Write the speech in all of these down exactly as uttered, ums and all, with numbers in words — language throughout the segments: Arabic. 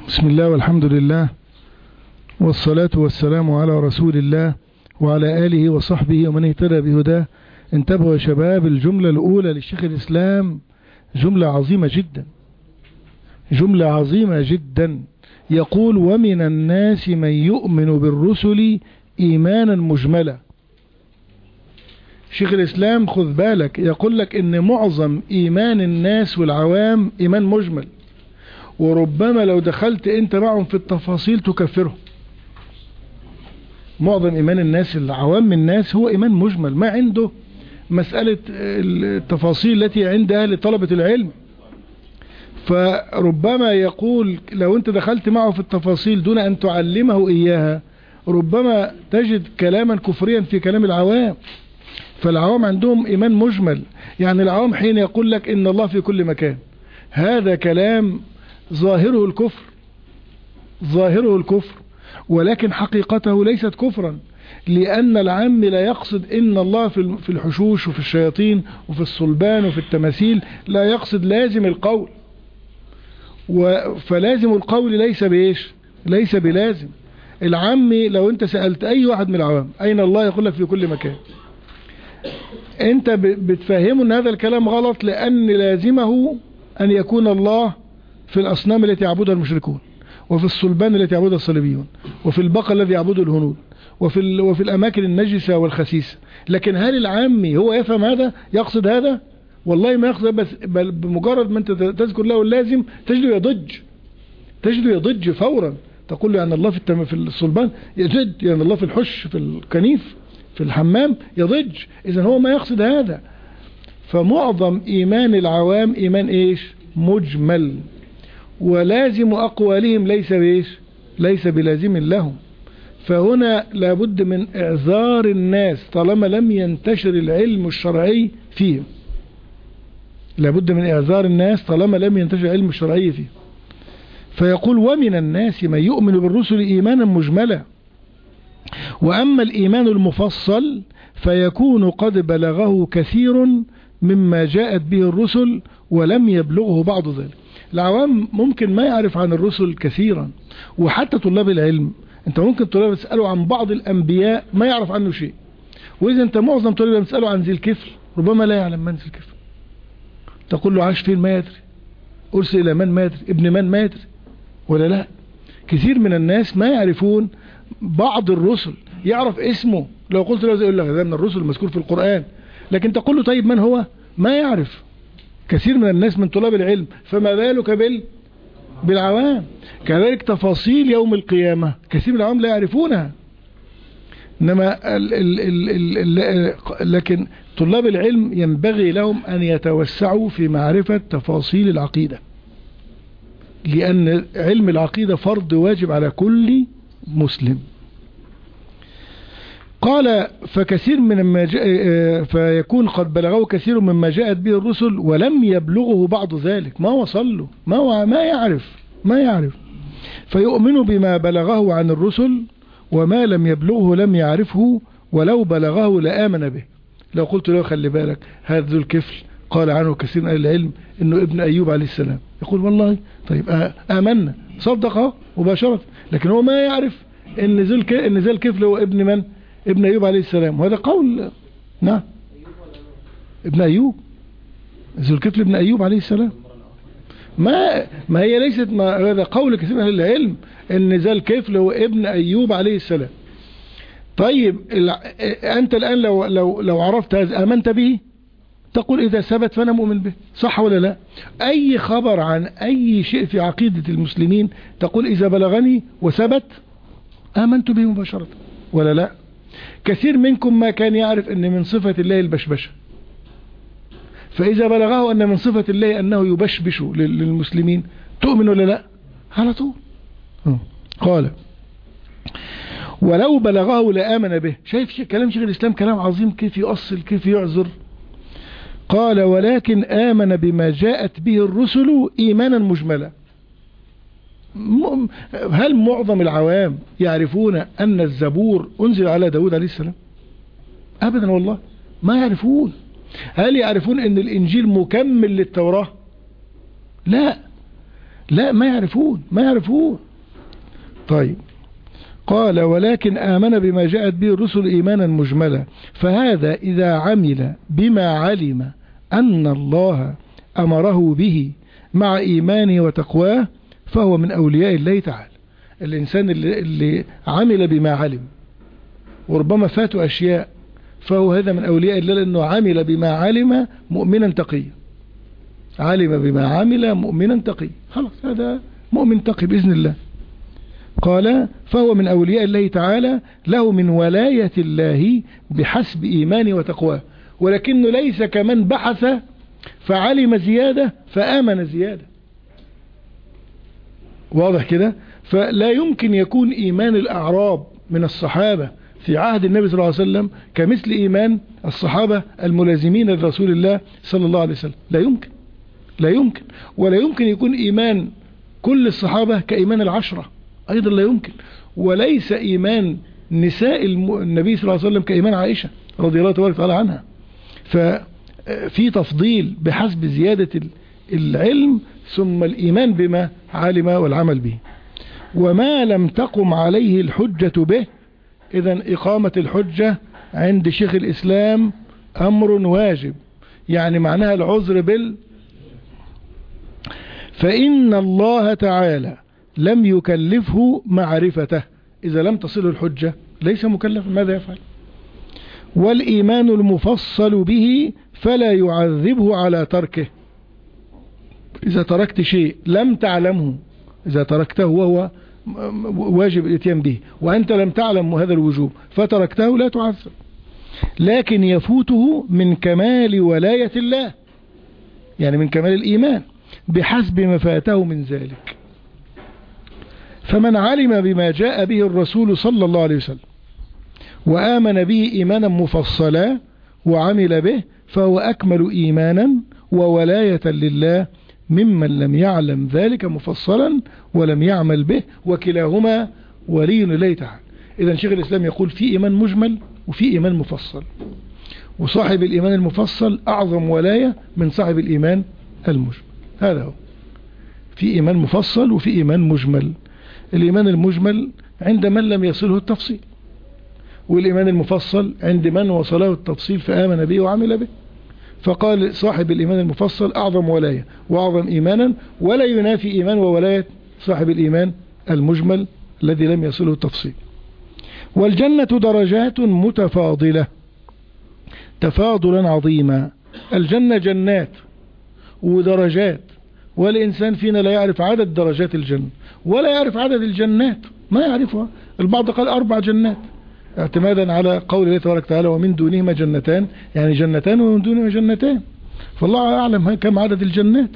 بسم الله والحمد لله والصلاة والسلام على رسول الله وعلى آله وصحبه ومن اهتدى بهداه. انتبهوا يا شباب، الجملة الأولى للشيخ الإسلام جملة عظيمة جدا، جملة عظيمة جدا. يقول: ومن الناس من يؤمن بالرسل إيمانا مجملا. شيخ الإسلام خذ بالك، يقول لك إن معظم إيمان الناس والعوام إيمان مجمل، وربما لو دخلت انت معهم في التفاصيل تكفرهم. معظم ايمان الناس العوام الناس هو ايمان مجمل، ما عنده مسألة التفاصيل التي عند اهل طلبة العلم. فربما يقول لو انت دخلت معه في التفاصيل دون ان تعلمه اياها ربما تجد كلاما كفريا في كلام العوام. فالعوام عندهم ايمان مجمل، يعني العوام حين يقول لك ان الله في كل مكان، هذا كلام ظاهره الكفر، ظاهره الكفر، ولكن حقيقته ليست كفرا، لأن العام لا يقصد إن الله في الحشوش وفي الشياطين وفي الصلبان وفي التماثيل، لا يقصد لازم القول، فلازم القول ليس بإيش؟ ليس بلازم. العامي لو أنت سألت أي واحد من العوام أين الله يقول لك في كل مكان، أنت بتفهمه أن هذا الكلام غلط، لأن لازمه أن يكون الله في الأصنام التي يعبدها المشركون، وفي الصلبان التي يعبدها الصليبيون، وفي البقر الذي يعبده الهنود، وفي وفي الأماكن النجسة والخسيسة. لكن هل العامي هو يفهم هذا؟ يقصد هذا؟ والله ما يقصد، بس بل بمجرد ما أنت تذكر له اللازم تجده يضج، تجده يضج فورا. تقول له يعني الله في في الصلبان يضج، يعني الله في الحش في الكنيف في الحمام يضج. إذن هو ما يقصد هذا. فمعظم إيمان العوام إيمان إيش؟ مجمل، ولازم أقوالهم ليس بإيش؟ ليس بلازم لهم. فهنا لابد من إعذار الناس طالما لم ينتشر العلم الشرعي فيهم، لابد من إعذار الناس طالما لم ينتشر العلم الشرعي فيهم. فيقول: ومن الناس من يؤمن بالرسل إيمانا مجملا، وأما الإيمان المفصل فيكون قد بلغه كثير مما جاءت به الرسل ولم يبلغه بعض ذلك. العوام ممكن ما يعرف عن الرسل كثيرا، وحتى طلاب العلم انت ممكن طلاب تسأله عن بعض الأنبياء ما يعرف عنه شيء، وإذا انت معظم طلاب تسأله عن ذي الكفل ربما لا يعلم من ذي الكفل. تقول له عاش فين؟ ما يدري. أرسل إلى من؟ ما يدري. ابن من؟ ما يدري. ولا لا؟ كثير من الناس ما يعرفون بعض الرسل، يعرف اسمه لو قلت له يقول لك هذا من الرسل المذكور في القرآن، لكن تقول له طيب من هو؟ ما يعرف. كثير من الناس من طلاب العلم، فما بالك بال بالعوام. كذلك تفاصيل يوم القيامة كثير من العوام لا يعرفونها، إنما ال ال ال ال لكن طلاب العلم ينبغي لهم أن يتوسعوا في معرفة تفاصيل العقيدة، لأن علم العقيدة فرض واجب على كل مسلم. قال: فكثير من ما جاء فيكون قد بلغه كثير مما جاءت به الرسل ولم يبلغه بعض ذلك، ما وصل له، ما ما يعرف ما يعرف فيؤمن بما بلغه عن الرسل، وما لم يبلغه لم يعرفه، ولو بلغه لآمن به. لو قلت له خلي بالك هذا ذو الكفل قال عنه كثير من أهل العلم انه ابن ايوب عليه السلام، يقول والله طيب آمنا، صدقه مباشرة، لكن هو ما يعرف ان ذو ان ذو الكفل هو ابن من؟ ابن أيوب عليه السلام. وهذا قول نعم ابن أيوب، ذو الكفل ابن أيوب عليه السلام. ما ما هي ليست، ما هذا قول كثير من أهل العلم ان ذو الكفل هو ابن أيوب عليه السلام. طيب أنت الآن لو لو لو عرفت هذا آمنت به، تقول إذا ثبت فأنا مؤمن به، صح ولا لا؟ أي خبر عن أي شيء في عقيدة المسلمين تقول إذا بلغني وثبت آمنت به مباشرة، ولا لا؟ كثير منكم ما كان يعرف أن من صفة الله البشبشة، فإذا بلغه أن من صفة الله أنه يبشبش للمسلمين تؤمن ولا لا؟ على طول. قال: ولو بلغه لآمن به. شايف كلام شيخ الإسلام كلام عظيم، كيف يؤصل كيف يعذر. قال: ولكن آمن بما جاءت به الرسل إيمانا مجملا. هل معظم العوام يعرفون أن الزبور أنزل على داود عليه السلام؟ أبدا والله ما يعرفون. هل يعرفون أن الإنجيل مكمل للتوراة؟ لا. لا ما يعرفون ما يعرفون. طيب قال ولكن آمن بما جاءت به الرسل إيمانا مجملا، فهذا إذا عمل بما علم أن الله أمره به مع إيمانه وتقواه فهو من أولياء الله تعالى. الإنسان اللي, اللي عمل بما علم وربما فاته أشياء فهو هذا من أولياء الله، لأنه عمل بما علم مؤمنا تقيا. علم بما عمل مؤمنا تقيا، خلاص هذا مؤمن تقي بإذن الله. قال فهو من أولياء الله تعالى له من ولاية الله بحسب إيمانه وتقواه، ولكنه ليس كمن بحث فعلم زيادة فآمن زيادة. واضح كده؟ فلا يمكن يكون إيمان الأعراب من الصحابة في عهد النبي صلى الله عليه وسلم كمثل إيمان الصحابة الملازمين لرسول الله صلى الله عليه وسلم. لا يمكن لا يمكن ولا يمكن يكون إيمان كل الصحابة كإيمان العشرة أيضا، لا يمكن. وليس إيمان نساء النبي صلى الله عليه وسلم كإيمان عائشة رضي الله تبارك وتعالى عنها. ففي تفضيل بحسب زيادة العلم ثم الإيمان بما علم والعمل به. وما لم تقم عليه الحجة به، إذن إقامة الحجة عند شيخ الإسلام أمر واجب، يعني معناها العذر بال فإن الله تعالى لم يكلفه معرفته. إذا لم تصل الحجة ليس مكلفا، ماذا يفعل؟ والإيمان المفصل به فلا يعذبه على تركه. إذا تركت شيء لم تعلمه، إذا تركته وهو واجب الاتيان به وأنت لم تعلم هذا الوجوب فتركته لا تعذب، لكن يفوته من كمال ولاية الله، يعني من كمال الإيمان بحسب ما فاته من ذلك. فمن علم بما جاء به الرسول صلى الله عليه وسلم وآمن به إيمانا مفصلا وعمل به فهو أكمل إيمانا وولاية لله ممن لم يعلم ذلك مفصلا ولم يعمل به، وكلاهما ولي لله تعالى. إذن شيخ الإسلام يقول في إيمان مجمل وفي إيمان مفصل، وصاحب الإيمان المفصل أعظم ولاية من صاحب الإيمان المجمل. هذا هو، في إيمان مفصل وفي إيمان مجمل. الإيمان المجمل عند من لم يصله التفصيل، والإيمان المفصل عند من وصله التفصيل فآمن به وعمل به. فقال صاحب الإيمان المفصل أعظم ولاية وأعظم إيمانا، ولا ينافي إيمان وولاية صاحب الإيمان المجمل الذي لم يصله التفصيل. والجنة درجات متفاضلة تفاضلا عظيما. الجنة جنات ودرجات، والإنسان فينا لا يعرف عدد درجات الجنة ولا يعرف عدد الجنات، ما يعرفها. البعض قال أربع جنات اعتمادا على قول الله تبارك وتعالى ومن دونهما جنتان، يعني جنتان ومن دونهما جنتان، فالله أعلم كم عدد الجنات.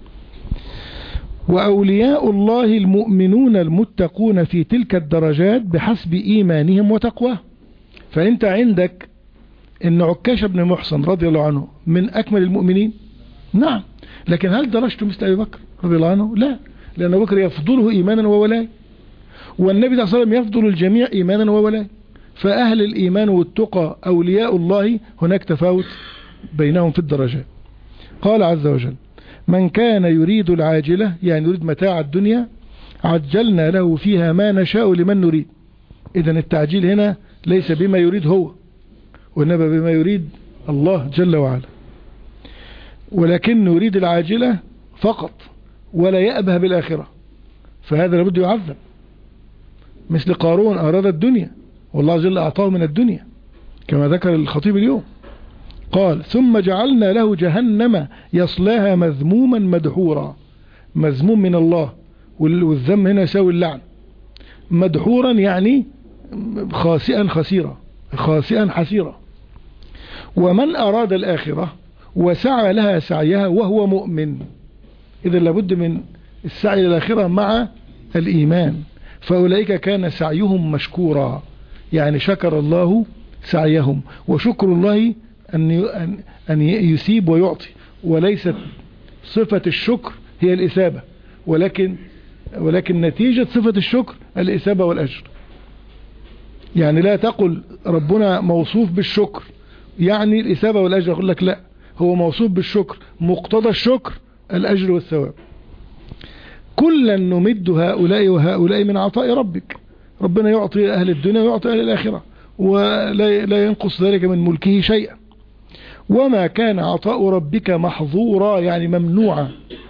وأولياء الله المؤمنون المتقون في تلك الدرجات بحسب إيمانهم وتقواه. فأنت عندك إن عكاشة بن محصن رضي الله عنه من أكمل المؤمنين، نعم، لكن هل درجته مثل أبي بكر رضي الله عنه؟ لا، لأن أبو بكر يفضله إيمانا وولاية، والنبي صلى الله عليه وسلم يفضل الجميع إيمانا وولاية. فأهل الإيمان والتقى أولياء الله هناك تفاوت بينهم في الدرجات. قال عز وجل من كان يريد العاجلة، يعني يريد متاع الدنيا، عجلنا له فيها ما نشاء لمن نريد. إذن التعجيل هنا ليس بما يريد هو، وإنما بما يريد الله جل وعلا، ولكن يريد العاجلة فقط ولا يأبه بالآخرة، فهذا لابد يعذب. مثل قارون أراد الدنيا والله جل أعطاه من الدنيا كما ذكر الخطيب اليوم. قال ثم جعلنا له جهنم يصلاها مذموما مدحورا. مذموم من الله، والذم هنا يساوي اللعن. مدحورا يعني خاسئا خسيرا، خاسئا حسيرا. ومن أراد الآخرة وسعى لها سعيها وهو مؤمن، إذا لابد من السعي للآخرة مع الإيمان، فأولئك كان سعيهم مشكورا، يعني شكر الله سعيهم، وشكر الله أن أن يثيب ويعطي، وليست صفة الشكر هي الإثابة، ولكن ولكن نتيجة صفة الشكر الإثابة والأجر. يعني لا تقل ربنا موصوف بالشكر يعني الإثابة والأجر، أقول لك لا، هو موصوف بالشكر، مقتضى الشكر الأجر والثواب. كلا نمد هؤلاء وهؤلاء من عطاء ربك. ربنا يعطي أهل الدنيا ويعطي أهل الآخرة، ولا لا ينقص ذلك من ملكه شيئا. وما كان عطاء ربك محظورا، يعني ممنوعا.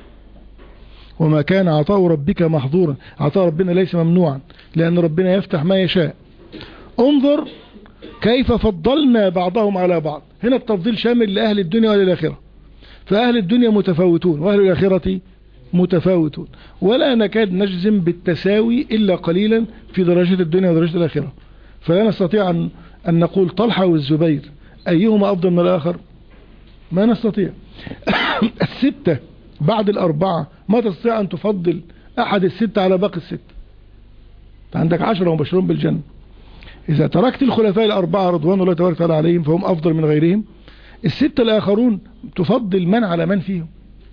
وما كان عطاء ربك محظورا، عطاء ربنا ليس ممنوعا، لأن ربنا يفتح ما يشاء. انظر كيف فضلنا بعضهم على بعض. هنا التفضيل شامل لأهل الدنيا وللآخرة، فأهل الدنيا متفاوتون وأهل الآخرة متفاوتون، ولا نكاد نجزم بالتساوي إلا قليلا في درجة الدنيا ودرجة الآخرة. فلا نستطيع أن, أن نقول طلحة والزبير أيهما أفضل من الآخر، ما نستطيع. الستة بعد الأربعة ما تستطيع أن تفضل أحد الستة على باقي الستة. عندك عشرة مبشرون بالجنة، إذا تركت الخلفاء الأربعة رضوان الله تبارك وتعالى عليهم فهم أفضل من غيرهم. الستة الآخرون تفضل من على من فيهم؟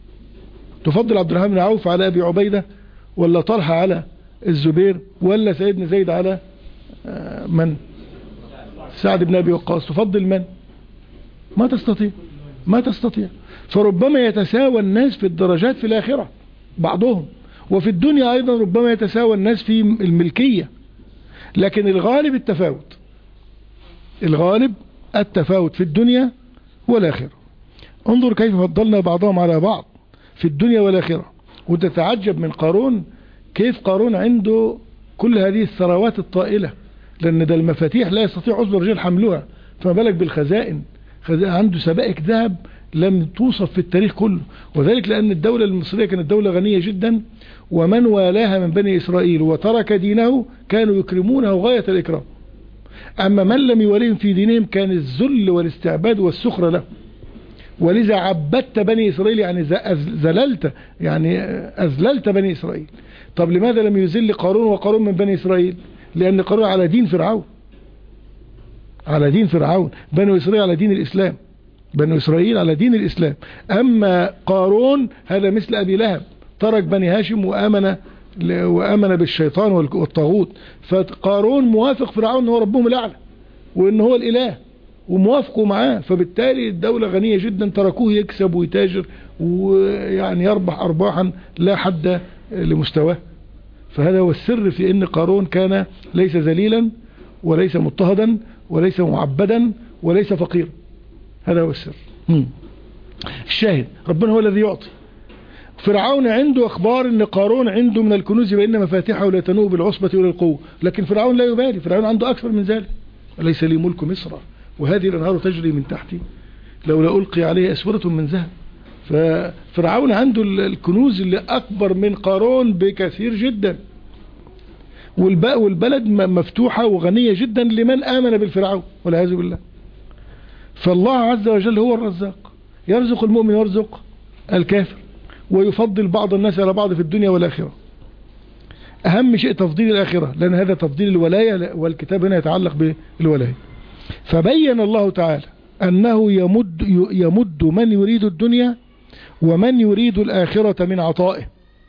تفضل عبد الرحمن بن عوف على أبي عبيدة، ولا طلحة على الزبير، ولا سيدنا زيد على من؟ سعد بن أبي وقاص. تفضل من؟ ما تستطيع، ما تستطيع. فربما يتساوى الناس في الدرجات في الآخرة بعضهم، وفي الدنيا أيضا ربما يتساوى الناس في الملكية، لكن الغالب التفاوت، الغالب التفاوت في الدنيا والآخرة. انظر كيف فضلنا بعضهم على بعض في الدنيا والآخرة. وتتعجب من قارون، كيف قارون عنده كل هذه الثروات الطائلة، لأن ده المفاتيح لا يستطيع عضو الرجال حملها، فما بالك بالخزائن. عنده سبائك ذهب لم توصف في التاريخ كله، وذلك لأن الدولة المصرية كانت دولة غنية جدا، ومن والاها من بني إسرائيل وترك دينه كانوا يكرمونه غاية الإكرام. أما من لم يوليهم في دينهم كان الذل والاستعباد والسخرة له. ولذا عبدت بني إسرائيل، يعني زللت، يعني أذللت بني إسرائيل. طب لماذا لم يذل قارون وقارون من بني إسرائيل؟ لأن قارون على دين فرعون، على دين فرعون. بني إسرائيل على دين الإسلام، بني إسرائيل على دين الإسلام. أما قارون هذا مثل أبي لهب، ترك بني هاشم وآمن وآمن بالشيطان والطاغوت. فقارون موافق فرعون أنه ربهم الأعلى وأنه هو الإله، وموافقوا معاه، فبالتالي الدولة غنية جدا، تركوه يكسب ويتاجر ويعني يربح أرباحا لا حد لمستواه. فهذا هو السر في أن قارون كان ليس ذليلا وليس مضطهدا وليس معبدا وليس فقيرا. هذا هو السر. الشاهد ربنا هو الذي يعطي. فرعون عنده أخبار أن قارون عنده من الكنوز بأن مفاتيحه لا تنوء بالعصبة ولا القوة، لكن فرعون لا يبالي، فرعون عنده أكثر من ذلك. أليس لي ملك مصر وهذه الأنهار تجري من تحتي لولا ألقي عليه أسورة من ذهب. ففرعون عنده الكنوز اللي أكبر من قارون بكثير جدا، والبلد مفتوحة وغنية جدا لمن آمن بالفرعون والعياذ بالله. فالله عز وجل هو الرزاق، يرزق المؤمن ويرزق الكافر، ويفضل بعض الناس على بعض في الدنيا والآخرة. أهم شيء تفضيل الآخرة، لأن هذا تفضيل الولاية، والكتاب هنا يتعلق بالولاية. فبين الله تعالى أنه يمد, يمد من يريد الدنيا ومن يريد الآخرة من عطائه،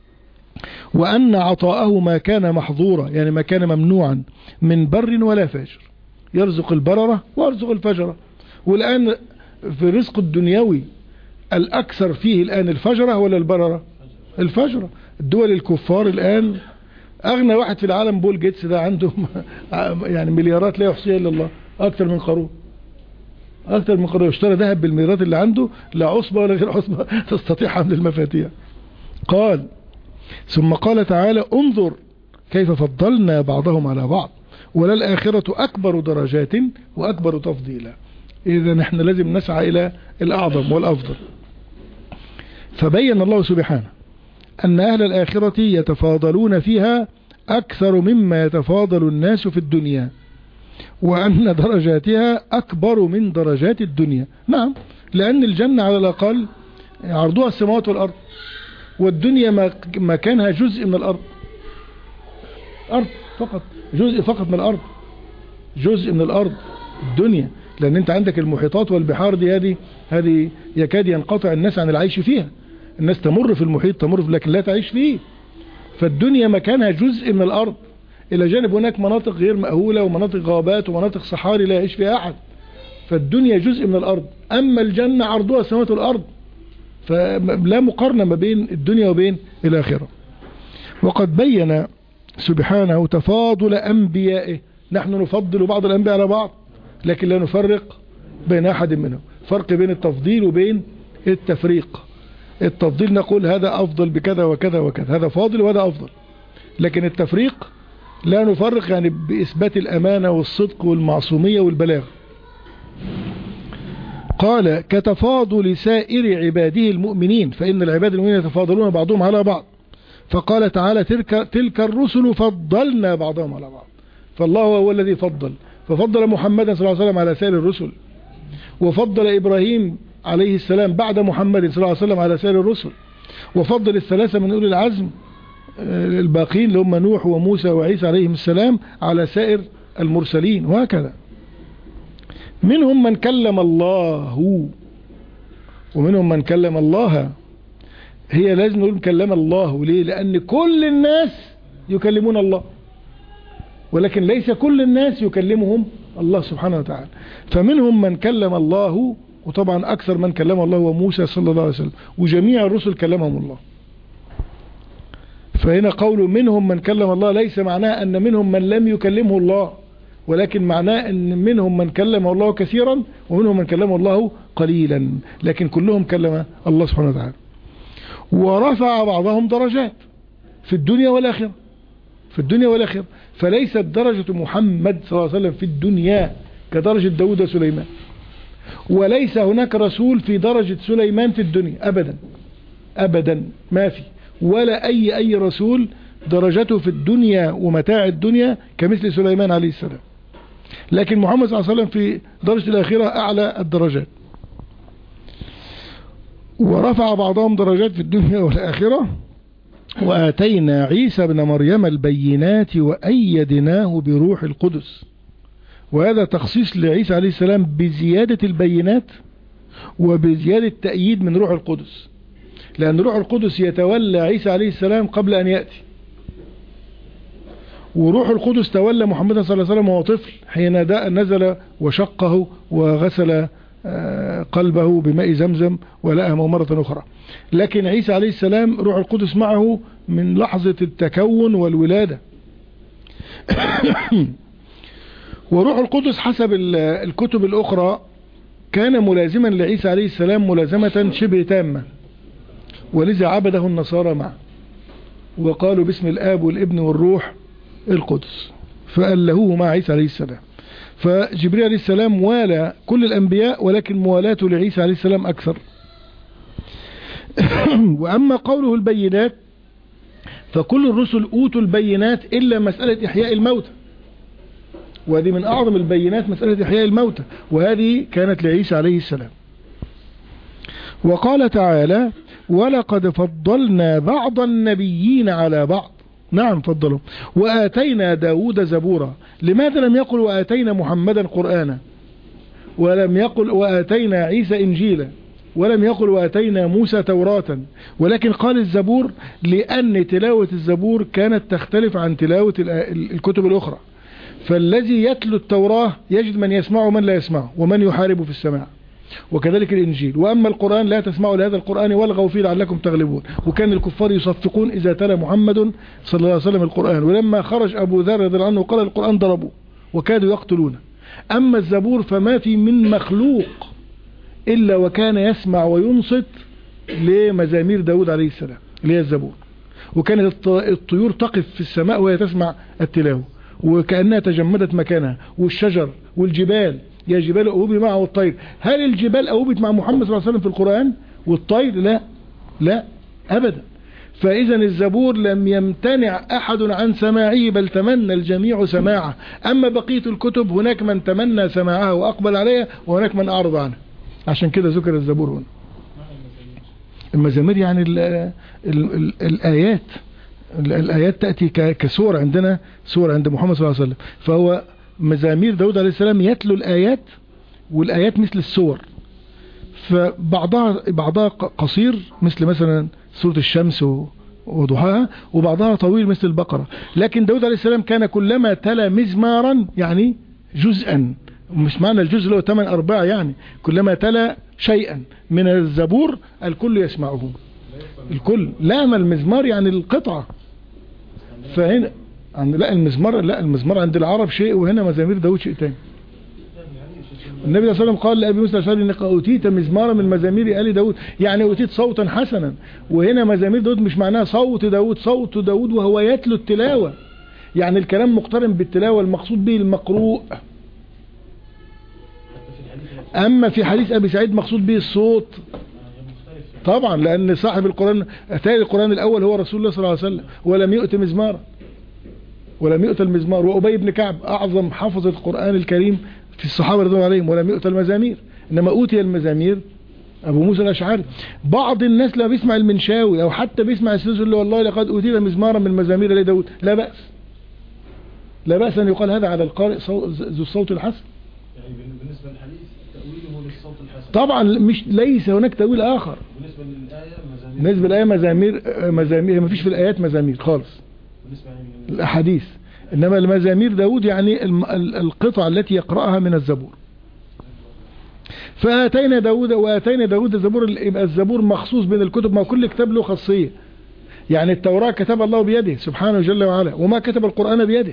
وأن عطاءه ما كان محظورا، يعني ما كان ممنوعا من بر ولا فاجر. يرزق البررة ويرزق الفجرة. والآن في الرزق الدنيوي الأكثر فيه الآن الفجرة ولا البررة؟ الفجرة. الدول الكفار الآن أغنى واحد في العالم بول جيتس ده عنده يعني مليارات لا يحصيها إلا الله، أكثر من قارون، أكثر من قارون. اشترى ذهب بالمليارات اللي عنده، لا عصبة ولا غير عصبة تستطيع حمل المفاتيح. قال ثم قال تعالى انظر كيف فضلنا بعضهم على بعض وللآخرة أكبر درجات وأكبر تفضيلا. إذا نحن لازم نسعى إلى الأعظم والأفضل. فبين الله سبحانه أن أهل الآخرة يتفاضلون فيها أكثر مما يتفاضل الناس في الدنيا، وأن درجاتها أكبر من درجات الدنيا. نعم، لأن الجنة على الأقل عرضها السماوات والأرض، والدنيا مكانها جزء من الأرض، أرض فقط، جزء فقط من الأرض، جزء من الأرض الدنيا. لأن أنت عندك المحيطات والبحار دي، هذه هذه يكاد ينقطع الناس عن العيش فيها. الناس تمر في المحيط، تمر في، لكن لا تعيش فيه. فالدنيا مكانها جزء من الأرض، إلى جانب هناك مناطق غير مأهولة ومناطق غابات ومناطق صحاري لا يعيش فيها أحد. فالدنيا جزء من الأرض. أما الجنة عرضها السماوات والأرض، فلا مقارنة ما بين الدنيا وبين الآخرة. وقد بين سبحانه تفاضل أنبيائه. نحن نفضل بعض الأنبياء على بعض لكن لا نفرق بين أحد منهم. فرق بين التفضيل وبين التفريق. التفضيل نقول هذا أفضل بكذا وكذا وكذا، هذا فاضل وهذا أفضل. لكن التفريق لا نفرق يعني بإثبات الأمانة والصدق والمعصومية والبلاغ. قال كتفاضل سائر عباده المؤمنين، فإن العباد المؤمنين يتفاضلون بعضهم على بعض. فقال تعالى تلك, تلك الرسل فضلنا بعضهم على بعض. فالله هو الذي فضل، ففضل محمدا صلى الله عليه وسلم على سائر الرسل، وفضل إبراهيم عليه السلام بعد محمد صلى الله عليه وسلم على سائر الرسل، وفضل الثلاثة من أولي العزم الباقين اللي هم نوح وموسى وعيسى عليهم السلام على سائر المرسلين، وهكذا. منهم من كلم الله ومنهم من كلم الله. هي لازم نقول كلم الله ليه؟ لأن كل الناس يكلمون الله، ولكن ليس كل الناس يكلمهم الله سبحانه وتعالى. فمنهم من كلم الله، وطبعا أكثر من كلم الله هو موسى صلى الله عليه وسلم، وجميع الرسل كلمهم الله. فهنا قول منهم من كلم الله ليس معناه أن منهم من لم يكلمه الله، ولكن معناه أن منهم من كلمه الله كثيرا ومنهم من كلمه الله قليلا، لكن كلهم كلم الله سبحانه وتعالى. ورفع بعضهم درجات في الدنيا والآخرة، في الدنيا والآخرة. فليست درجة محمد صلى الله عليه وسلم في الدنيا كدرجة داود وسليمان، وليس هناك رسول في درجة سليمان في الدنيا أبدا أبدا، ما في ولا أي أي رسول درجته في الدنيا ومتاع الدنيا كمثل سليمان عليه السلام. لكن محمد صلى الله عليه وسلم في درجة الآخرة أعلى الدرجات. ورفع بعضهم درجات في الدنيا والآخرة. وآتينا عيسى بن مريم البينات وأيدناه بروح القدس. وهذا تخصيص لعيسى عليه السلام بزيادة البينات وبزيادة تأييد من روح القدس، لأن روح القدس يتولى عيسى عليه السلام قبل أن يأتي، وروح القدس تولى محمد صلى الله عليه وسلم وهو طفل حين نزل وشقه وغسل قلبه بماء زمزم ولأهمه مرة أخرى. لكن عيسى عليه السلام روح القدس معه من لحظة التكون والولادة. وروح القدس حسب الكتب الأخرى كان ملازما لعيسى عليه السلام ملازمة شبه تامة، ولذا عبده النصارى معه وقالوا باسم الآب والابن والروح القدس، فألهوه مع عيسى عليه السلام. فجبريل عليه السلام والى كل الأنبياء، ولكن موالاته لعيسى عليه السلام أكثر. وأما قوله البينات فكل الرسل أوتوا البينات إلا مسألة إحياء الموتى، وهذه من أعظم البينات مسألة إحياء الموتى، وهذه كانت لعيسى عليه السلام. وقال تعالى ولقد فضلنا بعض النبيين على بعض. نعم فضلوا. وآتينا داود زبورا. لماذا لم يقل وآتينا محمدا قرآنا، ولم يقل وآتينا عيسى إنجيلا، ولم يقل وآتينا موسى توراة، ولكن قال الزبور لأن تلاوة الزبور كانت تختلف عن تلاوة الكتب الأخرى. فالذي يتلو التوراة يجد من يسمعه ومن لا يسمعه ومن يحارب في السماع، وكذلك الإنجيل. وأما القرآن لا تسمعوا لهذا القرآن والغوا فيه لعلكم تغلبون. وكان الكفار يصفقون إذا تلا محمد صلى الله عليه وسلم القرآن، ولما خرج أبو ذر رضي الله عنه قال القرآن ضربوه وكادوا يقتلونه. أما الزبور فما في من مخلوق إلا وكان يسمع وينصت لمزامير داود عليه السلام اللي هي الزبور، وكانت الطيور تقف في السماء وهي تسمع التلاوة وكأنها تجمدت مكانها، والشجر والجبال يا جبال أوبي معه والطير. هل الجبال أوبت مع محمد صلى الله عليه وسلم في القرآن والطير؟ لا لا أبدا. فإذا الزبور لم يمتنع أحد عن سماعه بل تمنى الجميع سماعه. أما بقية الكتب هناك من تمنى سماعها وأقبل عليها وهناك من أعرض عنها، عشان كده ذكر الزبور هنا. المزامير يعني ال ال ال الآيات الآيات تأتي كسور عندنا، سور عند محمد صلى الله عليه وسلم. فهو مزامير داود عليه السلام يتلو الآيات، والآيات مثل السور، فبعضها بعضها قصير مثل مثلا سورة الشمس وضحاها، وبعضها طويل مثل البقرة. لكن داود عليه السلام كان كلما تلا مزمارا يعني جزءا، مش معنى الجزء اللي هو ثمان أرباع، يعني كلما تلا شيئا من الزبور الكل يسمعه. الكل لا، ما المزمار يعني القطعة، فهنا عند لا المزمار لا المزمار عند العرب شيء، وهنا مزامير داود شيء تاني. النبي صلى الله عليه وسلم قال لأبي موسى الأشعري إنك أوتيت مزمارا من مزامير آل داود، يعني أوتيت صوتا حسنا. وهنا مزامير داود مش معناها صوت داود، صوت داود وهو يتلو التلاوة، يعني الكلام مقترن بالتلاوة، المقصود به المقروء. أما في حديث أبي سعيد مقصود به الصوت طبعا، لأن صاحب القرآن أتى القرآن الأول هو رسول الله صلى الله عليه وسلم، ولم يؤت مزمارا ولم يؤت المزمار. وأبي بن كعب أعظم حافظ القرآن الكريم في الصحابة رضي الله عليهم، ولم يؤت المزامير، إنما أوتي المزامير أبو موسى الأشعري. بعض الناس لا بيسمع المنشاوي أو حتى بيسمع السيد اللي والله لقد أوتيت مزمارا من مزامير آل داود، لا بأس لا بأس أن يقال هذا على القارئ ذو الصوت الحسن. يعني بالنسبة للحديث تأويله للصوت الحسن طبعا، مش ليس هناك تأويل آخر. بالنسبة للآية مزامير، بالنسبة للآية مزامير مزامير ما فيش في الآيات مزامير خالص، بالنسبة الأحاديث. إنما المزامير داود يعني القطع التي يقرأها من الزبور. فآتينا داود وآتينا داود الزبور، يبقى الزبور مخصوص بين الكتب، ما كل كتاب له خاصية. يعني التوراة كتب الله بيده سبحانه جل وعلا، وما كتب القرآن بيده.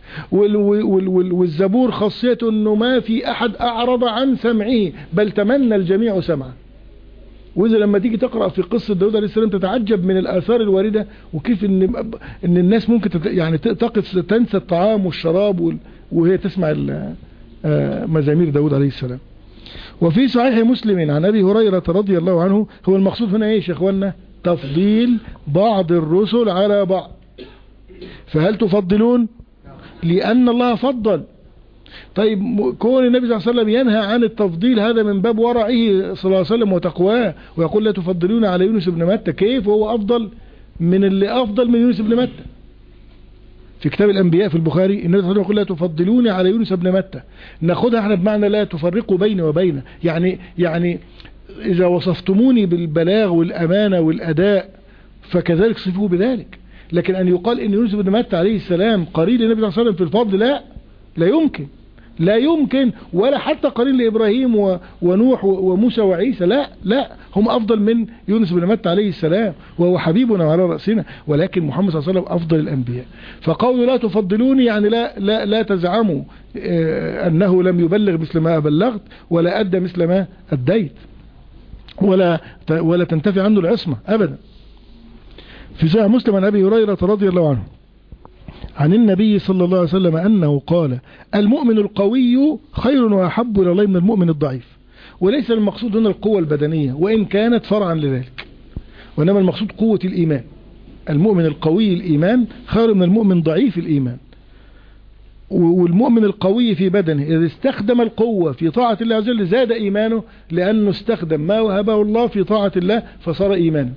والزبور خاصية انه ما في احد اعرض عن سمعه، بل تمنى الجميع سمعه. واذا لما تيجي تقرأ في قصة داود عليه السلام تتعجب من الاثار الواردة، وكيف ان ان الناس ممكن تت يعني تقف تنسى الطعام والشراب وهي تسمع مزامير داود عليه السلام. وفي صحيح مسلم عن ابي هريرة رضي الله عنه، هو المقصود هنا ايش يا اخوانا؟ تفضيل بعض الرسل على بعض. فهل تفضلون؟ لأن الله فضل. طيب كون النبي صلى الله عليه وسلم ينهى عن التفضيل هذا من باب ورعه صلى الله عليه وسلم وتقواه، ويقول لا تفضلون على يونس بن متى، كيف هو أفضل من اللي أفضل من يونس بن متى؟ في كتاب الأنبياء في البخاري النبي صلى الله عليه وسلم يقول لا تفضلون على يونس بن متى. ناخدها احنا بمعنى لا تفرقوا بيني وبينه، يعني يعني إذا وصفتموني بالبلاغ والأمانة والأداء فكذلك صفوه بذلك. لكن أن يقال إن يونس بن متى عليه السلام قرين للنبي صلى الله عليه وسلم في الفضل، لا لا يمكن لا يمكن، ولا حتى قرين لإبراهيم ونوح وموسى وعيسى، لا لا هم أفضل من يونس بن متى عليه السلام، وهو حبيبنا على رأسنا. ولكن محمد صلى الله عليه وسلم أفضل الأنبياء. فقولوا لا تفضلوني يعني لا لا لا تزعموا أنه لم يبلغ مثل ما بلغت، ولا أدى مثل ما أديت، ولا ولا تنتفي عنه العصمة أبدا. في صحيح مسلم عن أبي هريرة رضي الله عنه عن النبي صلى الله عليه وسلم أنه قال المؤمن القوي خير وأحب إلى الله من المؤمن الضعيف. وليس المقصود هنا القوة البدنية وإن كانت فرعا لذلك، وإنما المقصود قوة الإيمان. المؤمن القوي الإيمان خير من المؤمن ضعيف الإيمان. والمؤمن القوي في بدنه إذا استخدم القوة في طاعة الله عز وجل زاد إيمانه، لأنه استخدم ما وهبه الله في طاعة الله فصار إيمانا.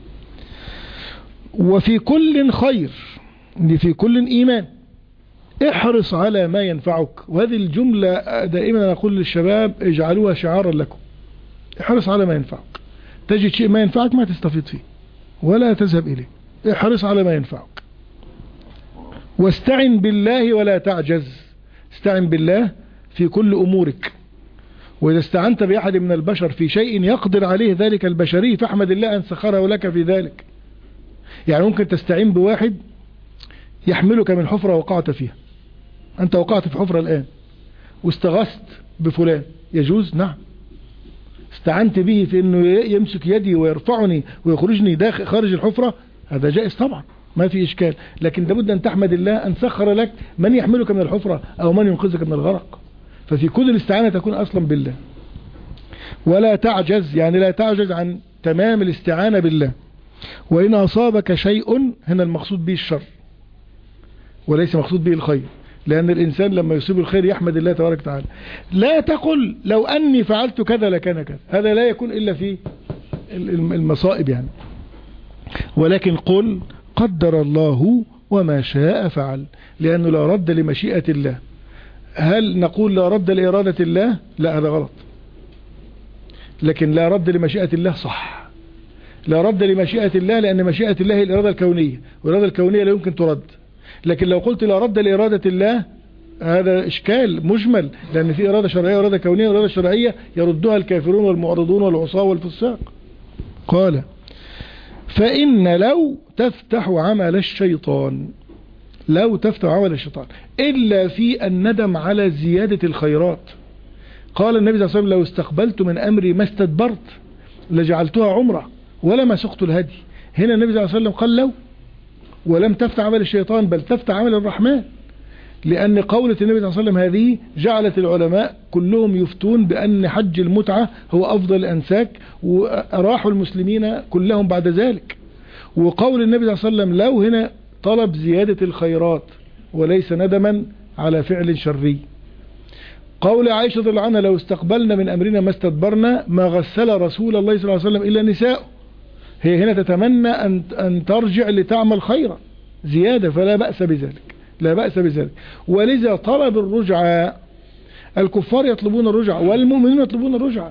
وفي كل خير، في كل إيمان. احرص على ما ينفعك، وهذه الجملة دائما أقول للشباب اجعلوها شعارا لكم. احرص على ما ينفعك، تجد شيء ما ينفعك ما تستفيد فيه ولا تذهب إليه. احرص على ما ينفعك. واستعن بالله ولا تعجز، استعن بالله في كل أمورك. وإذا استعنت بأحد من البشر في شيء يقدر عليه ذلك البشري فاحمد الله أن سخره لك في ذلك. يعني ممكن تستعين بواحد يحملك من حفرة وقعت فيها، أنت وقعت في حفرة الآن واستغثت بفلان، يجوز؟ نعم. استعنت به في أنه يمسك يدي ويرفعني ويخرجني داخل خارج الحفرة، هذا جائز طبعا ما في إشكال. لكن لابد أن تحمد الله أن سخر لك من يحملك من الحفرة أو من ينقذك من الغرق. ففي كل الاستعانة تكون أصلا بالله. ولا تعجز، يعني لا تعجز عن تمام الاستعانة بالله. وإن أصابك شيء، هنا المقصود به الشر وليس مقصود به الخير، لأن الإنسان لما يصيب الخير يحمد الله تبارك وتعالى. لا تقل لو أني فعلت كذا لكان كذا، هذا لا يكون إلا في المصائب يعني. ولكن قل قدر الله وما شاء فعل، لأنه لا رد لمشيئة الله. هل نقول لا رد لإرادة الله؟ لا، هذا غلط. لكن لا رد لمشيئة الله صح. لا رد لمشيئة الله لأن مشيئة الله هي الإرادة الكونية، والإرادة الكونية لا يمكن ترد. لكن لو قلت لا رد لإرادة الله هذا إشكال مجمل، لأن في إرادة شرعية وإرادة كونية، وإرادة شرعية يردها الكافرون والمعرضون والعصاة والفساق. قال فإن لو تفتح عمل الشيطان، لو تفتح عمل الشيطان إلا في الندم على زيادة الخيرات. قال النبي صلى الله عليه وسلم لو استقبلت من أمري ما استدبرت لجعلتها عمرة ولا ما سقت الهدي. هنا النبي صلى الله عليه وسلم قال لو، ولم تفتح عمل الشيطان بل تفتح عمل الرحمن، لأن قولة النبي صلى الله عليه وسلم هذه جعلت العلماء كلهم يفتون بأن حج المتعة هو أفضل الأنساك، وراحوا المسلمين كلهم بعد ذلك. وقول النبي صلى الله عليه وسلم لو هنا طلب زيادة الخيرات وليس ندما على فعل شري. قول عائشة رضي الله عنها لو استقبلنا من أمرنا ما استدبرنا ما غسل رسول الله صلى الله عليه وسلم إلا نساء. هي هنا تتمنى أن أن ترجع لتعمل خيرا زيادة، فلا بأس بذلك، لا بأس بذلك. ولذا طلب الرجعة، الكفار يطلبون الرجعة والمؤمنون يطلبون الرجعة،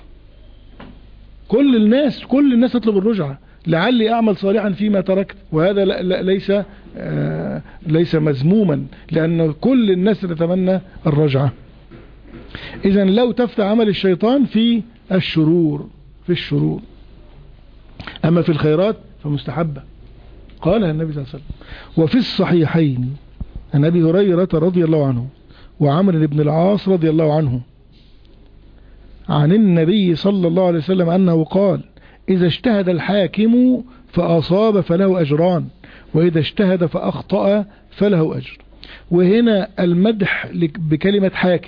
كل الناس كل الناس تطلب الرجعة لعلي أعمل صالحا فيما تركت. وهذا لا لا ليس آه ليس مذموما، لأن كل الناس تتمنى الرجعة. إذا لو تفتح عمل الشيطان في الشرور في الشرور أما في الخيرات فمستحبة، قالها النبي صلى الله عليه وسلم. وفي الصحيحين عن أبي هريرة رضي الله عنه وعمرو بن العاص رضي الله عنه عن النبي صلى الله عليه وسلم أنه قال إذا اجتهد الحاكم فأصاب فله أجران وإذا اجتهد فأخطأ فله أجر. وهنا المدح بكلمة حاكم،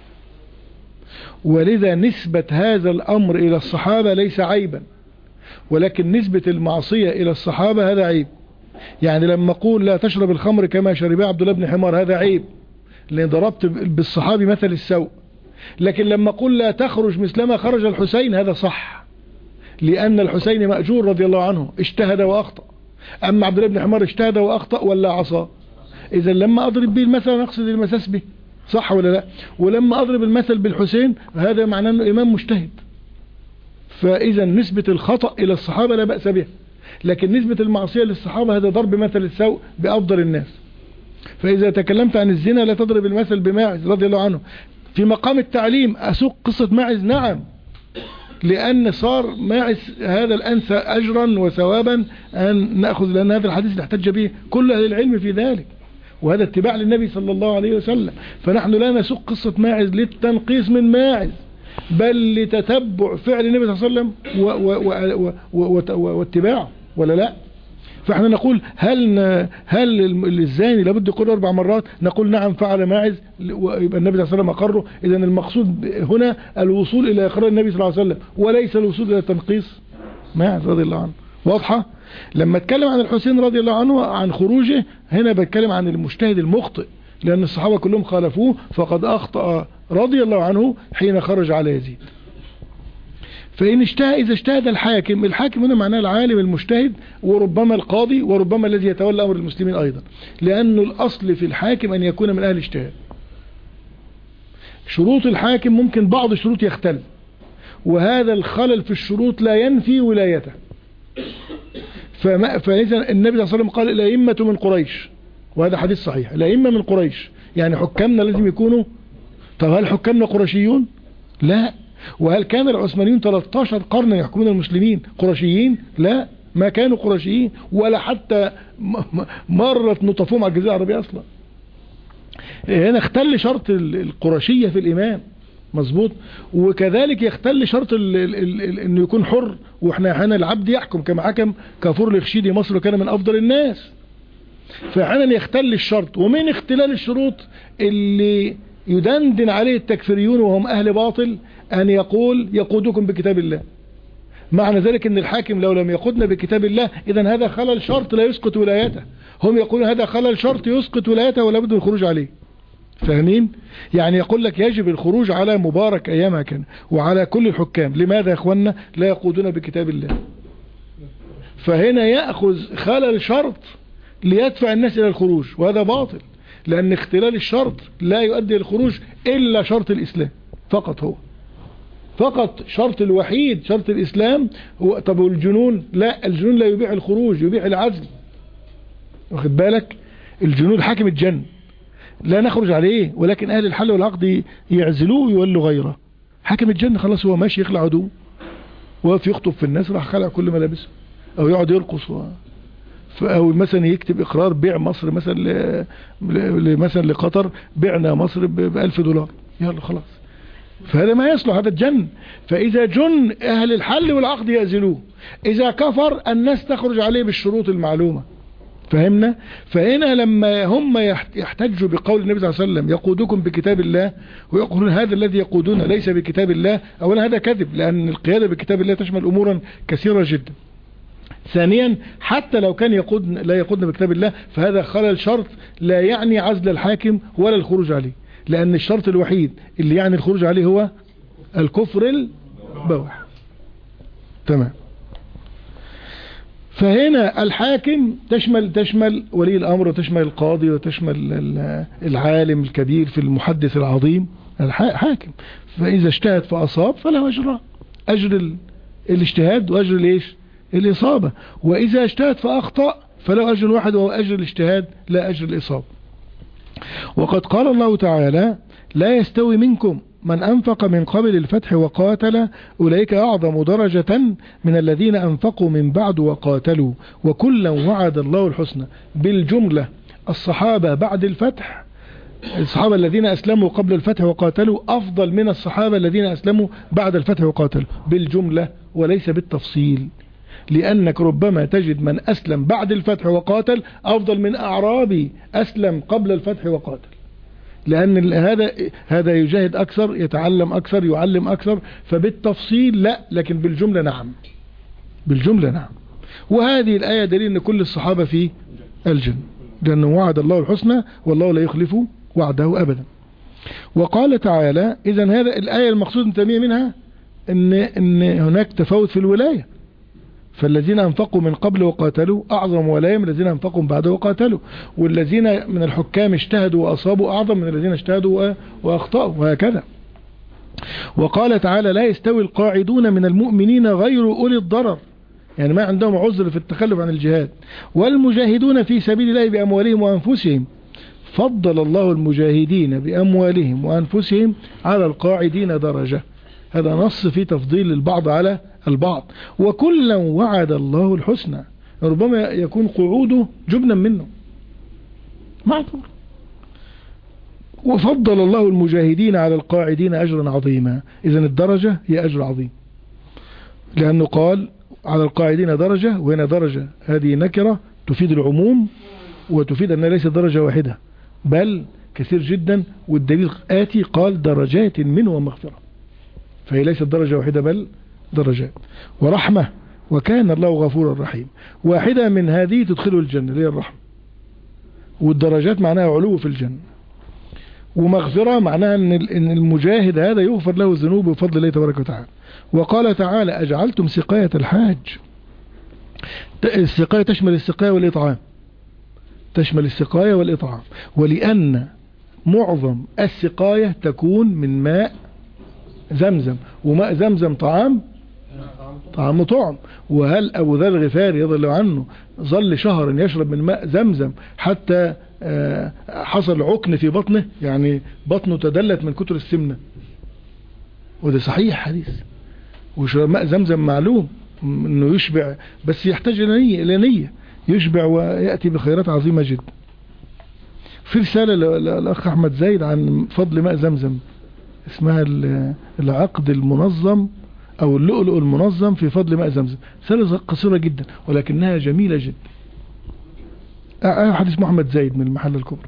ولذا نسبة هذا الأمر إلى الصحابة ليس عيبا، ولكن نسبة المعصية إلى الصحابة هذا عيب. يعني لما أقول لا تشرب الخمر كما شربها عبد الله بن حمار هذا عيب، لأن ضربت بالصحابي مثل السوء. لكن لما أقول لا تخرج مثلما خرج الحسين هذا صح، لأن الحسين مأجور رضي الله عنه اجتهد وأخطأ. أما عبد الله بن حمار اجتهد وأخطأ ولا عصى. إذا لما أضرب به المثل نقصد المساس به، صح ولا لا؟ ولما أضرب المثل بالحسين هذا معناه أنه إمام مجتهد. فإذا نسبة الخطأ إلى الصحابة لا بأس به، لكن نسبة المعصية للصحابة هذا ضرب مثل السوء بأفضل الناس. فإذا تكلمت عن الزنا لا تضرب المثل بماعز رضي الله عنه. في مقام التعليم أسوق قصة ماعز، نعم، لأن صار ماعز هذا الأنسى أجرا وثوابا أن نأخذ، لأن هذا الحديث احتج به كل أهل العلم في ذلك، وهذا اتباع للنبي صلى الله عليه وسلم. فنحن لا نسوق قصة ماعز للتنقيص من ماعز، بل لتتبع فعل النبي صلى الله عليه وسلم واتباعه، ولا لا؟ فاحنا نقول هل هل الزاني لابد يقول أربع مرات؟ نقول نعم فعل ماعز، ويبقى النبي صلى الله عليه وسلم أقره. إذن المقصود هنا الوصول إلى إقرار النبي صلى الله عليه وسلم، وليس الوصول إلى تنقيص ماعز رضي الله عنه. واضحة؟ لما اتكلم عن الحسين رضي الله عنه عن خروجه، هنا بتكلم عن المجتهد المخطئ، لأن الصحابة كلهم خالفوه، فقد أخطأ رضي الله عنه حين خرج على يزيد. فإن اجتهد إذا اجتهد الحاكم، الحاكم هنا معناه العالم المجتهد، وربما القاضي، وربما الذي يتولى أمر المسلمين أيضا، لأنه الأصل في الحاكم أن يكون من أهل الاجتهاد. شروط الحاكم ممكن بعض الشروط يختل، وهذا الخلل في الشروط لا ينفي ولايته. فما فإذا النبي صلى الله عليه وسلم قال الأئمة من قريش، وهذا حديث صحيح، الأئمة من قريش يعني حكامنا لازم يكونوا. طب هل حكامنا قرشيون؟ لا. وهل كان العثمانيون ثلاثة عشر قرنا يحكمون المسلمين قرشيين؟ لا، ما كانوا قرشيين، ولا حتى مرت نطفهم على الجزيرة العربية أصلا. هنا اختل شرط القرشية في الإمام، مظبوط. وكذلك يختل شرط ال ال ال انه يكون حر، واحنا هنا العبد يحكم كما حكم كافور الخشيدي مصر وكان من افضل الناس. فحنا يختل الشرط، ومن اختلال الشروط اللي يدندن عليه التكفيريون وهم اهل باطل ان يقول يقودكم بكتاب الله. معنى ذلك ان الحاكم لو لم يقودنا بكتاب الله اذا هذا خلل شرط لا يسقط ولايته. هم يقولون هذا خلل شرط يسقط ولايته ولا بد من الخروج عليه. فاهمين؟ يعني يقول لك يجب الخروج على مبارك ايامها كان وعلى كل الحكام. لماذا يا اخوانا؟ لا يقودون بكتاب الله. فهنا يأخذ خلل شرط ليدفع الناس الى الخروج، وهذا باطل، لان اختلال الشرط لا يؤدي الخروج الا شرط الاسلام فقط. هو فقط شرط الوحيد شرط الاسلام هو. طب والجنون؟ لا، الجنون لا يبيع الخروج، يبيع العزل. واخد بالك؟ الجنون حاكم الجن لا نخرج عليه، ولكن اهل الحل والعقد يعزلوه ويولوا غيره. حاكم الجن خلاص هو ماشي يخلع عدو، وقف يخطب في الناس راح خلع كل ملابسه، او يقعد يرقص و... او مثلا يكتب اقرار بيع مصر مثلا ل... مثلا لقطر، بعنا مصر ب ألف دولار، يلا خلاص. فهذا ما يصلح، هذا الجن. فاذا جن اهل الحل والعقد يأزلوه، اذا كفر الناس تخرج عليه بالشروط المعلومة. فهمنا؟ فهنا لما هم يحتجوا بقول النبي صلى الله عليه وسلم يقودكم بكتاب الله، ويقولون هذا الذي يقودون ليس بكتاب الله، اولا هذا كذب، لان القيادة بكتاب الله تشمل امورا كثيرة جدا. ثانيا حتى لو كان يقود لا يقودنا بكتاب الله فهذا خلل شرط لا يعني عزل الحاكم ولا الخروج عليه، لان الشرط الوحيد اللي يعني الخروج عليه هو الكفر البواح. تمام. فهنا الحاكم تشمل تشمل ولي الامر، وتشمل القاضي، وتشمل العالم الكبير في المحدث العظيم الحاكم. فاذا اجتهد فاصاب فله اجر، اجر الاجتهاد واجر الايش الإصابة. وإذا اجتهد فأخطأ فله أجر واحد وهو أجر الاجتهاد لا أجر الإصابة. وقد قال الله تعالى لا يستوي منكم من أنفق من قبل الفتح وقاتل أولئك أعظم درجة من الذين أنفقوا من بعد وقاتلوا وكلا وعد الله الحسنى. بالجملة الصحابة بعد الفتح، الصحابة الذين أسلموا قبل الفتح وقاتلوا أفضل من الصحابة الذين أسلموا بعد الفتح وقاتلوا، بالجملة وليس بالتفصيل. لأنك ربما تجد من أسلم بعد الفتح وقاتل أفضل من أعرابي أسلم قبل الفتح وقاتل، لأن هذا هذا يجاهد أكثر، يتعلم أكثر، يعلم أكثر. فبالتفصيل لا، لكن بالجملة نعم، بالجملة نعم. وهذه الآية دليل أن كل الصحابة في الجنة، لأنه وعد الله الحسنى والله لا يخلف وعده أبدا. وقال تعالى إذن هذا الآية المقصود التنمية منها إن, إن هناك تفاوت في الولاية، فالذين أنفقوا من قبل وقاتلوا أعظم ولاية من الذين أنفقوا بعد وقاتلوا، والذين من الحكام اجتهدوا وأصابوا أعظم من الذين اجتهدوا وأخطأوا، وهكذا. وقال تعالى لا يستوي القاعدون من المؤمنين غير أولي الضرر، يعني ما عندهم عذر في التخلف عن الجهاد، والمجاهدون في سبيل الله بأموالهم وأنفسهم، فضل الله المجاهدين بأموالهم وأنفسهم على القاعدين درجة. هذا نص في تفضيل البعض على البعض. وكلا وعد الله الحسنى، ربما يكون قعوده جبنا منه معذور. وفضل الله المجاهدين على القاعدين أجرا عظيما، إذن الدرجة هي أجر عظيم، لأنه قال على القاعدين درجة، وهنا درجة هذه نكرة تفيد العموم وتفيد أنها ليست درجة واحدة بل كثير جدا، والدليل آتي قال درجات منه ومغفرة، فهي ليست درجة واحدة بل درجات. ورحمة، وكان الله غفورا رحيم. واحدة من هذه تدخله الجنة اللي هي الرحمة، والدرجات معناها علو في الجنة. ومغفرة معناها ان المجاهد هذا يغفر له الذنوب بفضل الله تبارك وتعالى. وقال تعالى أجعلتم سقاية الحاج، السقاية تشمل السقاية والإطعام، تشمل السقاية والإطعام، ولأن معظم السقاية تكون من ماء زمزم، وماء زمزم طعام طعام طعم. وهل أبو ذر الغفاري رضي الله عنه ظل شهرا يشرب من ماء زمزم حتى حصل عكن في بطنه، يعني بطنه تدلت من كتر السمنة، وده صحيح حديث. وشرب ماء زمزم معلوم انه يشبع، بس يحتاج الى نية الى نية يشبع ويأتي بخيرات عظيمة جدا. في رسالة للأخ أحمد زايد عن فضل ماء زمزم اسمها العقد المنظم أو اللؤلؤ المنظم في فضل ماء زمزم، رسالة قصيرة جدا ولكنها جميلة جدا. حديث محمد زايد من المحل الكبرى.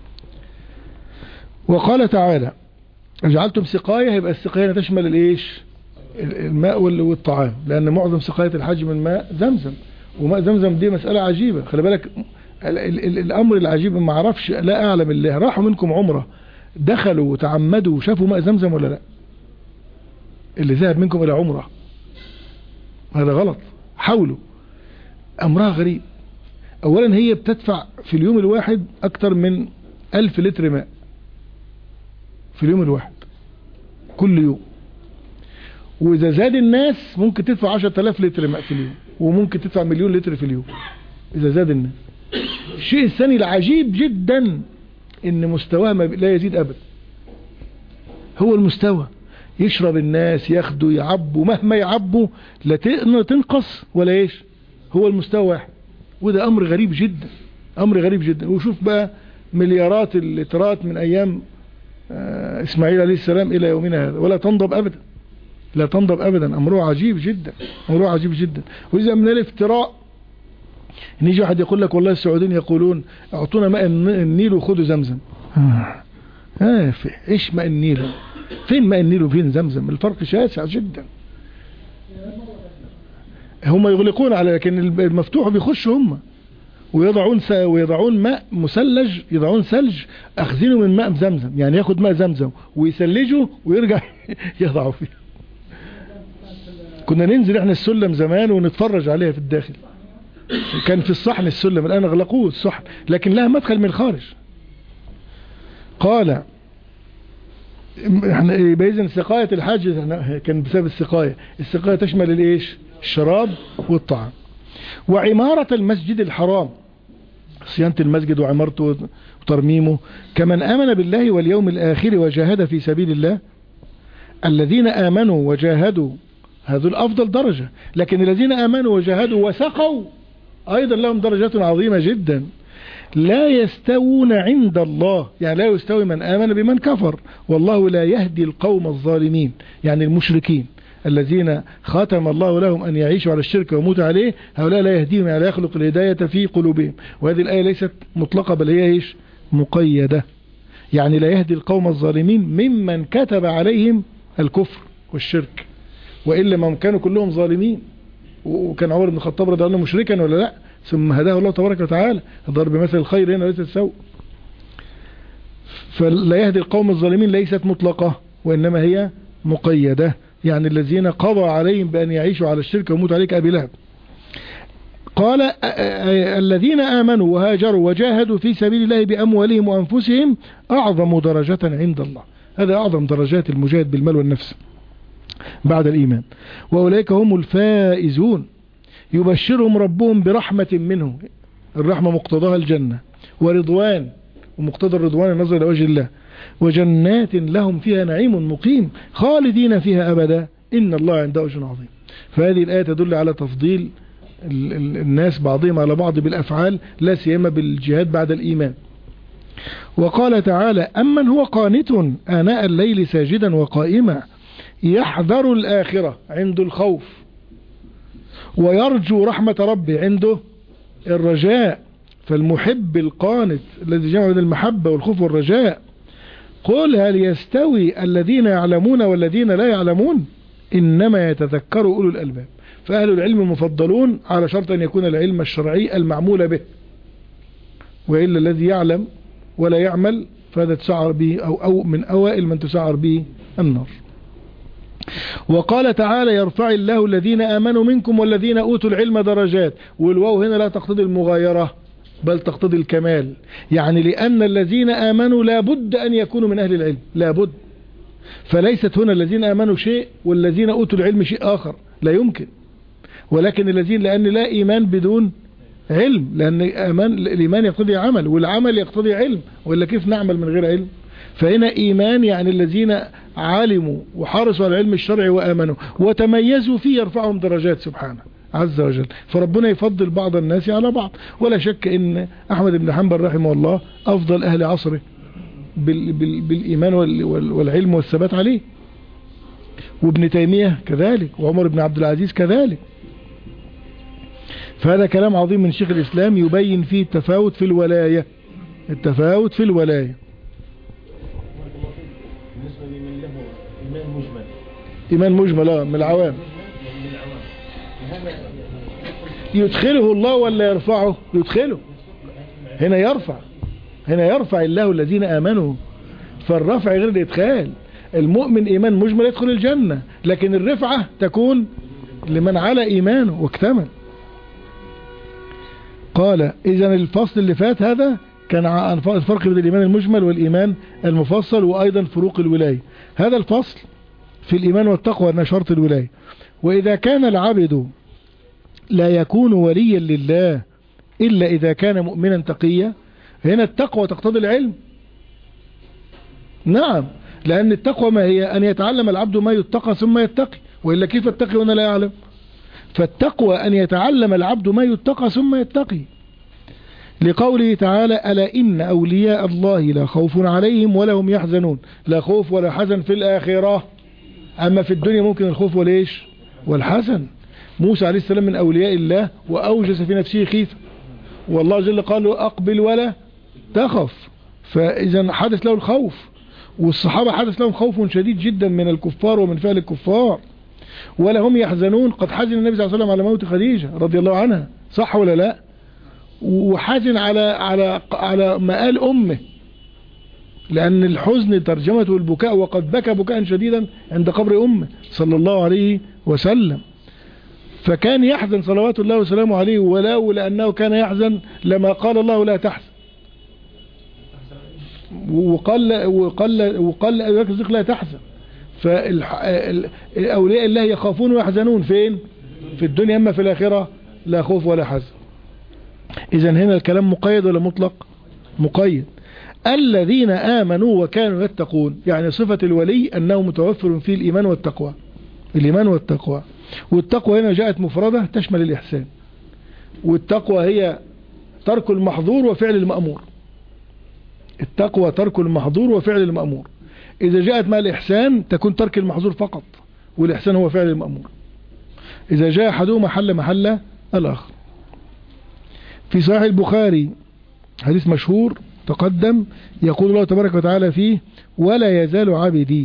وقال تعالى جعلتم سقاية، يبقى السقاية تشمل الايش؟ الماء والطعام، لأن معظم سقاية الحج من ماء زمزم. وماء زمزم دي مسألة عجيبة، خلي بالك ال ال الأمر العجيب ما اعرفش، لا أعلم الله، راحوا منكم عمرة دخلوا وتعمدوا وشافوا ماء زمزم ولا لا؟ اللي ذهب منكم إلى عمرة هذا غلط، حاولوا. أمرها غريب. أولا هي بتدفع في اليوم الواحد أكتر من ألف لتر ماء في اليوم الواحد كل يوم، وإذا زاد الناس ممكن تدفع عشرة آلاف لتر ماء في اليوم، وممكن تدفع مليون لتر في اليوم إذا زاد الناس. الشيء الثاني العجيب جدا إن مستواه لا يزيد أبدا، هو المستوى يشرب الناس ياخدوا يعبوا، مهما يعبوا لا تنقص ولا ايش، هو المستوى واحد وده أمر غريب جدا، أمر غريب جدا. وشوف بقى مليارات اللترات من أيام إسماعيل عليه السلام إلى يومنا هذا ولا تنضب أبدا، لا تنضب أبدا. أمره عجيب جدا، أمره عجيب جدا. وإذا من الافتراء إن يجي واحد يقول لك والله السعوديين يقولون اعطونا ماء النيل وخذوا زمزم. آه. آه إيش ماء النيل؟ فين ماء النيل وفين زمزم؟ الفرق شاسع جدا. هم يغلقون على، لكن المفتوح بيخشوا هم ويضعون ويضعون ماء مثلج، يضعون ثلج أخزنه من ماء زمزم، يعني ياخد ماء زمزم ويثلجه ويرجع يضعه فيه. كنا ننزل احنا السلم زمان ونتفرج عليها في الداخل، كان في الصحن السلم، الآن اغلقوه الصحن، لكن لها مدخل من الخارج. قال احنا بإذن سقاية الحاج كان بسبب السقاية. السقاية تشمل الايش؟ الشراب والطعام. وعمارة المسجد الحرام، صيانة المسجد وعمارته وترميمه، كمن آمن بالله واليوم الآخر وجاهد في سبيل الله. الذين آمنوا وجاهدوا هذا الأفضل درجة، لكن الذين آمنوا وجاهدوا وسقوا أيضا لهم درجات عظيمة جدا. لا يستوون عند الله، يعني لا يستوي من آمن بمن كفر، والله لا يهدي القوم الظالمين، يعني المشركين الذين ختم الله لهم أن يعيشوا على الشرك ويموتوا عليه، هؤلاء لا يهديهم، يعني لا يخلق الهداية في قلوبهم. وهذه الآية ليست مطلقة بل هي إيش؟ مقيدة، يعني لا يهدي القوم الظالمين ممن كتب عليهم الكفر والشرك، وإلا ما كانوا كلهم ظالمين. وكان عمر بن الخطاب رضي الله عنه مشركا ولا لا؟ ثم هداه الله تبارك وتعالى، ضرب مثل الخير هنا ليس السوء. فلا يهدي القوم الظالمين ليست مطلقة وإنما هي مقيدة، يعني الذين قضى عليهم بأن يعيشوا على الشرك ويموتوا عليه كأبي لهب. قال الذين آمنوا وهاجروا وجاهدوا في سبيل الله بأموالهم وأنفسهم أعظم درجة عند الله. هذا أعظم درجات المجاهد بالمال والنفس بعد الإيمان. وأولئك هم الفائزون يبشرهم ربهم برحمة منه، الرحمة مقتضاها الجنة، ورضوان، ومقتضى الرضوان النظر إلى وجه الله، وجنات لهم فيها نعيم مقيم خالدين فيها أبدا إن الله عنده أجر عظيم. فهذه الآية تدل على تفضيل الناس بعضهم على بعض بالأفعال، لا سيما بالجهاد بعد الإيمان. وقال تعالى أمن هو قانت آناء الليل ساجدا وقائما يحذر الآخرة عنده الخوف، ويرجو رحمة ربه عنده الرجاء. فالمحب القانت الذي جمع بين المحبة والخوف والرجاء. قل هل يستوي الذين يعلمون والذين لا يعلمون إنما يتذكر أولو الألباب. فأهل العلم المفضلون على شرط أن يكون العلم الشرعي المعمول به، وإلا الذي يعلم ولا يعمل فهذا تسعر به أو, أو من أوائل من تسعر به النار. وقال تعالى يرفع الله الذين آمنوا منكم والذين أوتوا العلم درجات. والواو هنا لا تقتضي المغايرة بل تقتضي الكمال، يعني لأن الذين آمنوا لابد أن يكونوا من أهل العلم، لابد. فليست هنا الذين آمنوا شيء والذين أوتوا العلم شيء آخر، لا يمكن. ولكن الذين، لأن لا إيمان بدون علم، لأن أمان الإيمان يقتضي عمل والعمل يقتضي علم، وإلا كيف نعمل من غير علم؟ فهنا إيمان يعني الذين علموا وحرصوا على العلم الشرعي وآمنوا وتميزوا فيه يرفعهم درجات سبحانه عز وجل. فربنا يفضل بعض الناس على بعض. ولا شك ان احمد بن حنبل رحمه الله افضل اهل عصره بال بال بالايمان والعلم والثبات عليه، وابن تيمية كذلك، وعمر بن عبد العزيز كذلك. فهذا كلام عظيم من شيخ الاسلام يبين فيه التفاوت في الولاية، التفاوت في الولاية. بالنسبة لمن له ايمان مجمل، ايمان مجمل اه من العوام، يدخله الله ولا يرفعه؟ يدخله. هنا يرفع، هنا يرفع الله الذين آمنوا، فالرفع غير الإدخال. المؤمن إيمان مجمل يدخل الجنة، لكن الرفعة تكون لمن على إيمانه واكتمل. قال إذن الفصل اللي فات هذا كان عن الفرق بين الإيمان المجمل والإيمان المفصل، وأيضا فروق الولاية. هذا الفصل في الإيمان والتقوى أن شرط الولاية. وإذا كان العبد لا يكون وليا لله إلا إذا كان مؤمنا تقيا. هنا التقوى تقتضي العلم، نعم، لأن التقوى ما هي؟ أن يتعلم العبد ما يتقى ثم يتقي، وإلا كيف يتقي وأنا لا يعلم؟ فالتقوى أن يتعلم العبد ما يتقى ثم يتقي، لقوله تعالى ألا إن أولياء الله لا خوف عليهم ولا هم يحزنون. لا خوف ولا حزن في الآخرة، أما في الدنيا ممكن الخوف وليش والحزن. موسى عليه السلام من أولياء الله وأوجس في نفسه خيفة، والله جل قال له أقبل ولا تخف، فإذا حدث له الخوف. والصحابة حدث لهم خوف شديد جدا من الكفار ومن فعل الكفار. ولا هم يحزنون، قد حزن النبي صلى الله عليه وسلم على موت خديجة رضي الله عنها، صح ولا لا؟ وحزن على على على مآل أمه، لأن الحزن ترجمته البكاء، وقد بكى بكاء شديدا عند قبر أمه صلى الله عليه وسلم. فكان يحزن صلوات الله وسلامه عليه، ولو لأنه كان يحزن لما قال الله لا تحزن، وقال وقال وقال أبي بكر الصديق لا تحزن. فالأولياء الله يخافون ويحزنون فين؟ في الدنيا، أما في الآخرة لا خوف ولا حزن. إذن هنا الكلام مقيد ولا مطلق؟ مقيد. الذين آمنوا وكانوا يتقون، يعني صفة الولي أنه متوفر فيه الإيمان والتقوى، الإيمان والتقوى. والتقوى هنا جاءت مفردة تشمل الإحسان، والتقوى هي ترك المحظور وفعل المأمور. التقوى ترك المحظور وفعل المأمور. إذا جاءت مع الإحسان تكون ترك المحظور فقط، والإحسان هو فعل المأمور. إذا جاء أحدهما حل محل الآخر. في صحيح البخاري حديث مشهور تقدم، يقول الله تبارك وتعالى فيه ولا يزال عبدي،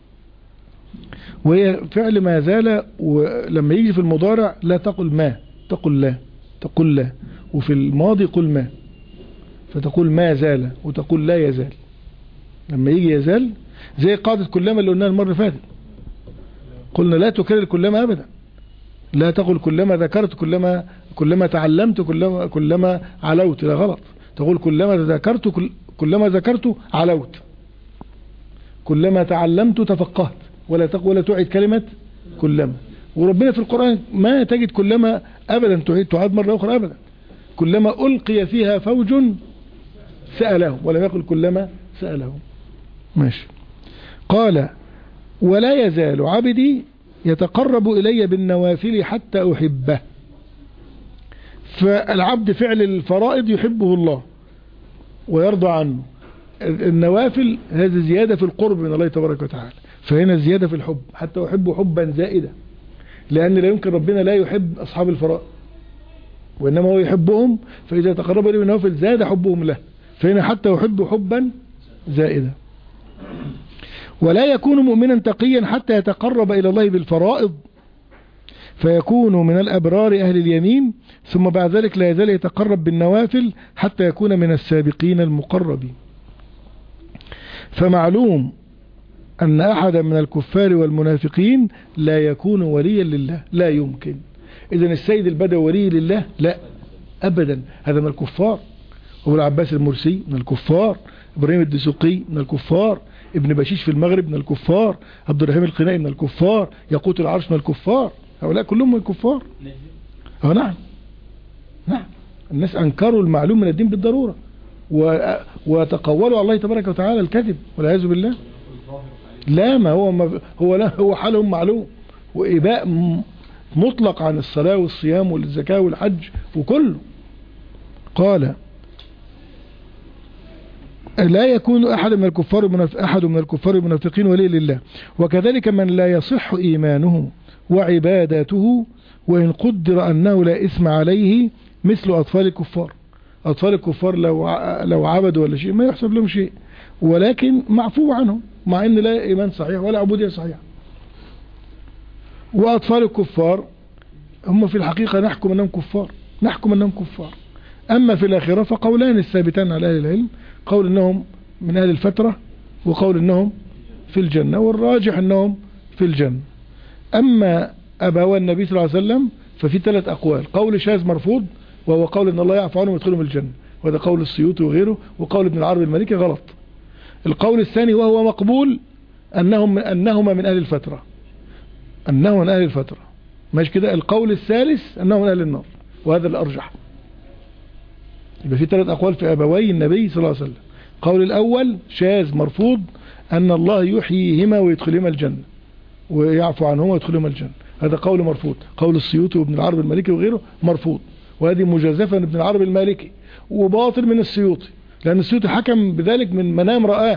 وهي فعل ما زال، ولما يجي في المضارع لا تقل ما، تقل لا، تقول لا، وفي الماضي قل ما، فتقول ما زال وتقول لا يزال. لما يجي يزال زي قاعدة كلما اللي قلناها المرة اللي فاتت، قلنا لا تكرر كلما أبدا، لا تقل كلما ذكرت، كلما كلما تعلمت، كلما كلما علوت، لا غلط. تقول كلما ذكرت، كل كلما ذكرت علوت، كلما تعلمت تفقهت، ولا تقول ولا تعيد كلمة كلما. وربنا في القرآن ما تجد كلما أبدا تعيد تعاد مرة أخرى أبدا. كلما ألقي فيها فوج سألهم، ولم يقل كلما سألهم. ماشي. قال ولا يزال عبدي يتقرب إلي بالنوافل حتى أحبه. فالعبد فعل الفرائض يحبه الله ويرضى عنه. النوافل هذه زيادة في القرب من الله تبارك وتعالى، فهنا زيادة في الحب، حتى أحبه حبا زائدا، لأن لا يمكن ربنا لا يحب أصحاب الفرائض، وإنما هو يحبهم، فإذا تقرب إليه بالنوافل زاد حبهم له، فهنا حتى أحبه حبا زائدا. ولا يكون مؤمنا تقيا حتى يتقرب إلى الله بالفرائض فيكون من الأبرار أهل اليمين، ثم بعد ذلك لا يزال يتقرب بالنوافل حتى يكون من السابقين المقربين. فمعلوم أن أحدا من الكفار والمنافقين لا يكون وليا لله، لا يمكن. إذن السيد البدوي ولي لله؟ لا أبدا، هذا من الكفار. أبو العباس المرسي من الكفار، إبراهيم الدسوقي من الكفار، ابن بشيش في المغرب من الكفار، عبد الرحيم القنائي من الكفار، ياقوت العرش من الكفار، هؤلاء كلهم من الكفار. اه نعم نعم، الناس أنكروا المعلوم من الدين بالضرورة، وتقولوا على الله تبارك وتعالى الكذب والعياذ بالله. لا، ما هو ما هو لا هو حالهم معلوم، وإباء مطلق عن الصلاة والصيام والزكاة والحج وكله. قال لا يكون أحد من الكفار أحد من الكفار المنافقين ولي لله، وكذلك من لا يصح إيمانه وعباداته وإن قدر أنه لا إثم عليه، مثل أطفال الكفار. أطفال الكفار لو لو عبدوا ولا شيء ما يحسب لهم شيء، ولكن معفو عنهم، مع أن لا إيمان صحيح ولا عبودية صحيحة. وأطفال الكفار هم في الحقيقة نحكم أنهم كفار، نحكم أنهم كفار. أما في الآخرة فقولان الثابتان على أهل العلم، قول أنهم من أهل الفترة، وقول أنهم في الجنة، والراجح أنهم في الجنة. أما أبوا النبي صلى الله عليه وسلم ففي ثلاث أقوال، قول شاذ مرفوض وهو قول أن الله يعفو عنهم ويدخلهم الجنة، وهذا قول السيوطي وغيره، وقول ابن العربي المالكي غلط. القول الثاني وهو مقبول أنهم أنهما من أهل الفترة، أنهم من أهل الفترة، ماشي كده. القول الثالث أنهم من أهل النار، وهذا الأرجح. يبقى في ثلاث أقوال في أبوي النبي صلى الله عليه وسلم. قول الأول شاذ مرفوض أن الله يحييهما ويدخلهما الجنة، ويعفو عنهما ويدخلهما الجنة. هذا قول مرفوض. قول السيوطي وابن العربي المالكي وغيره مرفوض، وهذه مجازفة ابن العربي المالكي، وباطل من السيوطي، لأن السيوطي حكم بذلك من منام رآه.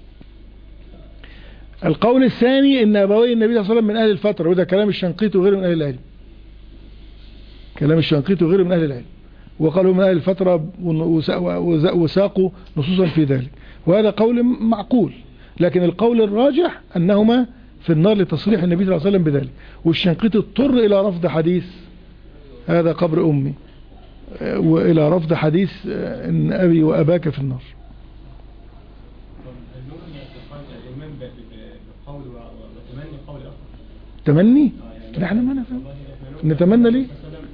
القول الثاني ان ابوي النبي صلى الله عليه وسلم من اهل الفترة، وده كلام الشنقيطي وغيره من اهل العلم، كلام الشنقيطي وغيره من اهل العلم، وقالوا من اهل الفترة وساقوا نصوصا في ذلك، وهذا قول معقول. لكن القول الراجح انهما في النار لتصريح النبي صلى الله عليه وسلم بذلك. والشنقيطي اضطر الى رفض حديث هذا قبر امي، والى رفض حديث ان ابي واباك في النار. تمني؟ نحن ما نفهم نتمنى ليه؟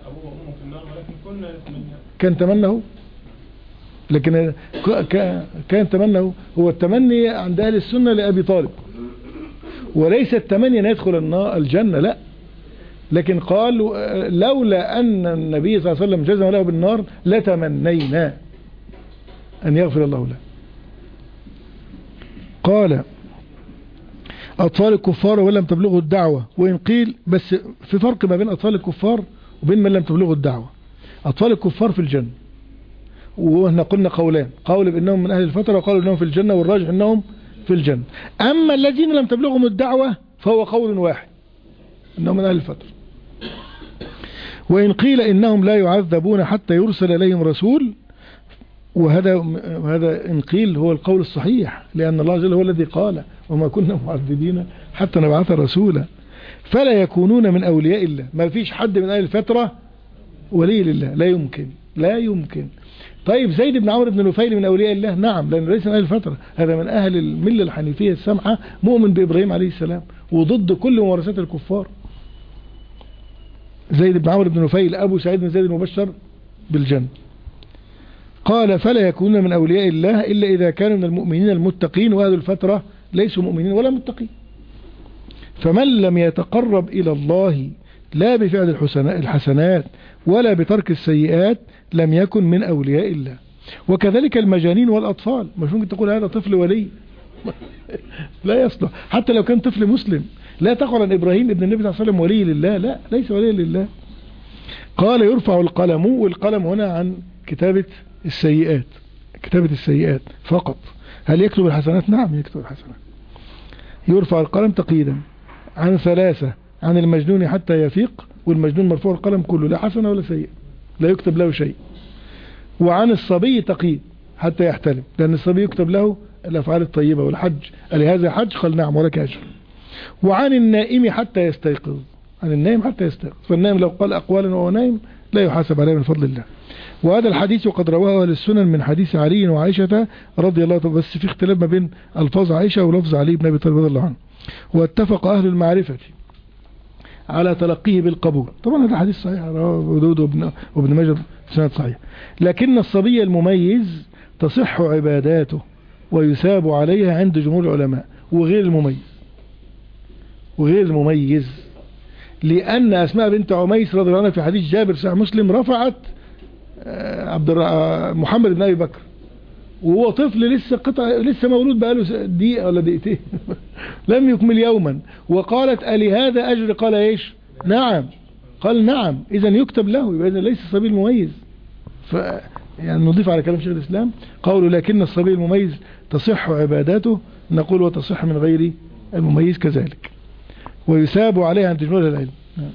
كان تمنه، لكن كان تمنه هو التمني عند اهل السنة لأبي طالب، وليس التمني ان يدخل النار الجنة، لا، لكن قال لولا ان النبي صلى الله عليه وسلم جزم له بالنار لتمنينا ان يغفر الله له. قال أطفال الكفار ولم تبلغوا الدعوة، وإن قيل بس في فرق ما بين أطفال الكفار وبين من لم تبلغوا الدعوة. أطفال الكفار في الجنة، وإحنا قلنا قولان، قول بأنهم من أهل الفترة وقالوا أنهم في الجنة، والراجح أنهم في الجنة. أما الذين لم تبلغهم الدعوة فهو قول واحد، أنهم من أهل الفترة. وإن قيل إنهم لا يعذبون حتى يرسل إليهم رسول، وهذا وهذا إن قيل هو القول الصحيح، لأن الله جل هو الذي قال وما كنا معذبين حتى نبعث رسولا، فلا يكونون من أولياء الله. ما فيش حد من أهل الفترة ولي لله، لا يمكن لا يمكن. طيب زيد بن عمرو بن نفيل من أولياء الله؟ نعم، لأنه ليس من أهل الفترة، هذا من أهل الملة الحنيفية السمحة، مؤمن بإبراهيم عليه السلام وضد كل ممارسات الكفار. زيد بن عمرو بن نفيل أبو سعيد بن زيد المبشر بالجنة. قال فلا يكونون من أولياء الله إلا إذا كانوا من المؤمنين المتقين، وهذه الفترة ليسوا مؤمنين ولا متقين. فمن لم يتقرب إلى الله لا بفعل الحسنات ولا بترك السيئات لم يكن من أولياء الله. وكذلك المجانين والأطفال، مش ممكن تقول هذا طفل ولي لا يصلح، حتى لو كان طفل مسلم. لا تقل عن إبراهيم ابن النبي صلى الله عليه وسلم ولي لله، لا، ليس ولي لله. قال يرفع القلم، والقلم هنا عن كتابة السيئات، كتابة السيئات فقط. هل يكتب الحسنات؟ نعم يكتب الحسنات. يرفع القلم تقييدا عن ثلاثة، عن المجنون حتى يفيق، والمجنون مرفوع القلم كله، لا حسنة ولا سيئة، لا يكتب له شيء. وعن الصبي تقييد حتى يحتلم، لأن الصبي يكتب له الأفعال الطيبة والحج، لهذا حج؟ قال نعم ولك أجر. وعن النائم حتى يستيقظ، عن النائم حتى يستيقظ، فالنائم لو قال أقوالا وهو نائم لا يحاسب عليه من فضل الله. وهذا الحديث قد رواه أهل السنن من حديث علي وعائشة رضي الله عنه، بس في اختلاف ما بين ألفاظ عائشة ولفظ علي بن أبي طالب رضي الله عنه. واتفق أهل المعرفة على تلقيه بالقبول. طبعا هذا حديث صحيح، رواه أبو داود وابن, وابن ماجه سنة صحيح. لكن الصبي المميز تصح عباداته ويثاب عليها عند جمهور العلماء، وغير المميز وغير المميز لأن أسماء بنت عميس رضي الله عنها في حديث جابر صحيح مسلم رفعت عبد محمد بن أبي بكر وهو طفل لسه قطع لسه مولود بقاله دقيقة ولا دقيقتين لم يكمل يوما، وقالت ألي هذا أجر؟ قال إيش؟ نعم. قال نعم، إذا يكتب له، يبقى إذا ليس الصبي المميز. ف يعني نضيف على كلام شيخ الإسلام قوله لكن الصبي المميز تصح عباداته، نقول وتصح من غير المميز كذلك، ويثاب عليها عند جمهور العلم.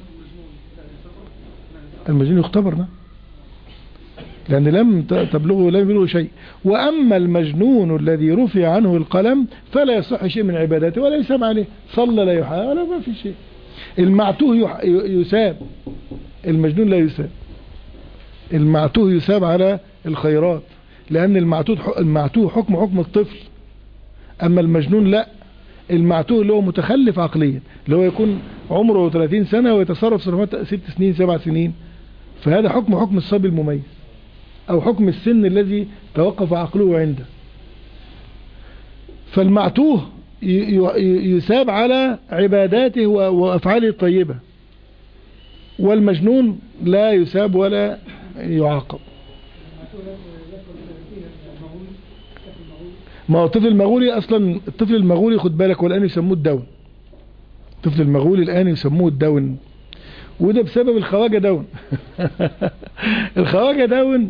المجنون يختبرنا لأن لم تبلغه لم يبلغه شيء. وأما المجنون الذي رفع عنه القلم فلا يصح شيء من عباداته ولا يساب عليه، صلى لا يحاسب ولا ما في شيء. المعتوه يساب، المجنون لا يساب. المعتوه يساب على الخيرات، لأن المعتوه المعتوه حكم حكم الطفل، أما المجنون لا. المعتوه اللي هو متخلف عقليا، اللي هو يكون عمره ثلاثين سنة ويتصرف تصرفات ست سنين سبع سنين، فهذا حكم حكم الصبي المميز، أو حكم السن الذي توقف عقله عنده. فالمعتوه يساب على عباداته وأفعاله الطيبة، والمجنون لا يساب ولا يعاقب. ما هو الطفل المغولي أصلا، الطفل المغولي خد بالك والآن يسموه الدون، الطفل المغولي الآن يسموه الدون، وده بسبب الخواجة داون. الخواجة داون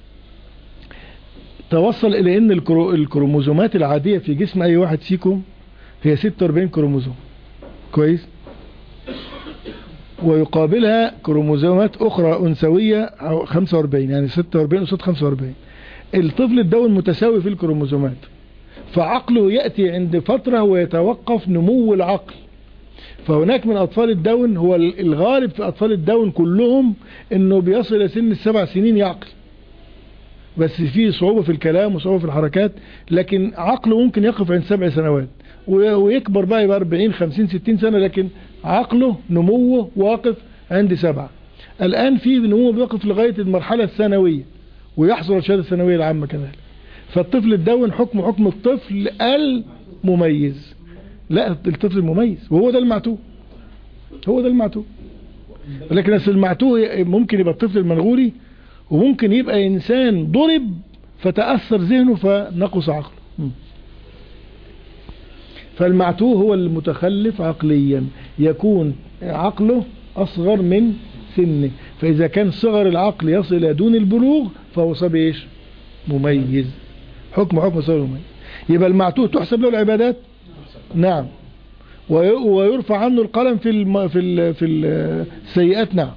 توصل الى ان الكروموزومات العادية في جسم اي واحد فيكم هي ستة واربعين كروموزوم، كويس، ويقابلها كروموزومات اخرى انثوية خمسة واربعين، يعني ستة واربعين قصاد خمسة واربعين. الطفل الداون متساوي في الكروموزومات، فعقله يأتي عند فترة ويتوقف نمو العقل. فهناك من أطفال الداون، هو الغالب في أطفال الداون كلهم انه بيصل إلى سن السبع سنين يعقل، بس فيه صعوبة في الكلام وصعوبة في الحركات، لكن عقله ممكن يقف عند سبع سنوات ويكبر بقى يبقى اربعين خمسين ستين سنة، لكن عقله نموه واقف عند سبعة. الآن في نمو بيقف لغاية المرحلة الثانوية ويحصل الشهادة الثانوية العامة كذلك. فالطفل الداون حكم حكم الطفل المميز، لا الطفل المميز، وهو ده المعتوه، هو ده المعتوه. لكن المعتوه ممكن يبقى الطفل المنغولي، وممكن يبقى إنسان ضرب فتأثر ذهنه فنقص عقله. فالمعتوه هو المتخلف عقليا، يكون عقله أصغر من سنه، فإذا كان صغر العقل يصل إلى دون البلوغ فهو صبي إيش؟ مميز، حكم حكم صبي مميز. يبقى المعتوه تحسب له العبادات، نعم، ويرفع عنه القلم في الم... في ال... في السيئات، نعم.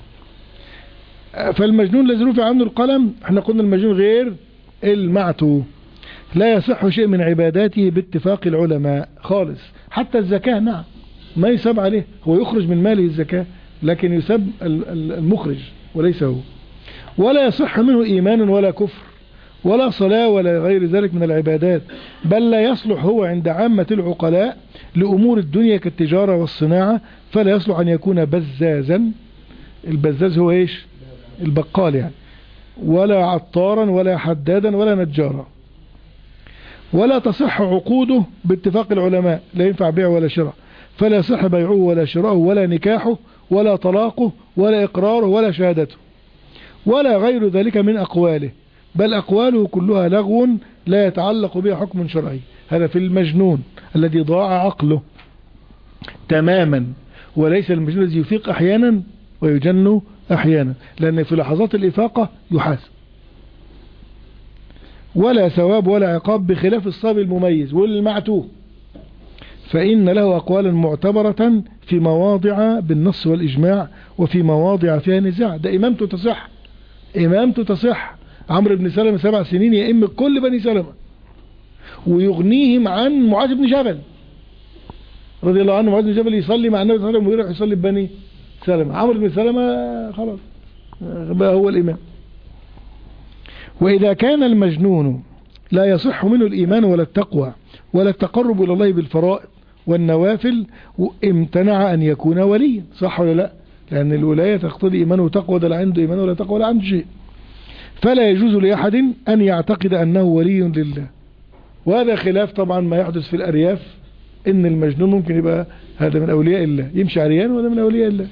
فالمجنون الذي رفع عنه القلم، احنا قلنا المجنون غير المعتوه لا يصح شيء من عباداته باتفاق العلماء خالص، حتى الزكاة نعم ما يسب عليه، هو يخرج من ماله الزكاة، لكن يسب المخرج وليس هو. ولا يصح منه إيمان ولا كفر ولا صلاة ولا غير ذلك من العبادات، بل لا يصلح هو عند عامة العقلاء لأمور الدنيا كالتجارة والصناعة، فلا يصلح أن يكون بزازا، البزاز هو إيش؟ البقال يعني، ولا عطارا ولا حدادا ولا نجارا. ولا تصح عقوده باتفاق العلماء، لا ينفع بيع ولا شراء، فلا يصح بيعه ولا شراءه ولا نكاحه ولا طلاقه ولا إقراره ولا شهادته ولا غير ذلك من أقواله، بل أقواله كلها لغو لا يتعلق بها حكم شرعي. هذا في المجنون الذي ضاع عقله تماما، وليس المجنون الذي يفيق أحيانا ويجن أحيانا، لأن في لحظات الإفاقة يحاسب. ولا ثواب ولا عقاب بخلاف الصبي المميز والمعتوه، فإن له أقوالا معتبرة في مواضع بالنص والإجماع، وفي مواضع فيها نزاع. ده إمامته تصح، إمامته تصح. عمرو بن سلمة سبع سنين يئم كل بني سلمة ويغنيهم عن معاذ بن جبل رضي الله عنه. معاذ بن جبل يصلي مع النبي صلى الله عليه وسلم ويروح يصلي ببني سلمة، عمرو بن سلمة خلاص بقى هو الإمام. وإذا كان المجنون لا يصح منه الإيمان ولا التقوى ولا التقرب إلى الله بالفرائض والنوافل، امتنع أن يكون وليا، صح ولا لا؟ لأن الولاية تقتضي إيمان وتقوى، ده لا عنده إيمان ولا تقوى ولا عنده شيء. فلا يجوز لأحد أن يعتقد أنه ولي لله، وهذا خلاف طبعا ما يحدث في الأرياف، إن المجنون ممكن يبقى هذا من أولياء الله، يمشي عريان وهذا من أولياء الله.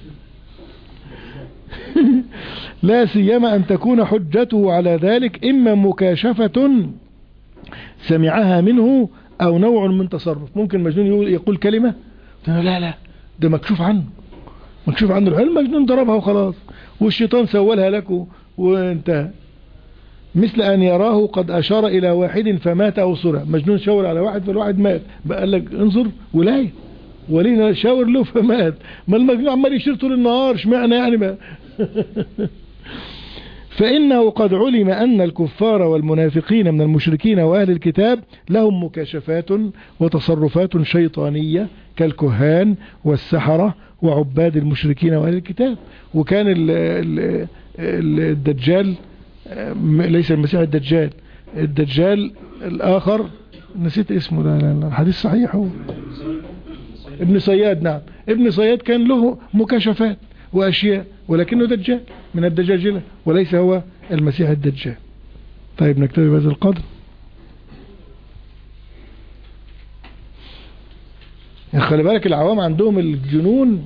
لا سيما أن تكون حجته على ذلك إما مكاشفة سمعها منه أو نوع من تصرف. ممكن المجنون يقول كلمة لا لا ده مكشوف عنه، مكشوف عنه الحلم، المجنون ضربها وخلاص والشيطان سولها لك وانتهى. مثل أن يراه قد أشار إلى واحد فمات أو صرع، مجنون شاور على واحد فالواحد مات، بقى لك انظر ولاية ولينا شاور له فمات، ما المجنون عمال يشير طول النهار، اشمعنى يعني ما فإنه قد علم أن الكفار والمنافقين من المشركين وأهل الكتاب لهم مكاشفات وتصرفات شيطانية كالكهان والسحرة وعباد المشركين وأهل الكتاب. وكان ال ال الدجال، ليس المسيح الدجال، الدجال الآخر نسيت اسمه، ده الحديث صحيح، هو ابن صياد، نعم ابن صياد كان له مكاشفات وأشياء، ولكنه دجال من الدجاجلة وليس هو المسيح الدجال. طيب نكتفي بهذا القدر. خلي بالك العوام عندهم الجنون،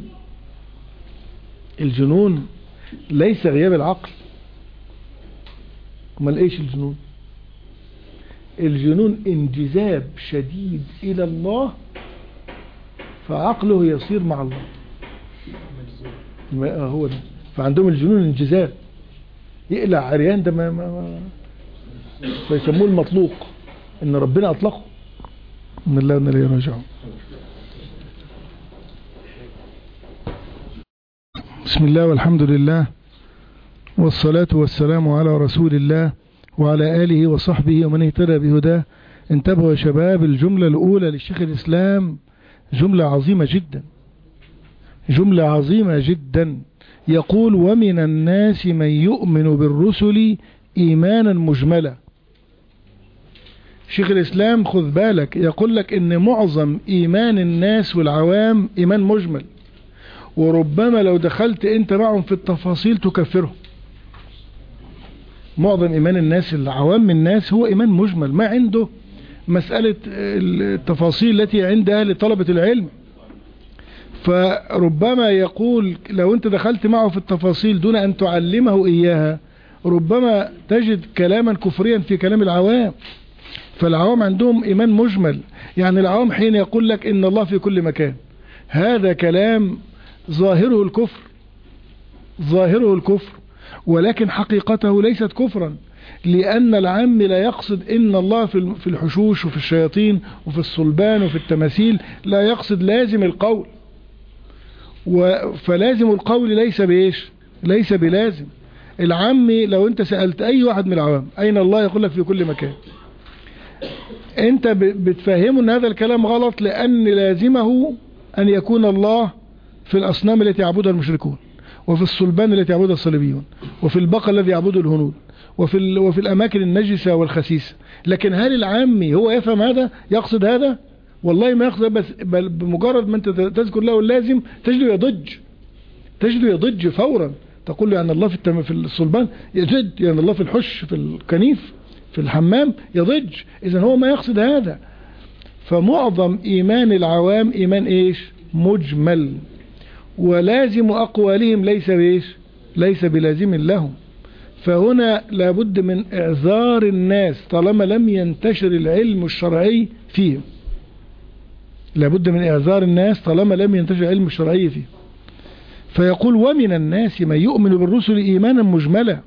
الجنون ليس غياب العقل. امال ايش الجنون؟ الجنون انجذاب شديد الى الله فعقله يصير مع الله. هو ده. فعندهم الجنون الانجذاب، يقلع عريان ده ما, ما, ما فيسموه المطلوق، ان ربنا اطلقه. ان الله وإنا إليه راجعون. بسم الله والحمد لله والصلاة والسلام على رسول الله وعلى آله وصحبه ومن اهتدى بهداه. انتبهوا يا شباب، الجملة الأولى للشيخ الإسلام جملة عظيمة جدا، جملة عظيمة جدا. يقول: ومن الناس من يؤمن بالرسل إيمانا مجملا. شيخ الإسلام خذ بالك، يقول لك إن معظم إيمان الناس والعوام إيمان مجمل، وربما لو دخلت أنت معهم في التفاصيل تكفرهم. معظم إيمان الناس العوام الناس هو إيمان مجمل، ما عنده مسألة التفاصيل التي عند أهل طلبة العلم. فربما يقول لو أنت دخلت معه في التفاصيل دون أن تعلمه إياها، ربما تجد كلاما كفريا في كلام العوام. فالعوام عندهم إيمان مجمل، يعني العوام حين يقول لك إن الله في كل مكان، هذا كلام ظاهره الكفر، ظاهره الكفر، ولكن حقيقته ليست كفرا، لأن العام لا يقصد إن الله في الحشوش وفي الشياطين وفي الصلبان وفي التماثيل، لا يقصد لازم القول. فلازم القول ليس بإيش؟ ليس بلازم. العامي لو أنت سألت أي واحد من العوام أين الله، يقول لك في كل مكان. أنت بتفهمه أن هذا الكلام غلط، لأن لازمه أن يكون الله في الأصنام التي يعبدها المشركون، وفي الصلبان التي يعبدها الصليبيون، وفي البقر الذي يعبده الهنود، وفي وفي الأماكن النجسة والخسيسة. لكن هل العامي هو يفهم هذا؟ يقصد هذا؟ والله ما يقصد، بس بل بمجرد ما أنت تذكر له اللازم تجده يضج، تجده يضج فورا. تقول له يعني الله في في الصلبان يضج، يعني الله في الحش في الكنيف في الحمام يضج. إذن هو ما يقصد هذا. فمعظم إيمان العوام إيمان إيش؟ مجمل، ولازم أقوالهم ليس بإيش؟ ليس بلازم لهم. فهنا لابد من إعذار الناس طالما لم ينتشر العلم الشرعي فيهم، لابد من إعذار الناس طالما لم ينتشر العلم الشرعي فيهم. فيقول: ومن الناس من يؤمن بالرسل إيمانا مجملا،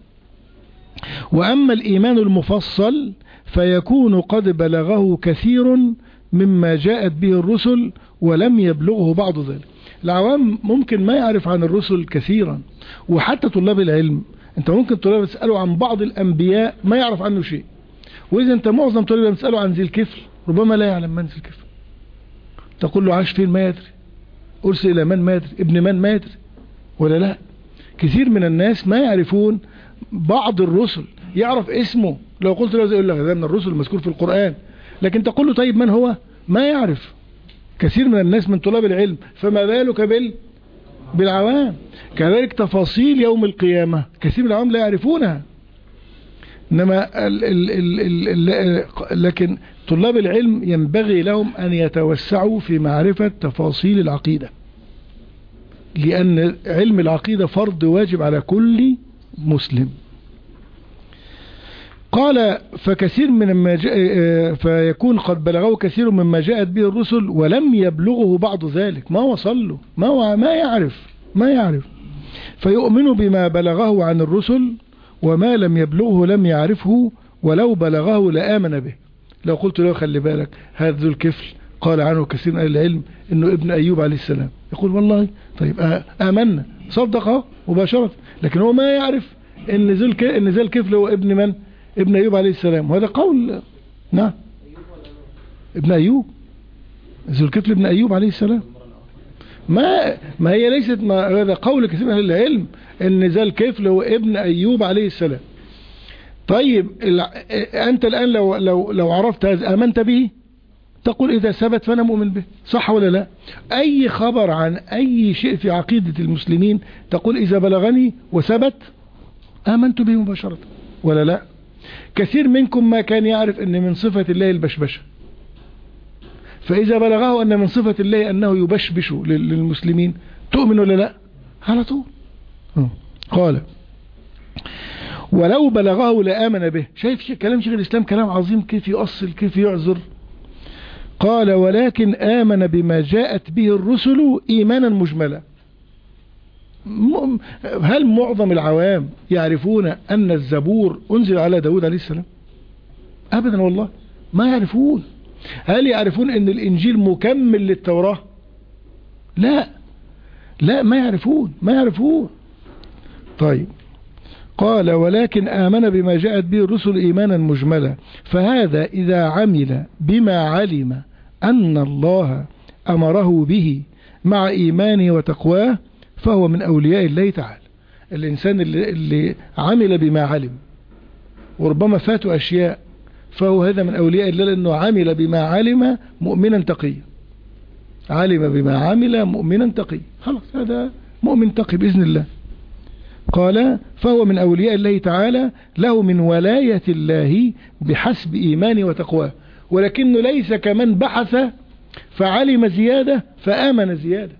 وأما الإيمان المفصل فيكون قد بلغه كثير مما جاءت به الرسل ولم يبلغه بعض ذلك. العوام ممكن ما يعرف عن الرسل كثيرا، وحتى طلاب العلم انت ممكن طلاب تسأله عن بعض الأنبياء ما يعرف عنه شيء، وإذا انت معظم طلاب تسأله عن ذي الكفل ربما لا يعلم من ذي الكفل. تقول له عاش فين ما يدري، أرسل إلى من ما يدري، ابن من ما يدري، ولا لا؟ كثير من الناس ما يعرفون بعض الرسل، يعرف اسمه لو قلت له يقول لك هذا من الرسل المذكور في القرآن، لكن تقول له طيب من هو؟ ما يعرف. كثير من الناس من طلاب العلم، فما بالك بال بالعوام. كذلك تفاصيل يوم القيامة كثير من العوام لا يعرفونها، إنما ال ال ال ال لكن طلاب العلم ينبغي لهم أن يتوسعوا في معرفة تفاصيل العقيدة، لأن علم العقيدة فرض واجب على كل مسلم. قال: فكثير من ما جاء فيكون قد بلغه كثير مما جاءت به الرسل ولم يبلغه بعض ذلك، ما وصل له، ما ما يعرف ما يعرف فيؤمن بما بلغه عن الرسل، وما لم يبلغه لم يعرفه، ولو بلغه لآمن به. لو قلت له خلي بالك هذا ذو الكفل قال عنه كثير من أهل العلم إنه ابن أيوب عليه السلام، يقول والله طيب آمنا صدقه مباشرة، لكن هو ما يعرف إن ذو إن ذو الكفل هو ابن من؟ ابن أيوب عليه السلام. وهذا قول نعم ابن أيوب، ذو الكفل ابن أيوب عليه السلام. ما ما هي ليست ما هذا قول كثير من أهل العلم إن ذو الكفل هو ابن أيوب عليه السلام. طيب أنت الآن لو لو لو عرفت هذا آمنت به، تقول إذا ثبت فأنا مؤمن به، صح ولا لا؟ أي خبر عن أي شيء في عقيدة المسلمين تقول إذا بلغني وثبت آمنت به مباشرة، ولا لا؟ كثير منكم ما كان يعرف أن من صفة الله البشبشة، فإذا بلغه أن من صفة الله أنه يبشبش للمسلمين تؤمن ولا لا؟ على طول. قال: ولو بلغه لآمن به. شايف كلام شيخ الإسلام كلام عظيم، كيف يؤصل كيف يعذر. قال: ولكن آمن بما جاءت به الرسل إيمانا مجملا. هل معظم العوام يعرفون أن الزبور أنزل على داود عليه السلام؟ أبدا والله ما يعرفون. هل يعرفون أن الإنجيل مكمل للتوراة؟ لا لا ما يعرفون ما يعرفون. طيب قال ولكن آمن بما جاءت به الرسل إيمانا مجملا، فهذا إذا عمل بما علم أن الله أمره به مع إيمانه وتقواه فهو من أولياء الله تعالى. الإنسان اللي, اللي عمل بما علم وربما فاته أشياء فهو هذا من أولياء الله، لأنه عمل بما علم مؤمنا تقيا. علم بما عمل مؤمنا تقيا، خلاص هذا مؤمن تقي بإذن الله. قال فهو من أولياء الله تعالى له من ولاية الله بحسب إيمانه وتقواه، ولكنه ليس كمن بحث فعلم زيادة فآمن زيادة.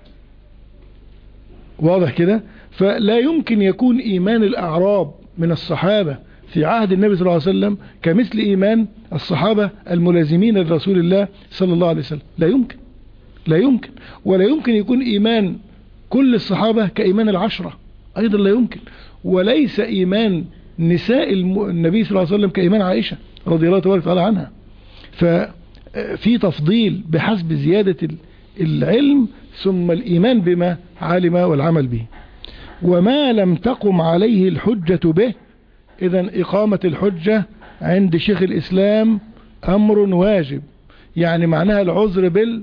واضح كده؟ فلا يمكن يكون إيمان الأعراب من الصحابة في عهد النبي صلى الله عليه وسلم كمثل إيمان الصحابة الملازمين لرسول الله صلى الله عليه وسلم. لا يمكن لا يمكن ولا يمكن يكون إيمان كل الصحابة كإيمان العشرة، أيضا لا يمكن. وليس إيمان نساء النبي صلى الله عليه وسلم كإيمان عائشة رضي الله تبارك وتعالى عنها. ففي تفضيل بحسب زيادة العلم ثم الإيمان بما علم والعمل به. وما لم تقم عليه الحجة به، إذن إقامة الحجة عند شيخ الإسلام أمر واجب، يعني معناها العذر بال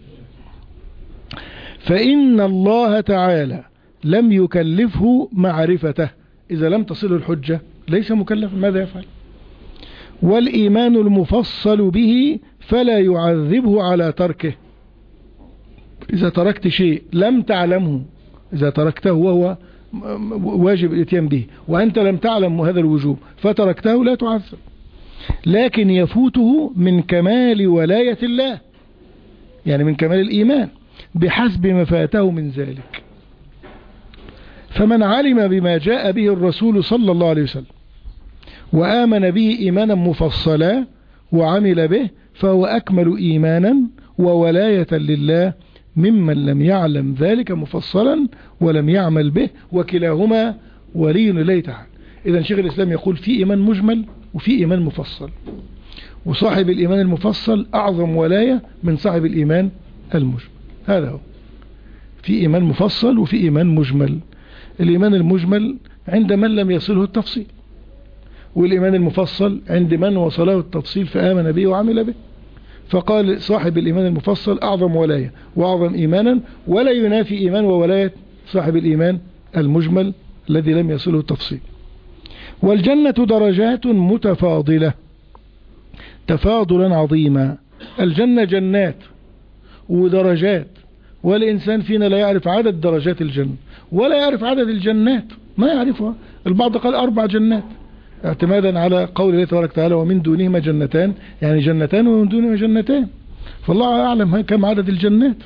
فإن الله تعالى لم يكلفه معرفته. إذا لم تصل الحجة ليس مكلفا، ماذا يفعل؟ والإيمان المفصل به فلا يعذبه على تركه. إذا تركت شيء لم تعلمه، إذا تركته وهو واجب الاتيان به وأنت لم تعلم هذا الوجوب فتركته لا تعذب، لكن يفوته من كمال ولاية الله، يعني من كمال الإيمان بحسب ما فاته من ذلك. فمن علم بما جاء به الرسول صلى الله عليه وسلم وآمن به إيمانا مفصلا وعمل به فهو أكمل إيمانا وولاية لله ممن لم يعلم ذلك مفصلا ولم يعمل به، وكلاهما ولي لله تعالى. إذن شيخ الإسلام يقول في إيمان مجمل وفي إيمان مفصل، وصاحب الإيمان المفصل أعظم ولاية من صاحب الإيمان المجمل. هذا هو، في إيمان مفصل وفي إيمان مجمل. الإيمان المجمل عند من لم يصله التفصيل، والإيمان المفصل عند من وصله التفصيل فآمن به وعمل به. فقال صاحب الإيمان المفصل أعظم ولاية وأعظم إيمانا، ولا ينافي إيمان وولاية صاحب الإيمان المجمل الذي لم يصله التفصيل. والجنة درجات متفاضلة تفاضلا عظيما. الجنة جنات ودرجات، والإنسان فينا لا يعرف عدد درجات الجنة ولا يعرف عدد الجنات، ما يعرفها. البعض قال أربع جنات اعتمادا على قول الله تبارك وتعالى ومن دونهما جنتان، يعني جنتان ومن دونهما جنتان، فالله أعلم كم عدد الجنات.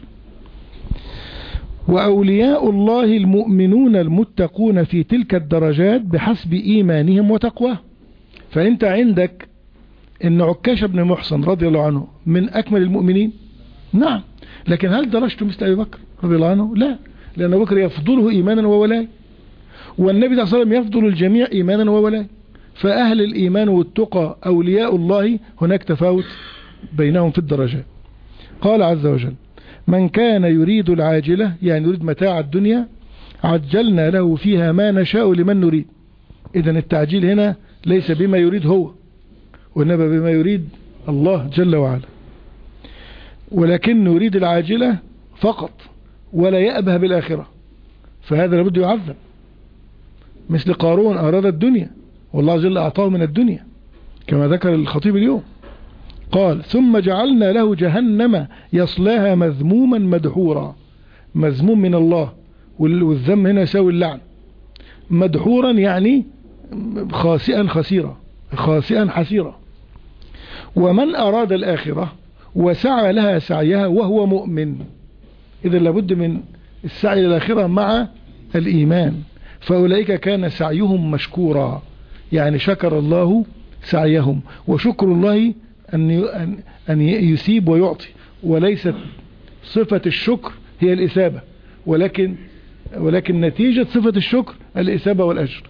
وأولياء الله المؤمنون المتقون في تلك الدرجات بحسب إيمانهم وتقواه. فأنت عندك إن عكاش بن محصن رضي الله عنه من أكمل المؤمنين، نعم، لكن هل درجته مثل أبي بكر رضي الله عنه؟ لا، لأن أبو بكر يفضله إيمانا وولاية، والنبي صلى الله عليه وسلم يفضل الجميع إيمانا وولاية. فأهل الإيمان والتقى أولياء الله هناك تفاوت بينهم في الدرجات. قال عز وجل من كان يريد العاجلة، يعني يريد متاع الدنيا، عجلنا له فيها ما نشاء لمن نريد. إذن التعجيل هنا ليس بما يريد هو، وإنما بما يريد الله جل وعلا، ولكن يريد العاجلة فقط ولا يأبه بالآخرة، فهذا لابد يعذب. مثل قارون أراد الدنيا والله جل أعطاه من الدنيا كما ذكر الخطيب اليوم، قال ثم جعلنا له جهنم يصلاها مذموما مدحورا. مذموم من الله، والذم هنا يساوي اللعن. مدحورا يعني خاسئا خسيرا، خاسئا حسيرا. ومن أراد الآخرة وسعى لها سعيها وهو مؤمن، إذا لابد من السعي للآخرة مع الإيمان، فأولئك كان سعيهم مشكورا، يعني شكر الله سعيهم، وشكر الله أن أن يثيب ويعطي، وليست صفة الشكر هي الإثابة، ولكن ولكن نتيجة صفة الشكر الإثابة والأجر.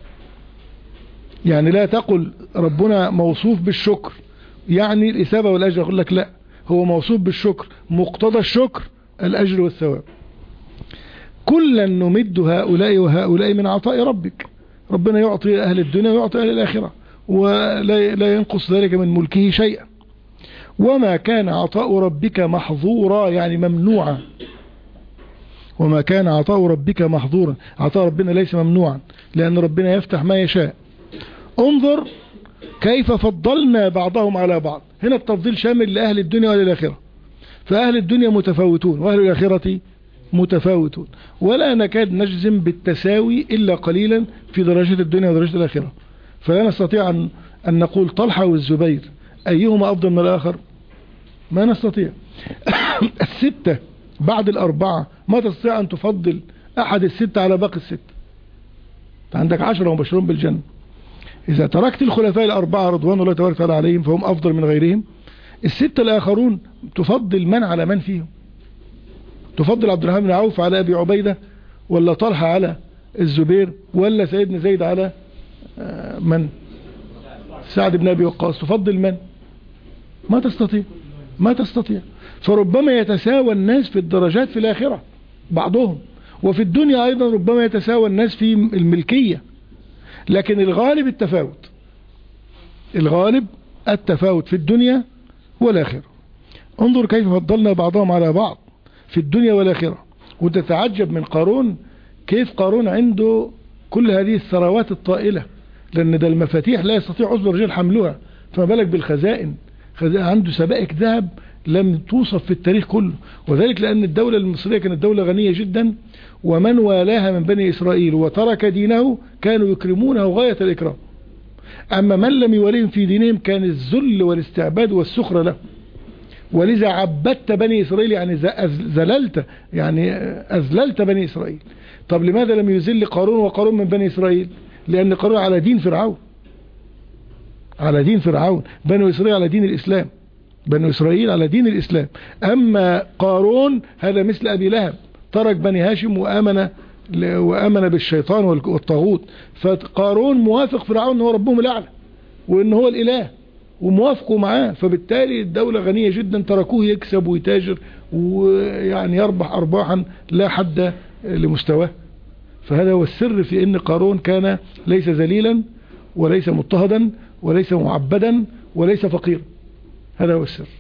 يعني لا تقل ربنا موصوف بالشكر يعني الإثابة والأجر، أقول لك لا، هو موصوف بالشكر، مقتضى الشكر الأجر والثواب. كلا نمد هؤلاء وهؤلاء من عطاء ربك، ربنا يعطي أهل الدنيا ويعطي أهل الآخرة، ولا ينقص ذلك من ملكه شيئا. وما كان عطاء ربك محظورا يعني ممنوعا، وما كان عطاء ربك محظورا، عطاء ربنا ليس ممنوعا لأن ربنا يفتح ما يشاء. انظر كيف فضلنا بعضهم على بعض، هنا التفضيل شامل لأهل الدنيا وللآخرة، فأهل الدنيا متفاوتون وأهل الآخرة متفاوتون، ولا نكاد نجزم بالتساوي إلا قليلا في درجة الدنيا ودرجة الآخرة. فلا نستطيع أن, أن نقول طلحة والزبير أيهما أفضل من الآخر، ما نستطيع. الستة بعد الأربعة ما تستطيع أن تفضل أحد الستة على باقي الستة، عندك عشرة مبشرون بالجنة، إذا تركت الخلفاء الأربعة رضوان الله تبارك وتعالى عليهم فهم أفضل من غيرهم. الستة الآخرون تفضل من على من فيهم، تفضل عبد الرحمن بن عوف على أبي عبيدة، ولا طلحة على الزبير، ولا سيدنا زيد على من سعد بن أبي وقاص، تفضل من؟ ما تستطيع ما تستطيع. فربما يتساوى الناس في الدرجات في الآخرة بعضهم، وفي الدنيا أيضا ربما يتساوى الناس في الملكية، لكن الغالب التفاوت، الغالب التفاوت في الدنيا والآخرة. انظر كيف فضلنا بعضهم على بعض في الدنيا والآخرة. وتتعجب من قارون، كيف قارون عنده كل هذه الثروات الطائلة، لأن ده المفاتيح لا يستطيع عضو الرجال حملها، فما بالك بالخزائن، عنده سبائك ذهب لم توصف في التاريخ كله. وذلك لأن الدولة المصرية كانت دولة غنية جدا، ومن والاها من بني إسرائيل وترك دينه كانوا يكرمونه غاية الإكرام، أما من لم يوليهم في دينهم كان الذل والاستعباد والسخرة له. ولذا عبدت بني إسرائيل يعني زللت، يعني أذللت بني إسرائيل. طب لماذا لم يذل قارون وقارون من بني إسرائيل؟ لأن قارون على دين فرعون، على دين فرعون، بنو إسرائيل على دين الإسلام، بنو إسرائيل على دين الإسلام. أما قارون هذا مثل أبي لهب، ترك بني هاشم وآمن وآمن بالشيطان والطاغوت. فقارون موافق فرعون أنه ربهم الأعلى وأنه هو الإله، وموافقوا معاه، فبالتالي الدولة غنية جدا، تركوه يكسب ويتاجر ويعني يربح أرباحا لا حد لمستواه. فهذا هو السر في أن قارون كان ليس ذليلا وليس مضطهدا وليس معبدا وليس فقيرا، هذا هو السر.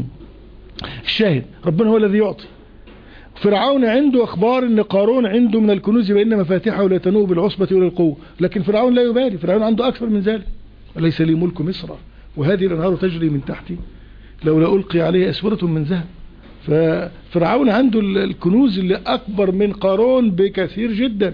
الشاهد ربنا هو الذي يعطي. فرعون عنده أخبار أن قارون عنده من الكنوز بأن مفاتيحه لا تنوء بالعصبة ولا القوة، لكن فرعون لا يبالي، فرعون عنده أكثر من ذلك. وليس لي ملك مصر وهذه الأنهار تجري من تحتي لولا ألقي عليه أسورة من ذهب. ففرعون عنده الكنوز اللي أكبر من قارون بكثير جدا،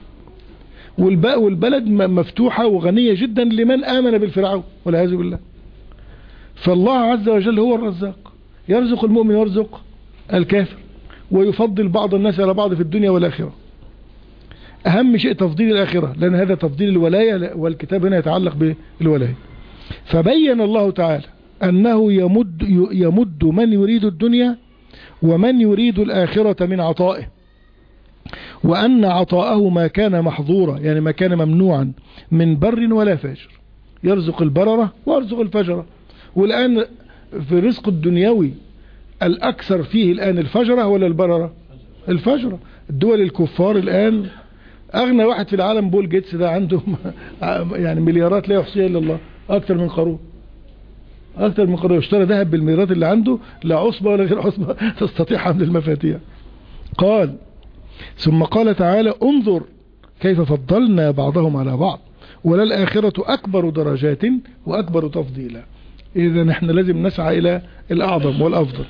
والبلد مفتوحة وغنية جدا لمن آمن بالفرعون والعياذ بالله. فالله عز وجل هو الرزاق، يرزق المؤمن ويرزق الكافر، ويفضل بعض الناس على بعض في الدنيا والآخرة. أهم شيء تفضيل الآخرة، لأن هذا تفضيل الولاية، والكتاب هنا يتعلق بالولاية. فبين الله تعالى أنه يمد, يمد من يريد الدنيا ومن يريد الآخرة من عطائه، وأن عطاءه ما كان محظورا يعني ما كان ممنوعا من بر ولا فاجر، يرزق البررة ويرزق الفجرة. والآن في الرزق الدنيوي الأكثر فيه الآن الفجرة ولا البررة؟ الفجرة. الدول الكفار الآن أغنى واحد في العالم بول جيتس ده عنده يعني مليارات لا يحصيها إلا الله، أكثر من قارون، أكثر من قارون. اشترى ذهب بالمليارات اللي عنده، لا عصبة ولا غير عصبة تستطيع حمل المفاتيح. قال ثم قال تعالى انظر كيف فضلنا بعضهم على بعض وللآخرة أكبر درجات وأكبر تفضيلا. إذا نحن لازم نسعى إلى الأعظم والأفضل.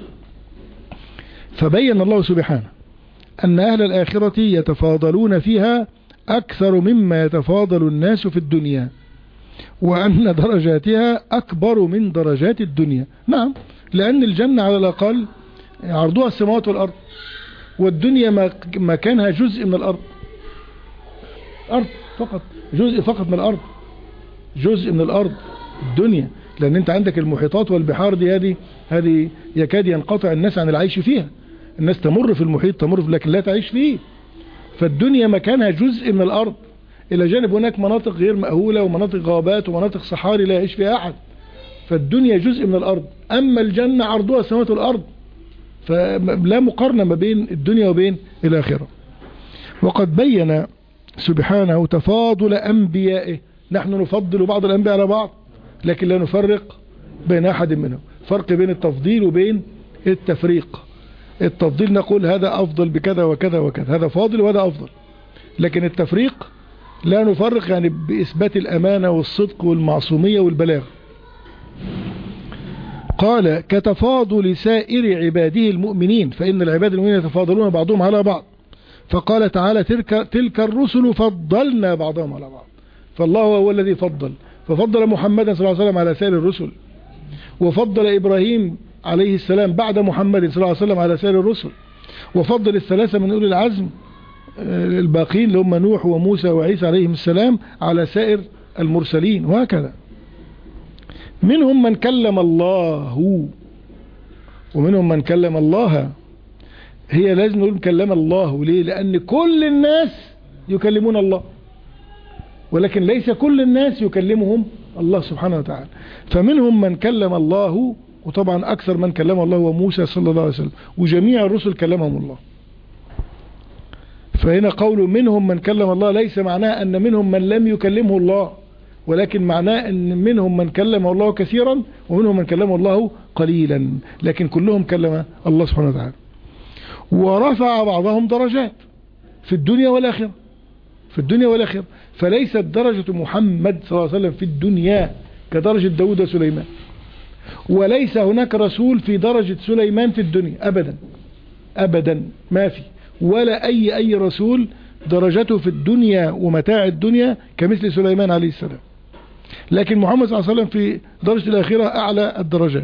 فبين الله سبحانه أن أهل الآخرة يتفاضلون فيها أكثر مما يتفاضل الناس في الدنيا، وأن درجاتها أكبر من درجات الدنيا. نعم، لأن الجنة على الأقل عرضها السماوات والأرض، والدنيا مكانها جزء من الأرض، أرض فقط، جزء فقط من الأرض، جزء من الأرض الدنيا. لأن أنت عندك المحيطات والبحار دي، هذه هذه يكاد ينقطع الناس عن العيش فيها. الناس تمر في المحيط، تمر في، لكن لا تعيش فيه. فالدنيا مكانها جزء من الأرض، إلى جانب هناك مناطق غير مأهولة ومناطق غابات ومناطق صحاري لا يعيش فيها أحد، فالدنيا جزء من الأرض. أما الجنة عرضها السماوات والأرض، فلا مقارنة ما بين الدنيا وبين الآخرة. وقد بين سبحانه تفاضل أنبيائه، نحن نفضل بعض الأنبياء على بعض لكن لا نفرق بين أحد منهم، فرق بين التفضيل وبين التفريق. التفضيل نقول هذا أفضل بكذا وكذا وكذا، هذا فاضل وهذا أفضل، لكن التفريق لا نفرق يعني بإثبات الأمانة والصدق والمعصومية والبلاغ. قال كتفاضل سائر عباده المؤمنين، فإن العباد المؤمنين يتفاضلون بعضهم على بعض. فقال تعالى تلك, تلك الرسل فضلنا بعضهم على بعض، فالله هو الذي فضل، ففضل محمدا صلى الله عليه وسلم على سائر الرسل، وفضل إبراهيم عليه السلام بعد محمد صلى الله عليه وسلم على سائر الرسل، وفضل الثلاثة من أولي العزم الباقين اللي هم نوح وموسى وعيسى عليهم السلام على سائر المرسلين، وهكذا. منهم من كلم الله ومنهم من كلم الله. هي لازم نقول كلم الله ليه؟ لأن كل الناس يكلمون الله، ولكن ليس كل الناس يكلمهم الله سبحانه وتعالى. فمنهم من كلم الله، وطبعا أكثر من كلم الله هو موسى صلى الله عليه وسلم، وجميع الرسل كلمهم الله. فهنا قوله منهم من كلم الله ليس معناه أن منهم من لم يكلمه الله، ولكن معناه أن منهم من كلمه الله كثيرا ومنهم من كلمه الله قليلا، لكن كلهم كلم الله سبحانه وتعالى. ورفع بعضهم درجات في الدنيا والآخرة، في الدنيا والآخرة. فليست درجة محمد صلى الله عليه وسلم في الدنيا كدرجة داود وسليمان، وليس هناك رسول في درجة سليمان في الدنيا أبدا أبدا، ما في ولا أي أي رسول درجته في الدنيا ومتاع الدنيا كمثل سليمان عليه السلام. لكن محمد صلى الله عليه وسلم في درجة الآخرة أعلى الدرجات.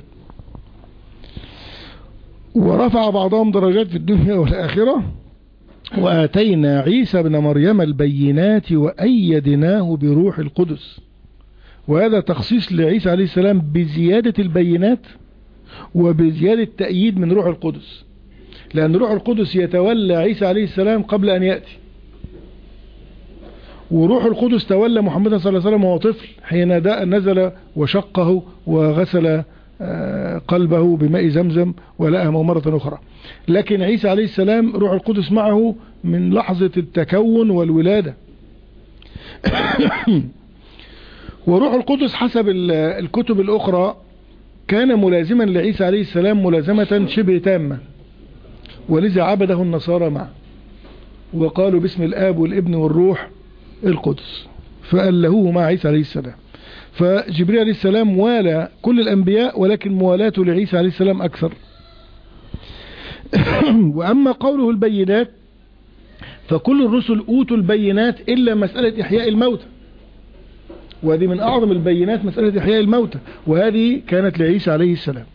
ورفع بعضهم درجات في الدنيا والآخرة. وآتينا عيسى بن مريم البينات وأيدناه بروح القدس. وهذا تخصيص لعيسى عليه السلام بزيادة البينات وبزيادة تأييد من روح القدس، لأن روح القدس يتولى عيسى عليه السلام قبل أن يأتي، وروح القدس تولى محمد صلى الله عليه وسلم وهو طفل حين نزل وشقه وغسل قلبه بماء زمزم ولأهمه مرة أخرى. لكن عيسى عليه السلام روح القدس معه من لحظة التكون والولادة. وروح القدس حسب الكتب الأخرى كان ملازما لعيسى عليه السلام ملازمة شبه تامة، ولذا عبده النصارى معه وقالوا باسم الآب والابن والروح القدس، فألهوه مع عيسى عليه السلام. فجبريل عليه السلام والى كل الأنبياء، ولكن موالاته لعيسى عليه السلام أكثر. وأما قوله البينات فكل الرسل أوتوا البينات إلا مسألة إحياء الموتى، وهذه من أعظم البينات مسألة إحياء الموتى، وهذه كانت لعيسى عليه السلام.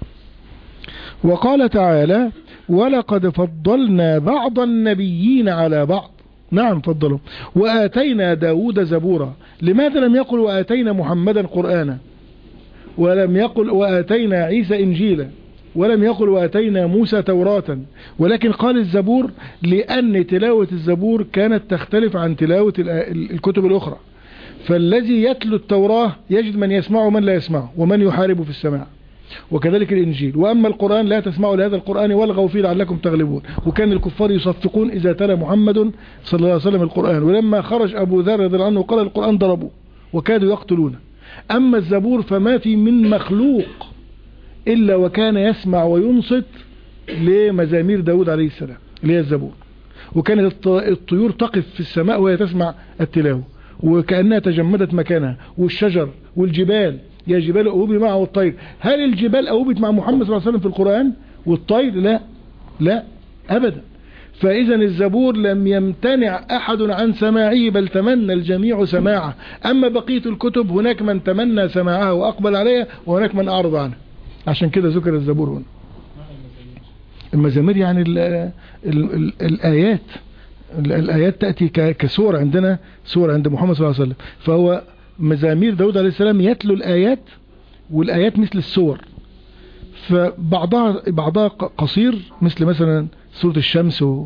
وقال تعالى ولقد فضلنا بعض النبيين على بعض، نعم فضلوا. وآتينا داود زبورا. لماذا لم يقل وآتينا محمدا قرآنا، ولم يقل وآتينا عيسى إنجيلا، ولم يقل وآتينا موسى توراة، ولكن قال الزبور لأن تلاوة الزبور كانت تختلف عن تلاوة الكتب الأخرى. فالذي يتلو التوراة يجد من يسمعه ومن لا يسمعه ومن يحارب في السماع، وكذلك الإنجيل. وأما القرآن لا تسمعوا لهذا القرآن والغوا فيه لعلكم تغلبون. وكان الكفار يصفقون إذا تلا محمد صلى الله عليه وسلم القرآن، ولما خرج أبو ذر رضي الله عنه قال القرآن ضربوه وكادوا يقتلونه. أما الزبور فما في من مخلوق إلا وكان يسمع وينصت لمزامير داود عليه السلام اللي هي الزبور، وكانت الطيور تقف في السماء وهي تسمع التلاوة وكأنها تجمدت مكانها، والشجر والجبال يا جبال أوبي معه والطير. هل الجبال أوبت مع محمد صلى الله عليه وسلم في القرآن والطير؟ لا لا أبدا. فإذا الزبور لم يمتنع أحد عن سماعه بل تمنى الجميع سماعه. أما بقية الكتب هناك من تمنى سماعها وأقبل عليها وهناك من أعرض عنها، عشان كده ذكر الزبور هنا. المزامير يعني ال ال ال الآيات الآيات تأتي كسور عندنا، سور عند محمد صلى الله عليه وسلم. فهو مزامير داود عليه السلام يتلو الآيات، والآيات مثل السور، فبعضها بعضها قصير مثل مثلا سورة الشمس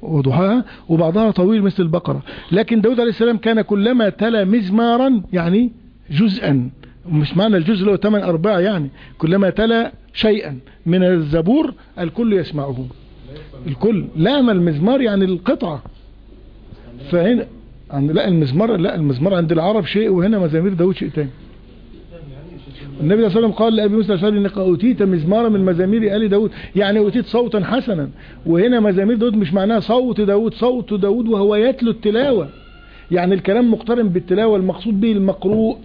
وضحاها، وبعضها طويل مثل البقرة. لكن داود عليه السلام كان كلما تلا مزمارا يعني جزءا، مش معنى الجزء اللي هو ثمان أرباع، يعني كلما تلا شيئا من الزبور الكل يسمعه. الكل، لا ما المزمار يعني القطعة. فهنا لا المزمار لا المزمار عند العرب شيء، وهنا مزامير داود شيء تاني. النبي صلى الله عليه وسلم قال لأبي موسى الأشعري إنك أوتيت مزمارا من مزامير آل داود، يعني أوتيت صوتا حسنا. وهنا مزامير داود مش معناها صوت داود، صوت داود وهو يتلو التلاوة، يعني الكلام مقترن بالتلاوة، المقصود به المقروء.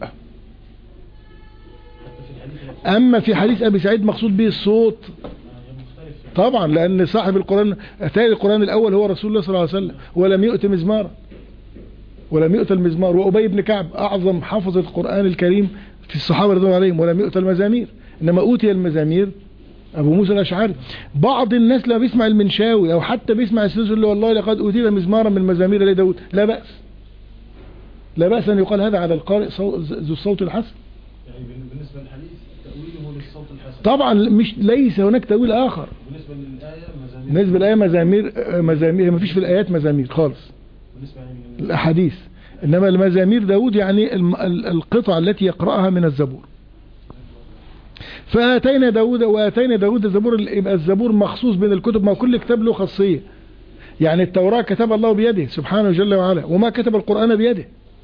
أما في حديث أبي سعيد مقصود به الصوت طبعا، لأن صاحب القرآن أتى القرآن الأول هو رسول الله صلى الله عليه وسلم، ولم يؤت مزمارا، ولم يؤت المزمار. وأبي بن كعب أعظم حافظ القرآن الكريم في الصحابة رضي الله عليهم، ولم يؤت المزامير، إنما أوتي المزامير أبو موسى الأشعري. بعض الناس لا بيسمع المنشاوي أو حتى بيسمع السيد اللي والله لقد أوتيت مزمارا من مزامير آل داود، لا بأس، لا بأس أن يقال هذا على القارئ ذو الصوت الحسن. يعني بالنسبة للحديث تأويله للصوت الحسن طبعا، مش ليس هناك تأويل آخر. بالنسبة للآية مزامير، بالنسبة للآية مزامير، مزامير ما فيش في الآيات مزامير خالص، بالنسبة يعني الأحاديث. إنما المزامير داود يعني القطع التي يقرأها من الزبور. فآتينا داود وآتينا داود الزبور، يبقى الزبور مخصوص بين الكتب، ما كل كتاب له خاصية. يعني التوراة كتب الله بيده سبحانه جل وعلا، وما كتب القرآن بيده.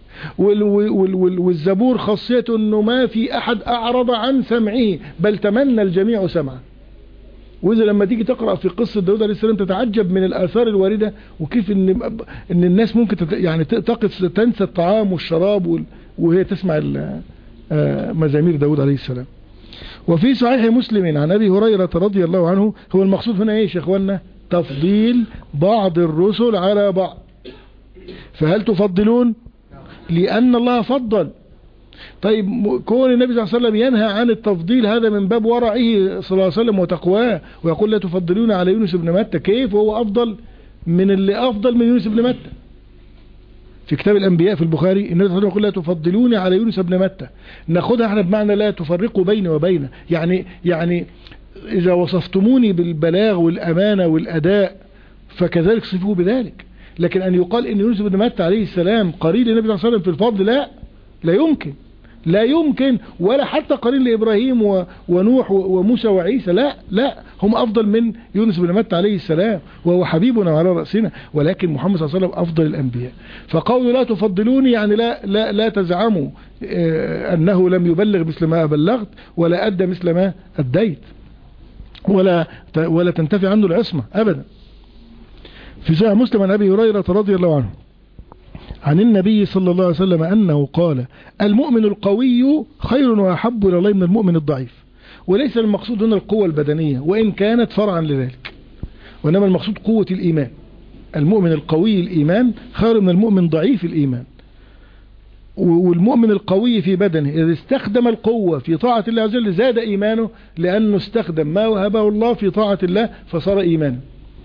والزبور خاصيته انه ما في احد اعرض عن سمعه، بل تمنى الجميع سمعه. واذا لما تيجي تقرأ في قصة داود عليه السلام تتعجب من الاثار الواردة، وكيف ان ان الناس ممكن تت يعني تقف تنسى الطعام والشراب وهي تسمع مزامير داود عليه السلام. وفي صحيح مسلم عن ابي هريرة رضي الله عنه، هو المقصود هنا ايش يا اخوانا؟ تفضيل بعض الرسل على بعض. فهل تفضلون؟ لأن الله فضل. طيب كون النبي صلى الله عليه وسلم ينهى عن التفضيل هذا من باب ورعه صلى الله عليه وسلم وتقواه، ويقول لا تفضلون على يونس بن متى، كيف هو أفضل من اللي أفضل من يونس بن متى؟ في كتاب الأنبياء في البخاري النبي صلى الله عليه وسلم يقول لا تفضلون على يونس بن متى. ناخدها احنا بمعنى لا تفرقوا بيني وبينه، يعني يعني إذا وصفتموني بالبلاغ والأمانة والأداء فكذلك صفوه بذلك. لكن أن يقال إن يونس بن متى عليه السلام قرين للنبي صلى الله عليه وسلم في الفضل، لا لا يمكن، لا يمكن، ولا حتى قرين لإبراهيم ونوح وموسى وعيسى، لا لا، هم أفضل من يونس بن متى عليه السلام، وهو حبيبنا على رأسنا. ولكن محمد صلى الله عليه وسلم أفضل الأنبياء. فقولوا لا تفضلوني يعني لا لا لا تزعموا أنه لم يبلغ مثل ما بلغت، ولا أدى مثل ما أديت، ولا ولا تنتفي عنه العصمة أبدا. في صحيح مسلم عن أبي هريرة رضي الله عنه عن النبي صلى الله عليه وسلم أنه قال المؤمن القوي خير وأحب إلى الله من المؤمن الضعيف. وليس المقصود هنا القوة البدنية وإن كانت فرعا لذلك، وإنما المقصود قوة الإيمان. المؤمن القوي الإيمان خير من المؤمن ضعيف الإيمان. والمؤمن القوي في بدنه إذا استخدم القوة في طاعة الله عز وجل زاد إيمانه، لأنه استخدم ما وهبه الله في طاعة الله فصار إيمانا.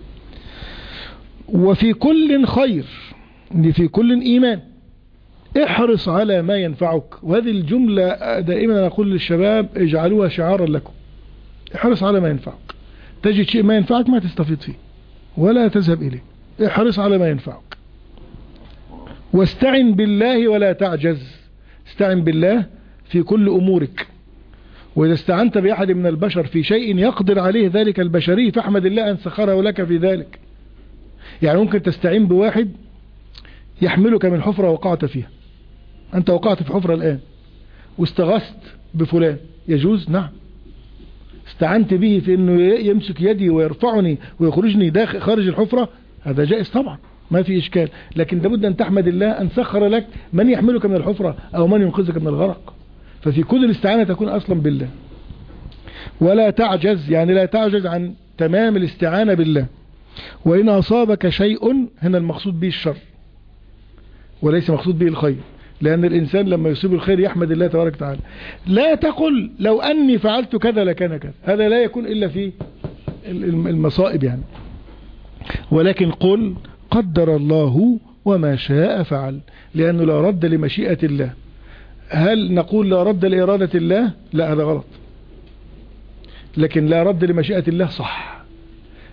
وفي كل خير، في كل إيمان. احرص على ما ينفعك، وهذه الجملة دائما أقول للشباب اجعلوها شعارا لكم. احرص على ما ينفعك، تجد شيء ما ينفعك ما تستفيد فيه ولا تذهب إليه. احرص على ما ينفعك، واستعن بالله ولا تعجز. استعن بالله في كل أمورك، وإذا استعنت بأحد من البشر في شيء يقدر عليه ذلك البشري فاحمد الله أن سخره لك في ذلك. يعني ممكن تستعين بواحد يحملك من حفرة وقعت فيها، أنت وقعت في حفرة الآن واستغثت بفلان، يجوز؟ نعم. استعنت به في أنه يمسك يدي ويرفعني ويخرجني داخل خارج الحفرة، هذا جائز طبعا ما في إشكال. لكن لابد أن تحمد الله أن سخر لك من يحملك من الحفرة أو من ينقذك من الغرق. ففي كل الاستعانة تكون أصلا بالله. ولا تعجز، يعني لا تعجز عن تمام الاستعانة بالله. وإن أصابك شيء، هنا المقصود به الشر وليس مقصود به الخير، لأن الإنسان لما يصيب الخير يحمد الله تبارك وتعالى. لا تقل لو أني فعلت كذا لكان كذا، هذا لا يكون إلا في المصائب يعني. ولكن قل قدر الله وما شاء فعل، لأنه لا رد لمشيئة الله. هل نقول لا رد لإرادة الله؟ لا، هذا غلط. لكن لا رد لمشيئة الله صح،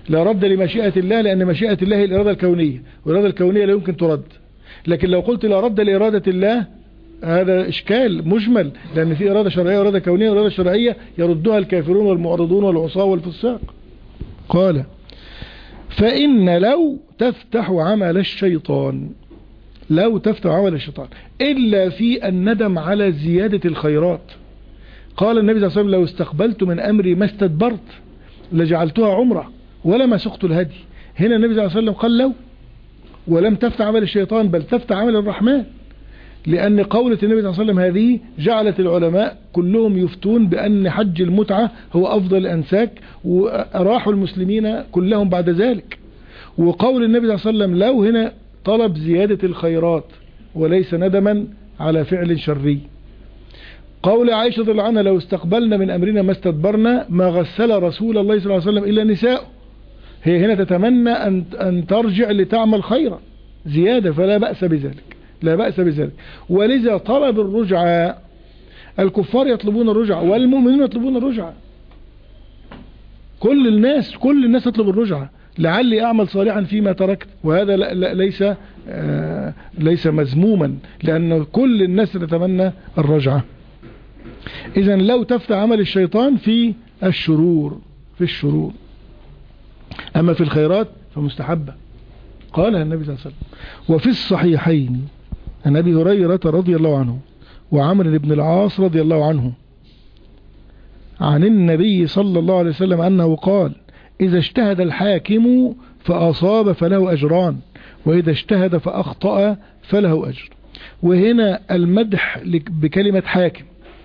لا رد لمشيئة الله، لأن مشيئة الله هي الإرادة الكونية، والإرادة الكونية لا يمكن ترد. لكن لو قلت لا رد لإرادة الله هذا إشكال مجمل، لأن في إرادة شرعية وإرادة كونية، والإرادة الشرعية يردها الكافرون والمعرضون والعصاة والفساق. قال فإن لو تفتح عمل الشيطان، لو تفتح عمل الشيطان إلا في الندم على زيادة الخيرات. قال النبي صلى الله عليه وسلم لو استقبلت من أمري ما استدبرت لجعلتها عمرة ولما سقت الهدي. هنا النبي صلى الله عليه وسلم قال لو، ولم تفتح عمل الشيطان بل تفتح عمل الرحمن، لأن قولة النبي صلى الله عليه وسلم هذه جعلت العلماء كلهم يفتون بأن حج المتعة هو أفضل الأنساك، وراحوا المسلمين كلهم بعد ذلك. وقول النبي صلى الله عليه وسلم لو هنا طلب زيادة الخيرات وليس ندما على فعل شري. قول عائشة رضي الله عنها لو استقبلنا من أمرنا ما استدبرنا ما غسل رسول الله صلى الله عليه وسلم إلا نساء. هي هنا تتمنى أن أن ترجع لتعمل خيرا زيادة، فلا بأس بذلك، لا بأس بذلك. ولذا طلب الرجعة، الكفار يطلبون الرجعة والمؤمنون يطلبون الرجعة، كل الناس كل الناس تطلب الرجعة لعلي أعمل صالحا فيما تركت. وهذا لا لا ليس آه ليس مذموما، لأن كل الناس تتمنى الرجعة. إذا لو تفتح عمل الشيطان في الشرور في الشرور أما في الخيرات فمستحبة. قالها النبي صلى الله عليه وسلم. وفي الصحيحين عن أبي هريرة رضي الله عنه وعمرو بن العاص رضي الله عنه عن النبي صلى الله عليه وسلم أنه قال إذا اجتهد الحاكم فأصاب فله أجران، وإذا اجتهد فأخطأ فله أجر. وهنا المدح بكلمة حاكم،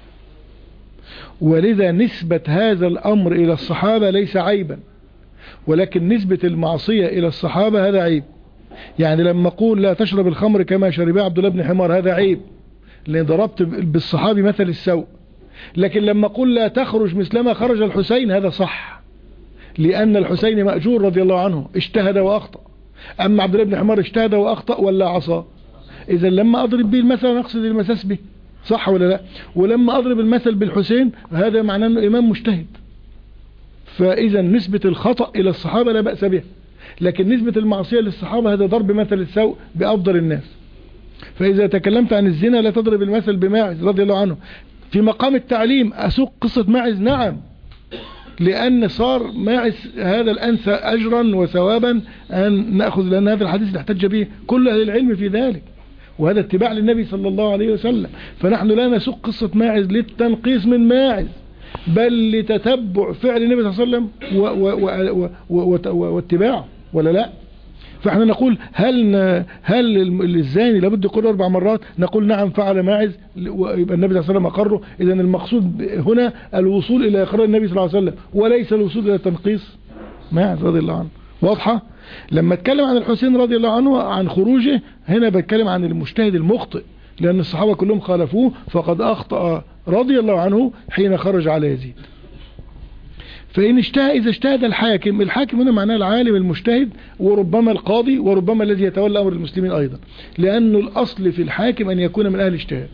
ولذا نسبة هذا الأمر إلى الصحابة ليس عيبا، ولكن نسبة المعصية إلى الصحابة هذا عيب. يعني لما أقول لا تشرب الخمر كما شربها عبد الله بن حمار هذا عيب، لأن ضربت بالصحابي مثل السوء. لكن لما أقول لا تخرج مثلما خرج الحسين هذا صح، لأن الحسين مأجور رضي الله عنه اجتهد وأخطأ. أما عبد الله بن حمار اجتهد وأخطأ ولا عصى. إذا لما أضرب به المثل نقصد المساس به، صح ولا لا؟ ولما أضرب المثل بالحسين هذا معناه أنه إمام مجتهد. فإذا نسبة الخطأ إلى الصحابة لا بأس به، لكن نسبة المعصية للصحابة هذا ضرب مثل السوء بأفضل الناس. فإذا تكلمت عن الزنا لا تضرب المثل بماعز رضي الله عنه. في مقام التعليم أسوق قصة ماعز، نعم، لأن صار ماعز هذا الأنسى أجرا وثوابا أن نأخذ، لأن هذا الحديث احتج به كل أهل العلم في ذلك، وهذا اتباع للنبي صلى الله عليه وسلم. فنحن لا نسوق قصة ماعز للتنقيص من ماعز، بل لتتبع فعل النبي صلى الله عليه وسلم واتباعه، ولا لا؟ فاحنا نقول هل هل الزاني لابد يقول أربع مرات؟ نقول نعم فعل ماعز، ويبقى النبي صلى الله عليه وسلم أقره. إذن المقصود هنا الوصول إلى إقرار النبي صلى الله عليه وسلم، وليس الوصول إلى تنقيص ماعز رضي الله عنه. واضحة؟ لما اتكلم عن الحسين رضي الله عنه عن خروجه، هنا بتكلم عن المجتهد المخطئ، لأن الصحابة كلهم خالفوه، فقد أخطأ رضي الله عنه حين خرج على يزيد. فإن اجتهد إذا اجتهد الحاكم، الحاكم هنا معناه العالم المجتهد، وربما القاضي، وربما الذي يتولى أمر المسلمين أيضا، لأنه الأصل في الحاكم أن يكون من أهل الاجتهاد.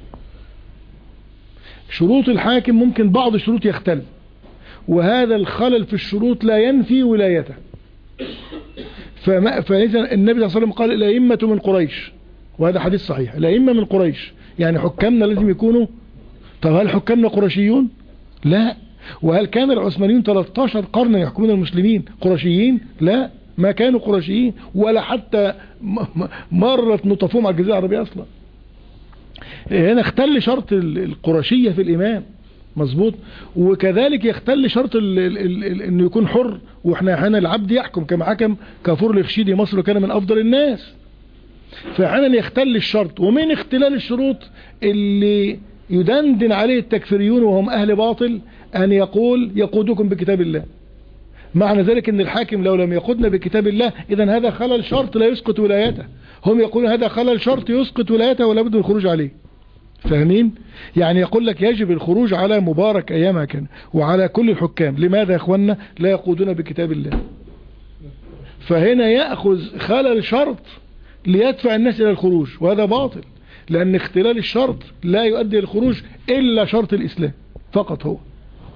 شروط الحاكم ممكن بعض الشروط يختل، وهذا الخلل في الشروط لا ينفي ولايته. فما فإذا النبي صلى الله عليه وسلم قال الأئمة من قريش، وهذا حديث صحيح، الأئمة من قريش يعني حكامنا لازم يكونوا. طب هل حكامنا قرشيون؟ لا. وهل كان العثمانيون ثلاثة عشر قرنا يحكمون المسلمين قرشيين؟ لا، ما كانوا قرشيين، ولا حتى مرت نطفهم على الجزيرة العربية أصلا. هنا اختل شرط القرشية في الإمام، مظبوط. وكذلك يختل شرط ال ال ال انه يكون حر، واحنا هنا العبد يحكم كما حكم كافور الخشيدي مصر وكان من افضل الناس. فحنا يختل الشرط، ومن اختلال الشروط اللي يدندن عليه التكفيريون وهم اهل باطل ان يقول يقودكم بكتاب الله. معنى ذلك ان الحاكم لو لم يقودنا بكتاب الله اذا هذا خلل شرط لا يسقط ولايته. هم يقولون هذا خلل شرط يسقط ولايته ولا بد من الخروج عليه. فاهمين؟ يعني يقول لك يجب الخروج على مبارك ايامها كان وعلى كل الحكام. لماذا يا اخوانا لا يقودون بكتاب الله؟ فهنا يأخذ خلل شرط ليدفع الناس الى الخروج، وهذا باطل، لان اختلال الشرط لا يؤدي الخروج الا شرط الاسلام فقط هو.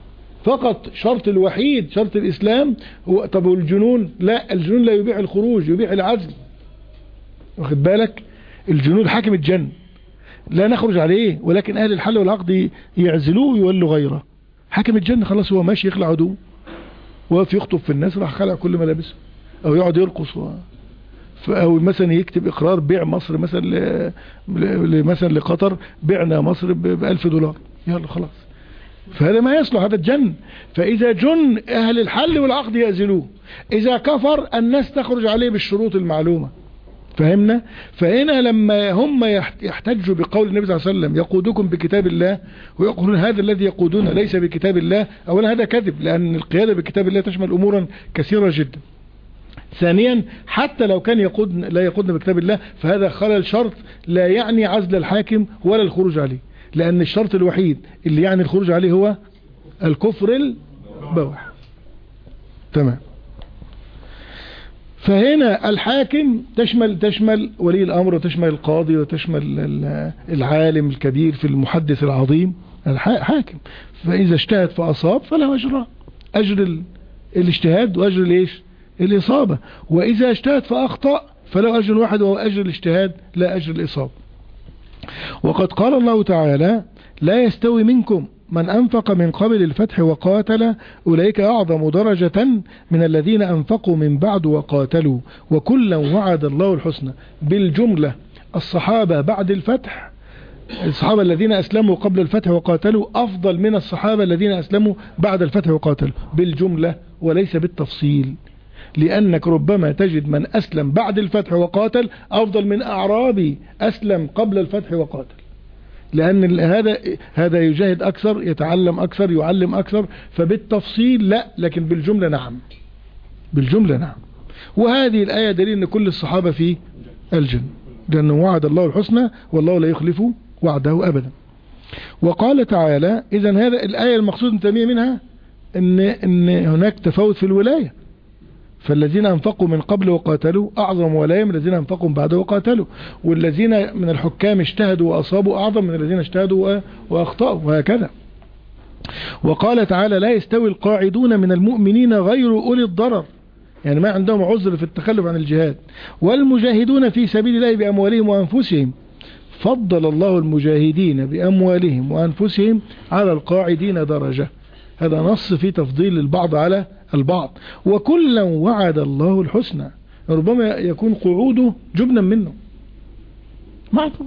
فقط شرط الوحيد شرط الإسلام هو. طب والجنون؟ لا، الجنون لا يبيح الخروج، يبيح العزل. واخد بالك؟ الجنون حاكم الجن لا نخرج عليه، ولكن أهل الحل والعقد يعزلوه ويولوا غيره. حاكم الجن خلاص هو ماشي يخلع عدو وقف يخطب في الناس، راح خلع كل ملابسه، او يقعد يرقص و... او مثلا يكتب اقرار بيع مصر مثلا ل... مثلا لقطر، بعنا مصر ب ألف دولار، يلا خلاص. فهذا ما يصلح، هذا الجن. فاذا جن اهل الحل والعقد يأزلوه، اذا كفر الناس تخرج عليه بالشروط المعلومة. فهمنا؟ فهنا لما هم يحتجوا بقول النبي صلى الله عليه وسلم يقودكم بكتاب الله، ويقولون هذا الذي يقودون ليس بكتاب الله، اولا هذا كذب، لان القيادة بكتاب الله تشمل امورا كثيرة جدا. ثانيا حتى لو كان يقود لا يقودنا بكتاب الله فهذا خلل شرط لا يعني عزل الحاكم ولا الخروج عليه، لان الشرط الوحيد اللي يعني الخروج عليه هو الكفر البواح. تمام. فهنا الحاكم تشمل تشمل ولي الأمر، وتشمل القاضي، وتشمل العالم الكبير في المحدث العظيم الحاكم. فإذا اجتهد فأصاب فله أجر، أجر الاجتهاد وأجر الإيش؟ الإصابة. وإذا اجتهد فأخطأ فله أجر واحد وهو أجر الاجتهاد لا أجر الإصابة. وقد قال الله تعالى: لا يستوي منكم من أنفق من قبل الفتح وقاتل أولئك أعظم درجة من الذين أنفقوا من بعد وقاتلوا وكلا وعد الله الحسنى. بالجملة الصحابة بعد الفتح، الصحابة الذين أسلموا قبل الفتح وقاتلوا أفضل من الصحابة الذين أسلموا بعد الفتح وقاتلوا، بالجملة وليس بالتفصيل. لأنك ربما تجد من أسلم بعد الفتح وقاتل أفضل من أعرابي أسلم قبل الفتح وقاتل، لأن هذا هذا يجاهد أكثر، يتعلم أكثر، يعلم أكثر. فبالتفصيل لا، لكن بالجملة نعم، بالجملة نعم. وهذه الآية دليل أن كل الصحابة في الجنة، لأنه وعد الله الحسنى والله لا يخلف وعده أبدا. وقال تعالى: إذن هذا الآية المقصود التنمية منها إن إن هناك تفاوت في الولاية، فالذين أنفقوا من قبل وقاتلوا أعظم ولاية من الذين أنفقوا بعد وقاتلوا، والذين من الحكام اجتهدوا وأصابوا أعظم من الذين اجتهدوا وأخطأوا، وهكذا. وقال تعالى: لا يستوي القاعدون من المؤمنين غير أولي الضرر، يعني ما عندهم عذر في التخلف عن الجهاد، والمجاهدون في سبيل الله بأموالهم وأنفسهم، فضل الله المجاهدين بأموالهم وأنفسهم على القاعدين درجة. هذا نص في تفضيل البعض على البعض. وكلا وعد الله الحسنى، ربما يكون قعوده جبنا منه معذور.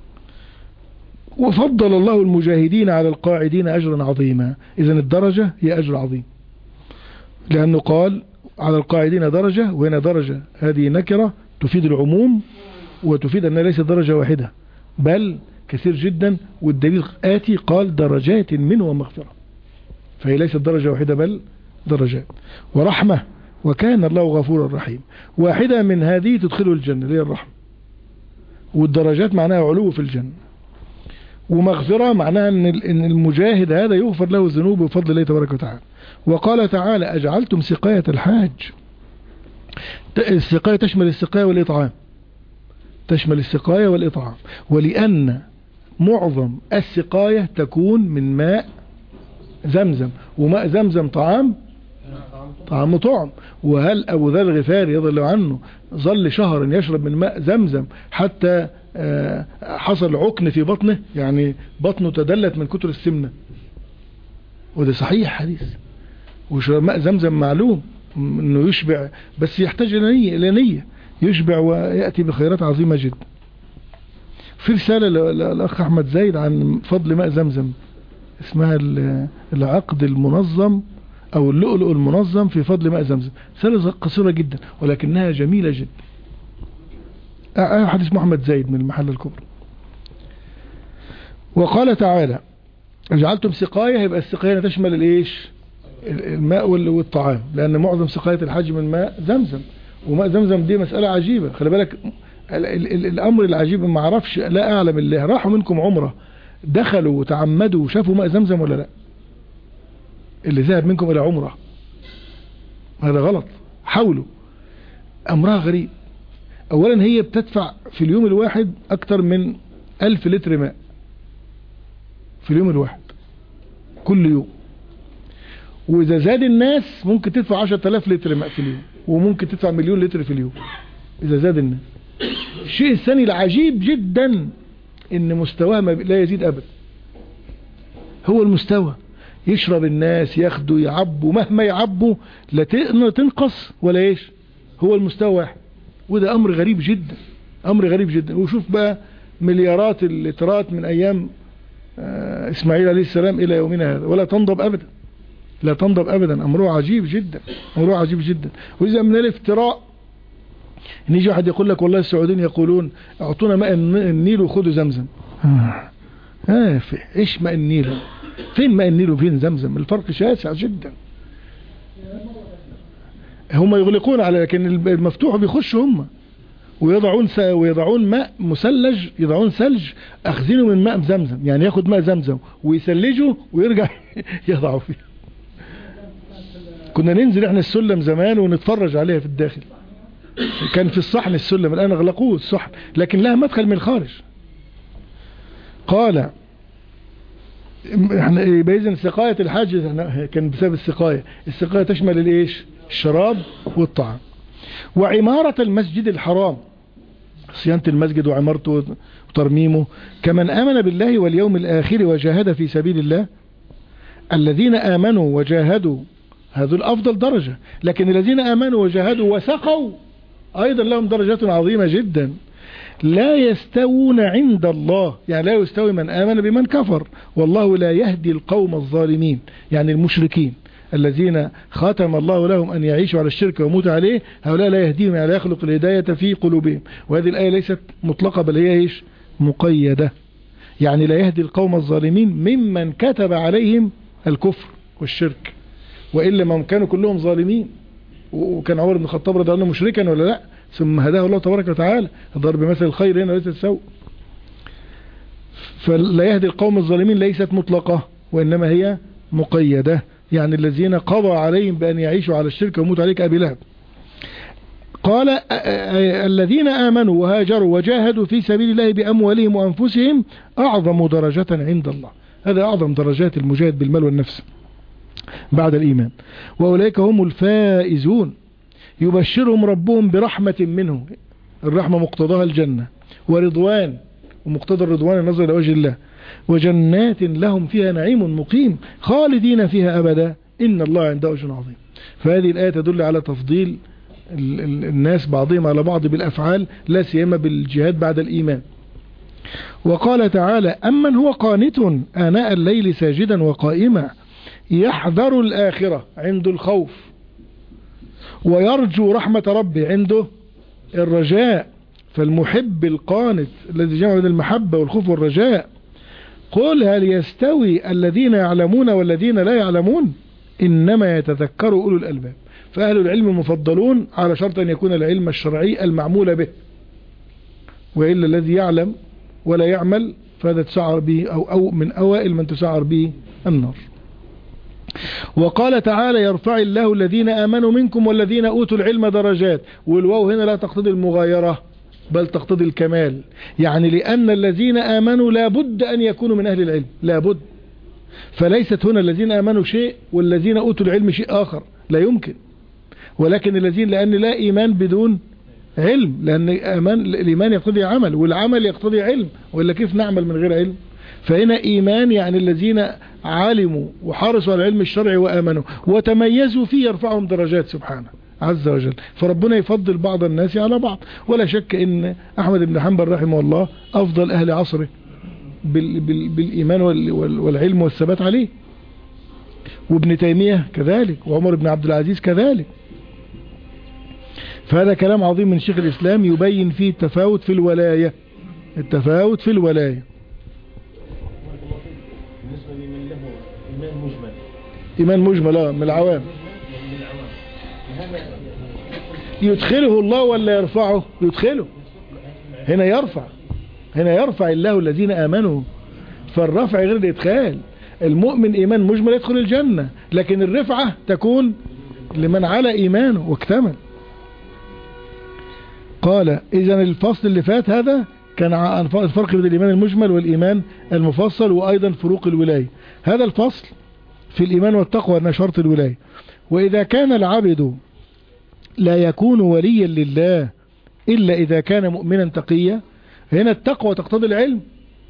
وفضل الله المجاهدين على القاعدين أجرا عظيما. إذن الدرجة هي أجر عظيم، لأنه قال على القاعدين درجة، وهنا درجة هذه نكرة تفيد العموم، وتفيد أن ليس درجة واحدة بل كثير جدا. والدليل آتي قال درجات منه ومغفرة، فهي ليست درجة واحدة بل درجات. ورحمة، وكان الله غفورا رحيم. واحدة من هذه تدخله الجنة اللي هي الرحمة، والدرجات معناها علو في الجنة. ومغفرة معناها ان المجاهد هذا يغفر له الذنوب بفضل الله تبارك وتعالى. وقال تعالى: أجعلتم سقاية الحاج. السقاية تشمل السقاية والإطعام، تشمل السقاية والإطعام. ولأن معظم السقاية تكون من ماء زمزم، وماء زمزم طعام طعام طعم. وهل أبو ذر الغفاري رضي الله عنه ظل شهرا يشرب من ماء زمزم حتى حصل عكن في بطنه، يعني بطنه تدلت من كتر السمنة، وده صحيح حديث. وشرب ماء زمزم معلوم انه يشبع، بس يحتاج الى نية الى نية يشبع ويأتي بخيرات عظيمة جدا. في رسالة للأخ أحمد زايد عن فضل ماء زمزم اسمها العقد المنظم أو اللؤلؤ المنظم في فضل ماء زمزم، رسالة قصيرة جدا ولكنها جميلة جدا. حديث محمد زايد من المحل الكبرى. وقال تعالى: جعلتم سقاية، يبقى السقاية تشمل الايش؟ الماء والطعام، لأن معظم سقاية الحج من ماء زمزم. وماء زمزم دي مسألة عجيبة، خلي بالك ال ال ال الأمر العجيب ما اعرفش، لا أعلم الله. راحوا منكم عمرة دخلوا وتعمدوا وشافوا ماء زمزم ولا لا؟ اللي ذهب منكم إلى عمرة هذا غلط، حاولوا. أمرها غريب. أولا هي بتدفع في اليوم الواحد أكتر من ألف لتر ماء في اليوم الواحد كل يوم. وإذا زاد الناس ممكن تدفع عشرة آلاف لتر ماء في اليوم، وممكن تدفع مليون لتر في اليوم إذا زاد الناس. الشيء الثاني العجيب جدا إن مستواه لا يزيد أبدا، هو المستوى يشرب الناس ياخدوا يعبوا مهما يعبوا لا تنقص ولا ايش، هو المستوى واحد. وده أمر غريب جدا، أمر غريب جدا. وشوف بقى مليارات اللترات من أيام إسماعيل عليه السلام إلى يومنا هذا ولا تنضب أبدا، لا تنضب أبدا. أمره عجيب جدا، أمره عجيب جدا. وإذا من الافتراء إن يجي واحد يقول لك والله السعوديين يقولون اعطونا ماء النيل وخذوا زمزم. آه. آه إيش ماء النيل؟ فين ماء النيل وفين زمزم؟ الفرق شاسع جدا. هم يغلقون على، لكن المفتوح بيخشوا هم ويضعون ويضعون ماء مثلج، يضعون ثلج أخزنه من ماء زمزم، يعني ياخد ماء زمزم ويثلجه ويرجع يضعه فيه. كنا ننزل احنا السلم زمان ونتفرج عليها في الداخل، كان في الصحن السلم، الآن اغلقوه الصحن، لكن لها مدخل من الخارج. قال احنا باذن سقاية الحاج كان بسبب السقاية. السقاية تشمل الايش؟ الشراب والطعام. وعمارة المسجد الحرام، صيانة المسجد وعمارته وترميمه. كمن آمن بالله واليوم الآخر وجاهد في سبيل الله. الذين آمنوا وجاهدوا هذا الأفضل درجة، لكن الذين آمنوا وجاهدوا وسقوا أيضا لهم درجات عظيمة جدا. لا يستوون عند الله، يعني لا يستوي من آمن بمن كفر، والله لا يهدي القوم الظالمين، يعني المشركين الذين ختم الله لهم أن يعيشوا على الشرك ويموتوا عليه، هؤلاء لا يهديهم، يعني لا يخلق الهداية في قلوبهم. وهذه الآية ليست مطلقة بل هي إيش؟ مقيدة، يعني لا يهدي القوم الظالمين ممن كتب عليهم الكفر والشرك، وإلا ما كانوا كلهم ظالمين. وكان عمر بن الخطاب رضي الله عنه مشركا ولا لا؟ ثم هداه الله تبارك وتعالى، ضرب مثل الخير هنا ليس السوء. فلا يهدي القوم الظالمين ليست مطلقة وإنما هي مقيدة، يعني الذين قضى عليهم بأن يعيشوا على الشرك ويموتوا عليه كأبي لهب. قال الذين آمنوا وهاجروا وجاهدوا في سبيل الله بأموالهم وأنفسهم أعظم درجة عند الله. هذا أعظم درجات المجاهد بالمال والنفس بعد الإيمان. وأولئك هم الفائزون يبشرهم ربهم برحمة منه، الرحمة مقتضاها الجنة، ورضوان، ومقتضى الرضوان النظر إلى وجه الله، وجنات لهم فيها نعيم مقيم خالدين فيها أبدا إن الله عنده أجر عظيم. فهذه الآية تدل على تفضيل الناس بعضهم على بعض بالأفعال، لا سيما بالجهاد بعد الإيمان. وقال تعالى أمن هو قانت آناء الليل ساجدا وقائما يحذر الآخرة عنده الخوف، ويرجو رحمة ربه عنده الرجاء. فالمحب القانت الذي جمع بين المحبة والخوف والرجاء. قل هل يستوي الذين يعلمون والذين لا يعلمون إنما يتذكر أولو الألباب. فأهل العلم المفضلون على شرط أن يكون العلم الشرعي المعمول به، وإلا الذي يعلم ولا يعمل فهذا تسعر به أو, أو من أوائل من تسعر به النار. وقال تعالى يرفع الله الذين آمنوا منكم والذين أوتوا العلم درجات. والواو هنا لا تقتضي المغايرة بل تقتضي الكمال، يعني لأن الذين آمنوا لابد أن يكونوا من أهل العلم، لابد. فليست هنا الذين آمنوا شيء والذين أوتوا العلم شيء آخر، لا يمكن. ولكن الذين، لأن لا إيمان بدون علم، لأن إيمان الإيمان يقتضي عمل والعمل يقتضي علم، وإلا كيف نعمل من غير علم؟ فهنا إيمان يعني الذين علموا وحرصوا على العلم الشرعي وآمنوا وتميزوا فيه يرفعهم درجات سبحانه عز وجل. فربنا يفضل بعض الناس على بعض. ولا شك ان احمد بن حنبل رحمه الله افضل اهل عصره بال بال بالايمان والعلم والثبات عليه، وابن تيمية كذلك، وعمر بن عبد العزيز كذلك. فهذا كلام عظيم من شيخ الاسلام يبين فيه التفاوت في الولاية، التفاوت في الولاية. بالنسبة لمن له إيمان مجمل، إيمان مجمل اه من العوام، يدخله الله ولا يرفعه؟ يدخله. هنا يرفع، هنا يرفع الله الذين آمنوا، فالرفع غير الإدخال. المؤمن إيمان مجمل يدخل الجنة، لكن الرفعة تكون لمن على إيمانه واكتمل. قال إذن الفصل اللي فات هذا كان عن الفرق بين الإيمان المجمل والإيمان المفصل، وأيضا فروق الولاية. هذا الفصل في الإيمان والتقوى أنها شرط الولاية. وإذا كان العبد لا يكون وليا لله إلا إذا كان مؤمنا تقيا، هنا التقوى تقتضي العلم.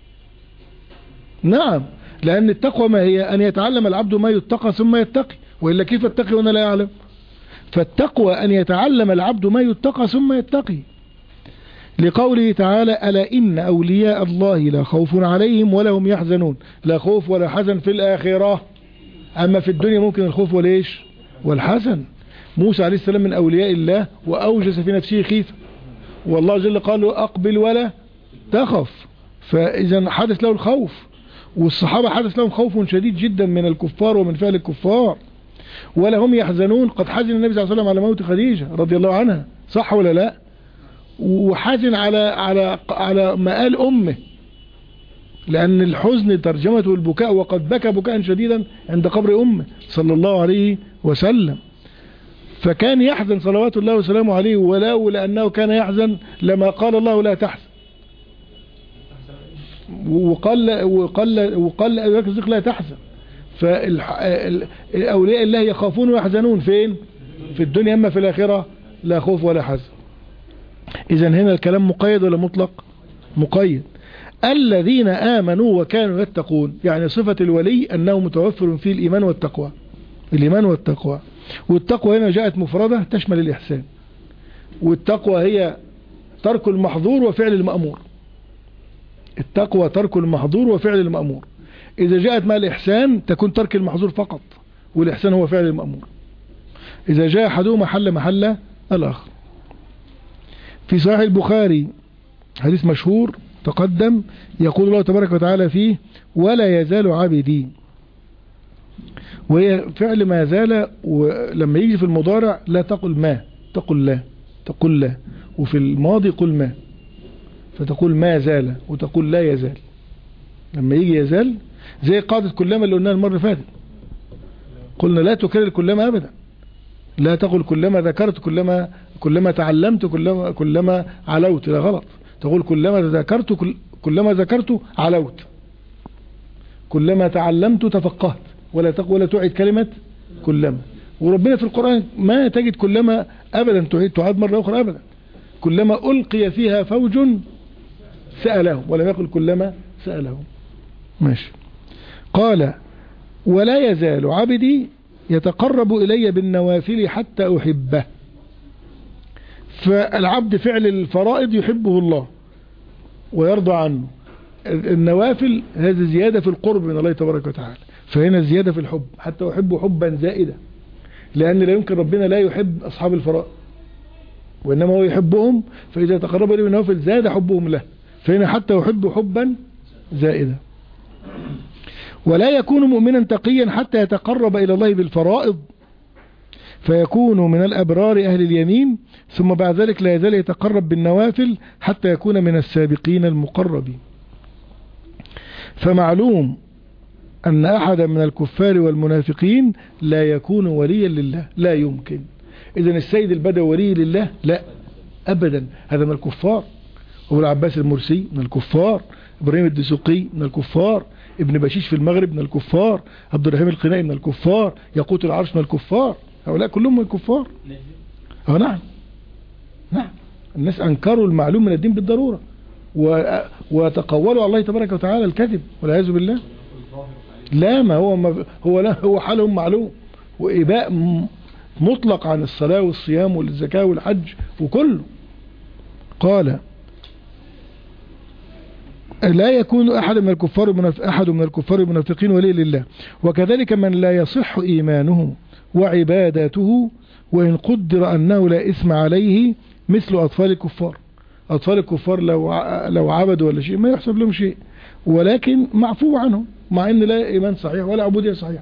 نعم، لأن التقوى ما هي؟ أن يتعلم العبد ما يتقى ثم يتقي، وإلا كيف يتقي وأنا لا يعلم؟ فالتقوى أن يتعلم العبد ما يتقى ثم يتقي، لقوله تعالى ألا إن أولياء الله لا خوف عليهم ولا هم يحزنون. لا خوف ولا حزن في الآخرة، أما في الدنيا ممكن الخوف وليش والحزن. موسى عليه السلام من أولياء الله وأوجس في نفسه خيفة، والله جل قال له أقبل ولا تخف، فإذا حدث له الخوف. والصحابة حدث لهم خوف شديد جدا من الكفار ومن فعل الكفار. ولا هم يحزنون، قد حزن النبي صلى الله عليه وسلم على موت خديجة رضي الله عنها، صح ولا لا؟ وحزن على على على مآل أمه، لأن الحزن ترجمته البكاء، وقد بكى بكاء شديدا عند قبر أمه صلى الله عليه وسلم. فكان يحزن صلوات الله وسلامه عليه، ولو لأنه كان يحزن لما قال الله لا تحزن، وقال وقال وقال أبي بكر الصديق لا تحزن. فأولياء الله يخافون ويحزنون فين؟ في الدنيا، أما في الآخرة لا خوف ولا حزن. إذن هنا الكلام مقيد ولا مطلق؟ مقيد. الذين آمنوا وكانوا يتقون، يعني صفة الولي أنه متوفر فيه الإيمان والتقوى. الإيمان والتقوى، والتقوى هنا جاءت مفردة تشمل الإحسان، والتقوى هي ترك المحظور وفعل المأمور. التقوى ترك المحظور وفعل المأمور. إذا جاءت مع الإحسان تكون ترك المحظور فقط، والإحسان هو فعل المأمور. إذا جاء أحدهما حل محل الآخر. في صحيح البخاري حديث مشهور تقدم، يقول الله تبارك وتعالى فيه ولا يزال عبدي، وهي فعل ما زال، ولما يجي في المضارع لا تقل ما، تقل لا، تقول لا، وفي الماضي قل ما، فتقول ما زال وتقول لا يزال. لما يجي يزال زي قاعدة كلما اللي قلناها المرة اللي فاتت، قلنا لا تكرر كلما أبدا، لا تقل كلما ذكرت، كلما كلما تعلمت، كلما كلما علوت، لا غلط. تقول كلما ذكرت، كلما ذكرت علوت، كلما تعلمت تفقهت، ولا تقول ولا تعيد كلمة كلما. وربنا في القرآن ما تجد كلما أبدا تعيد تعاد مرة أخرى أبدا. كلما ألقي فيها فوج سألهم، ولم يقل كلما سألهم. ماشي. قال ولا يزال عبدي يتقرب إلي بالنوافل حتى أحبه. فالعبد فعل الفرائض يحبه الله ويرضى عنه. النوافل هذه زيادة في القرب من الله تبارك وتعالى، فهنا زيادة في الحب، حتى أحبه حبا زائدا، لأن لا يمكن ربنا لا يحب أصحاب الفرائض، وإنما هو يحبهم، فإذا تقرب إليه بالنوافل زاد حبهم له، فهنا حتى أحبه حبا زائدا. ولا يكون مؤمنا تقيا حتى يتقرب إلى الله بالفرائض فيكون من الأبرار أهل اليمين، ثم بعد ذلك لا يزال يتقرب بالنوافل حتى يكون من السابقين المقربين. فمعلوم أن أحدا من الكفار والمنافقين لا يكون وليا لله، لا يمكن. إذن السيد البدوي ولي لله؟ لا أبدا، هذا من الكفار. أبو العباس المرسي من الكفار، إبراهيم الدسوقي من الكفار، ابن بشيش في المغرب من الكفار، عبد الرحيم القنائي من الكفار، ياقوت العرش من الكفار، هؤلاء كلهم من الكفار. اه نعم نعم، الناس أنكروا المعلوم من الدين بالضرورة، وتقولوا على الله تبارك وتعالى الكذب والعياذ بالله. لا، ما هو ما هو لا هو حالهم معلوم، وإباء مطلق عن الصلاة والصيام والزكاة والحج وكله. قال لا يكون أحد من الكفار أحد من الكفار المنافقين ولي لله، وكذلك من لا يصح إيمانه وعباداته وإن قدر أنه لا إثم عليه، مثل أطفال الكفار. أطفال الكفار لو لو عبدوا ولا شيء ما يحسب لهم شيء، ولكن معفو عنهم، مع أن لا إيمان صحيح ولا عبودية صحيحة.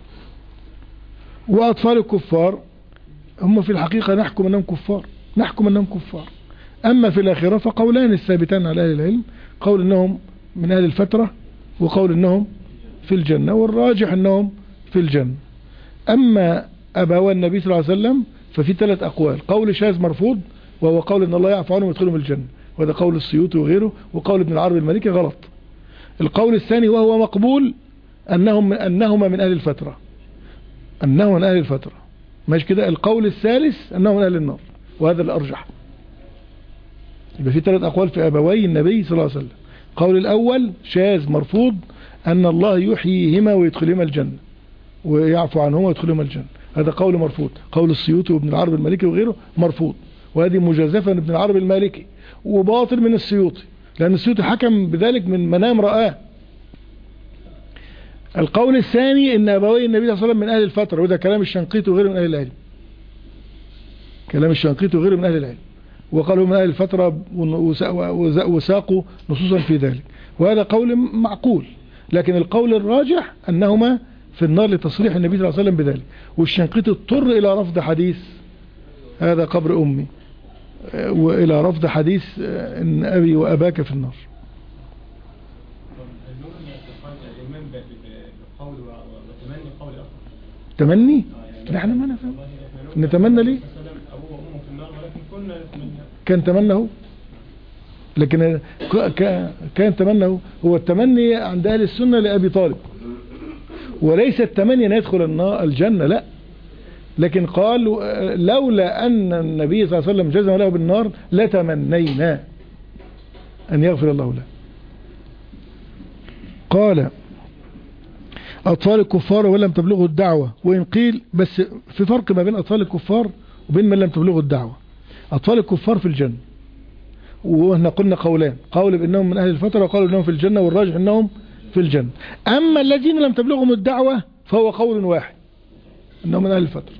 وأطفال الكفار هم في الحقيقة نحكم أنهم كفار، نحكم أنهم كفار. أما في الآخرة فقولان الثابتان على أهل العلم، قول أنهم من أهل الفترة، وقول أنهم في الجنة، والراجح أنهم في الجنة. أما أبوا النبي صلى الله عليه وسلم ففي ثلاث أقوال، قول شاذ مرفوض وهو قول أن الله يعفو عنهم ويدخلهم الجنة، وهذا قول السيوطي وغيره، وقول ابن العربي المالكي غلط. القول الثاني وهو مقبول أنهم أنهما من أهل الفترة، أنهما من أهل الفترة، ماشي كده. القول الثالث أنهم من أهل النار، وهذا الأرجح. يبقى في ثلاث أقوال في أبوي النبي صلى الله عليه وسلم. القول الأول شاذ مرفوض، أن الله يحييهما ويدخلهما الجنة ويعفو عنهما ويدخلهما الجنة، هذا قول مرفوض. قول السيوطي وابن العربي المالكي وغيره مرفوض، وهذه مجازفة ابن العربي المالكي، وباطل من السيوطي، لأن السيوطي حكم بذلك من منام رآه. القول الثاني ان ابوي النبي صلى الله عليه وسلم من اهل الفترة، وده كلام الشنقيطي وغيره من اهل العلم، كلام الشنقيطي وغيره من اهل العلم، وقالوا من اهل الفترة وساقوا نصوصا في ذلك، وهذا قول معقول. لكن القول الراجح انهما في النار لتصريح النبي صلى الله عليه وسلم بذلك. والشنقيطي اضطر الى رفض حديث هذا قبر امي، والى رفض حديث ان ابي واباك في النار. تمني؟ لا احنا ما نفهم نتمنى ليه؟ كان تمنه، لكن كان تمنه هو التمني عند اهل السنة لأبي طالب، وليس التمني ان يدخل النار الجنة، لا، لكن قال لولا ان النبي صلى الله عليه وسلم جزم له بالنار لتمنينا ان يغفر الله له. قال أطفال الكفار ولم تبلغوا الدعوة، وإن قيل بس في فرق ما بين أطفال الكفار وبين من لم تبلغوا الدعوة. أطفال الكفار في الجنة، وإحنا قلنا قولان، قول بأنهم من أهل الفترة وقالوا أنهم في الجنة، والراجح أنهم في الجنة. أما الذين لم تبلغهم الدعوة فهو قول واحد، أنهم من أهل الفترة.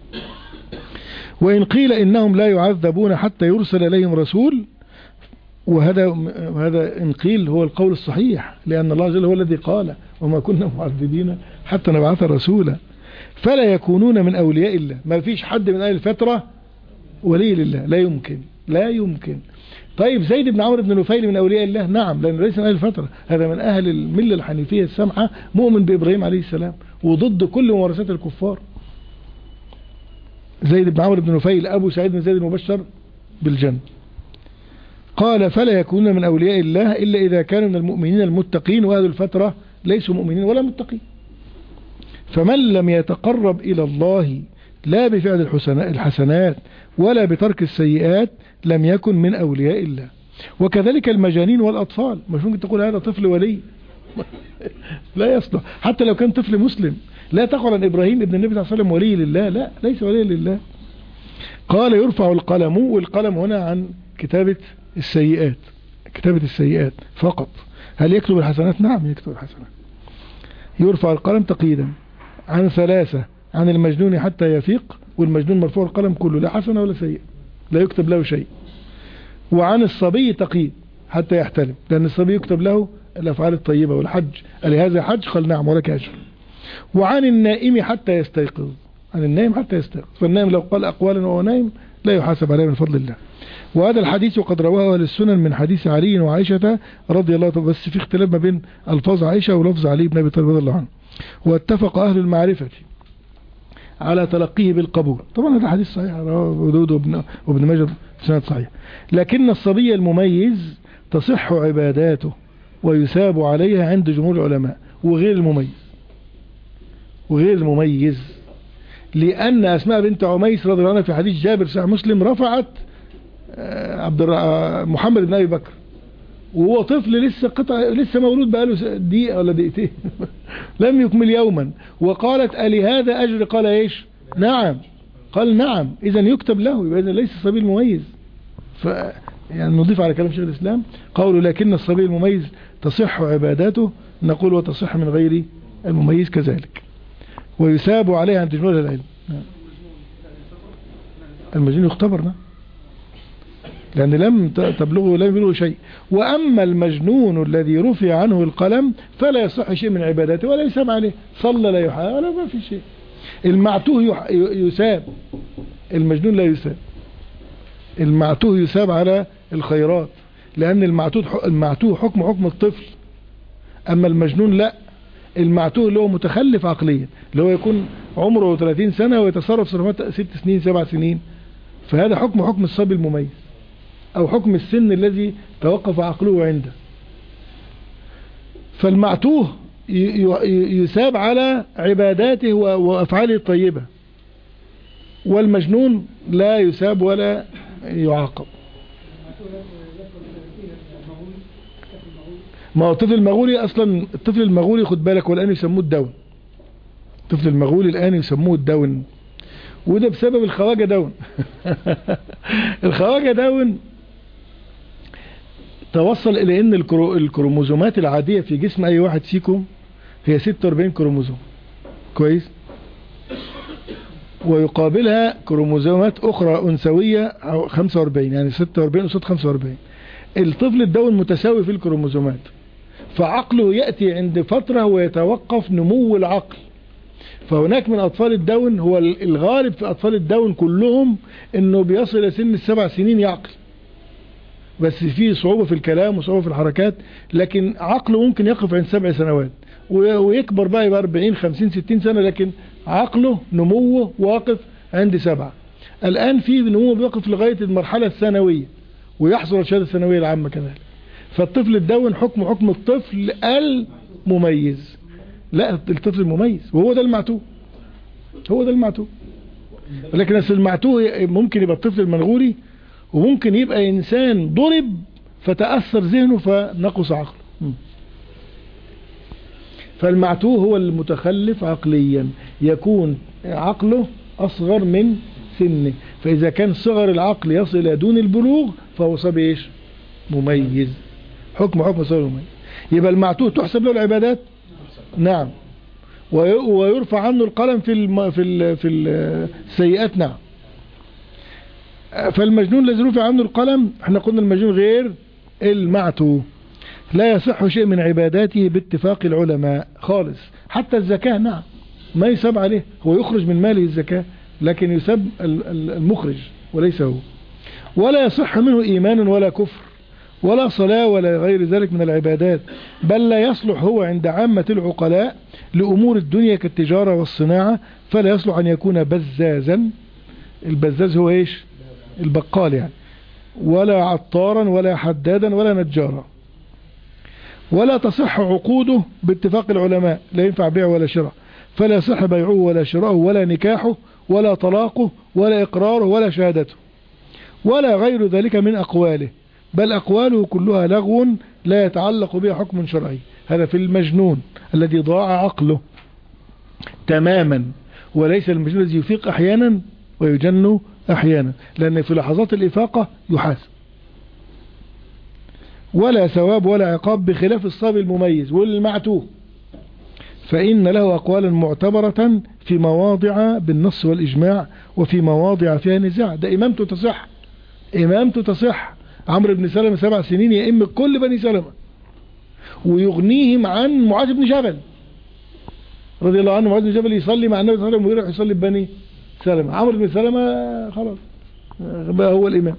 وإن قيل إنهم لا يعذبون حتى يرسل إليهم رسول، وهذا وهذا إن قيل هو القول الصحيح، لأن الله جل هو الذي قال وما كنا معذبين حتى نبعث رسولا، فلا يكونون من أولياء الله. ما فيش حد من أهل الفترة ولي لله، لا يمكن، لا يمكن. طيب زيد بن عمرو بن نفيل من أولياء الله؟ نعم، لأنه ليس من أهل الفترة، هذا من أهل الملة الحنيفية السمحة، مؤمن بإبراهيم عليه السلام وضد كل ممارسات الكفار. زيد بن عمرو بن نفيل أبو سعيد بن زيد المبشر بالجنة. قال فلا يكونون من أولياء الله إلا إذا كانوا من المؤمنين المتقين، وهذه الفترة ليسوا مؤمنين ولا متقين. فمن لم يتقرب إلى الله لا بفعل الحسنات ولا بترك السيئات لم يكن من أولياء الله. وكذلك المجانين والأطفال، مش ممكن تقول هذا طفل ولي لا يصلح، حتى لو كان طفل مسلم. لا تقل عن إبراهيم ابن النبي صلى الله عليه وسلم ولي لله، لا، ليس ولي لله. قال يرفع القلم، والقلم هنا عن كتابة السيئات، كتابة السيئات فقط. هل يكتب الحسنات؟ نعم يكتب الحسنات. يرفع القلم تقييدا عن ثلاثة، عن المجنون حتى يفيق، والمجنون مرفوع القلم كله، لا حسنة ولا سيئة، لا يكتب له شيء. وعن الصبي تقييد حتى يحتلم، لأن الصبي يكتب له الأفعال الطيبة والحج، ألهذا حج؟ قال نعم ولك أجر. وعن النائم حتى يستيقظ، عن النائم حتى يستيقظ، فالنائم لو قال أقوالا وهو نائم لا يحاسب عليه من فضل الله. وهذا الحديث قد رواه أهل السنن من حديث علي وعائشة رضي الله عنه، بس في اختلاف ما بين ألفاظ عائشة ولفظ علي بن أبي طالب رضي الله عنه. واتفق أهل المعرفة على تلقيه بالقبول. طبعا هذا حديث صحيح، رواه أبو داود وابن, وابن ماجه سنة صحيح. لكن الصبي المميز تصح عباداته ويثاب عليها عند جمهور العلماء، وغير المميز، وغير المميز لأن أسماء بنت عميس رضي الله عنها في حديث جابر صحيح مسلم رفعت عبد محمد بن أبي بكر وهو طفل لسه قطع لسه مولود بقاله دقيقة ولا دقيقتين لم يكمل يوما، وقالت ألي هذا أجر؟ قال إيش؟ نعم. قال نعم، إذا يكتب له، يبقى إذا ليس الصبي المميز. ف يعني نضيف على كلام شيخ الإسلام قولوا لكن الصبي المميز تصح عباداته، نقول وتصح من غير المميز كذلك، ويثاب عليه عند جمهور العلم. المجنون يختبرنا لأن لم تبلغه لم يبلغه شيء. وأما المجنون الذي رفع عنه القلم فلا يصح شيء من عباداته ولا يساب عليه، صلى لا يحاسب ولا ما في شيء. المعتوه يساب، المجنون لا يساب. المعتوه يساب على الخيرات، لأن المعتوه المعتوه حكم حكم الطفل، أما المجنون لا. المعتوه اللي هو متخلف عقليا، اللي هو يكون عمره ثلاثين سنة ويتصرف صرفات ست سنين سبع سنين، فهذا حكم حكم الصبي المميز، أو حكم السن الذي توقف عقله عنده. فالمعتوه يساب على عباداته وأفعاله الطيبة، والمجنون لا يساب ولا يعاقب. ما هو الطفل المغولي أصلا، الطفل المغولي خد بالك والآن يسموه الدون، الطفل المغولي الآن يسموه الدون، وده بسبب الخواجة دون. الخواجة دون توصل إلى أن الكروموزومات العادية في جسم أي واحد فيكم هي ستة وأربعين كروموزوم، كويس، ويقابلها كروموزومات أخرى أنثوية خمسة وأربعين، يعني ستة وأربعين قصاد خمسة وأربعين. الطفل الدون متساوي في الكروموزومات، فعقله يأتي عند فترة ويتوقف نمو العقل. فهناك من أطفال الدون، هو الغالب في أطفال الدون كلهم أنه بيصل سن السبع سنين يعقل، بس فيه صعوبة في الكلام وصعوبة في الحركات، لكن عقله ممكن يقف عند سبع سنوات ويكبر بقى يبقى أربعين خمسين ستين سنة، لكن عقله نموه واقف عند سبعة. الآن في نمو بيقف لغاية المرحلة الثانوية ويحصل الشهادة الثانوية العامة كذلك. فالطفل الدون حكم حكم الطفل المميز، لا الطفل المميز، وهو ده المعتوه، هو ده المعتوه. لكن المعتوه ممكن يبقى الطفل المنغولي، وممكن يبقى إنسان ضرب فتأثر ذهنه فنقص عقله. فالمعتوه هو المتخلف عقليا، يكون عقله أصغر من سنه، فإذا كان صغر العقل يصل إلى دون البلوغ فهو صبي إيش؟ مميز، حكم حكم صبي مميز. يبقى المعتوه تحسب له العبادات، نعم، ويرفع عنه القلم في الم... في ال... في السيئات، نعم. فالمجنون الذي رفع عنه القلم، احنا قلنا المجنون غير المعتوه لا يصح شيء من عباداته باتفاق العلماء خالص، حتى الزكاة نعم ما يساب عليه، هو يخرج من ماله الزكاة، لكن يساب المخرج وليس هو. ولا يصح منه إيمان ولا كفر ولا صلاة ولا غير ذلك من العبادات، بل لا يصلح هو عند عامة العقلاء لأمور الدنيا كالتجارة والصناعة، فلا يصلح أن يكون بزازا، البزاز هو إيش؟ البقال يعني، ولا عطارا ولا حدادا ولا نجارا. ولا تصح عقوده باتفاق العلماء، لا ينفع بيع ولا شراء، فلا يصح بيعه ولا شراءه ولا نكاحه ولا طلاقه ولا إقراره ولا شهادته ولا غير ذلك من أقواله، بل أقواله كلها لغو لا يتعلق بها حكم شرعي. هذا في المجنون الذي ضاع عقله تماما، وليس المجنون الذي يفيق أحيانا ويجن أحيانا، لأن في لحظات الإفاقة يحاسب. ولا ثواب ولا عقاب بخلاف الصبي المميز والمعتوه، فإن له أقوالا معتبرة في مواضع بالنص والإجماع، وفي مواضع فيها نزاع. ده إمامته تصح، إمامته تصح. عمرو بن سلمة سبع سنين يئم كل بني سلمة ويغنيهم عن معاذ بن جبل رضي الله عنه. معاذ بن جبل يصلي مع النبي صلى الله عليه وسلم ويروح يصلي ببني سلمة، عمرو بن سلمة خلاص بقى هو الإمام.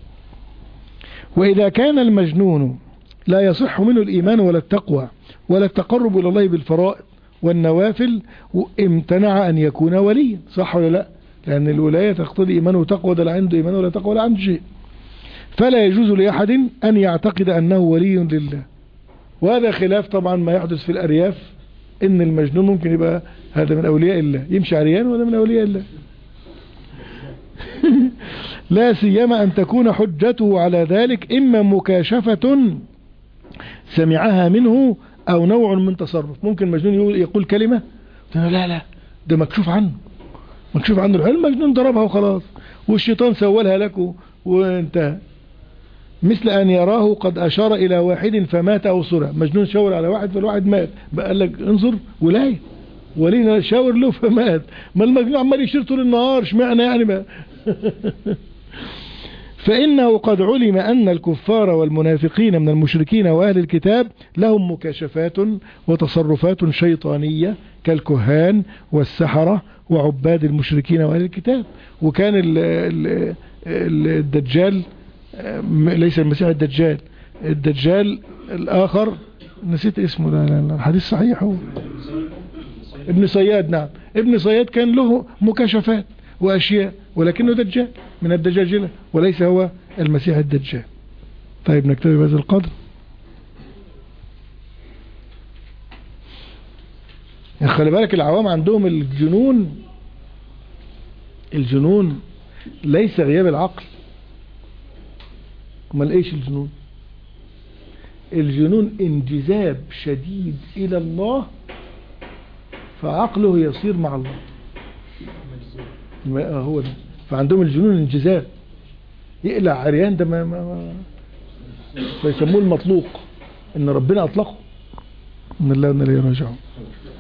وإذا كان المجنون لا يصح منه الإيمان ولا التقوى ولا التقرب إلى الله بالفرائض والنوافل، امتنع أن يكون وليا، صح ولا لا؟ لأن الولاية تقتضي إيمان وتقوى، ده لا عنده إيمان ولا تقوى ولا عنده شيء. فلا يجوز لأحد أن يعتقد أنه ولي لله، وهذا خلاف طبعا ما يحدث في الأرياف، إن المجنون ممكن يبقى هذا من أولياء الله، يمشي عريان وهذا من أولياء الله. لا سيما أن تكون حجته على ذلك إما مكاشفة سمعها منه أو نوع من تصرف. ممكن المجنون يقول كلمة لا لا ده مكشوف عنه، مكشوف عنه الحلم، المجنون ضربها وخلاص والشيطان سولها لك وانتهى. مثل أن يراه قد أشار إلى واحد فمات أو صرع، مجنون شاور على واحد فالواحد مات، بقى لك انظر ولاية ولينا شاور له فمات، ما المجنون عمال يشير طول النهار، اشمعنى يعني بقى؟ فإنه قد علم أن الكفار والمنافقين من المشركين وأهل الكتاب لهم مكاشفات وتصرفات شيطانية كالكهان والسحرة وعباد المشركين وأهل الكتاب. وكان ال ال الدجال، ليس المسيح الدجال، الدجال الآخر نسيت اسمه، لا لا لا الحديث صحيح، هو ابن صياد، نعم ابن صياد كان له مكاشفات وأشياء، ولكنه دجال من الدجاجلة وليس هو المسيح الدجال. طيب نكتفي بهذا القدر. يعني خلي بالك العوام عندهم الجنون، الجنون ليس غياب العقل. امال ايش الجنون؟ الجنون انجذاب شديد الى الله فعقله يصير مع الله. ما هو ده. فعندهم الجنون انجذاب، يقلع عريان ده ما, ما, ما فيسموه المطلوق، ان ربنا اطلقه. ان الله وإنا إليه راجعون.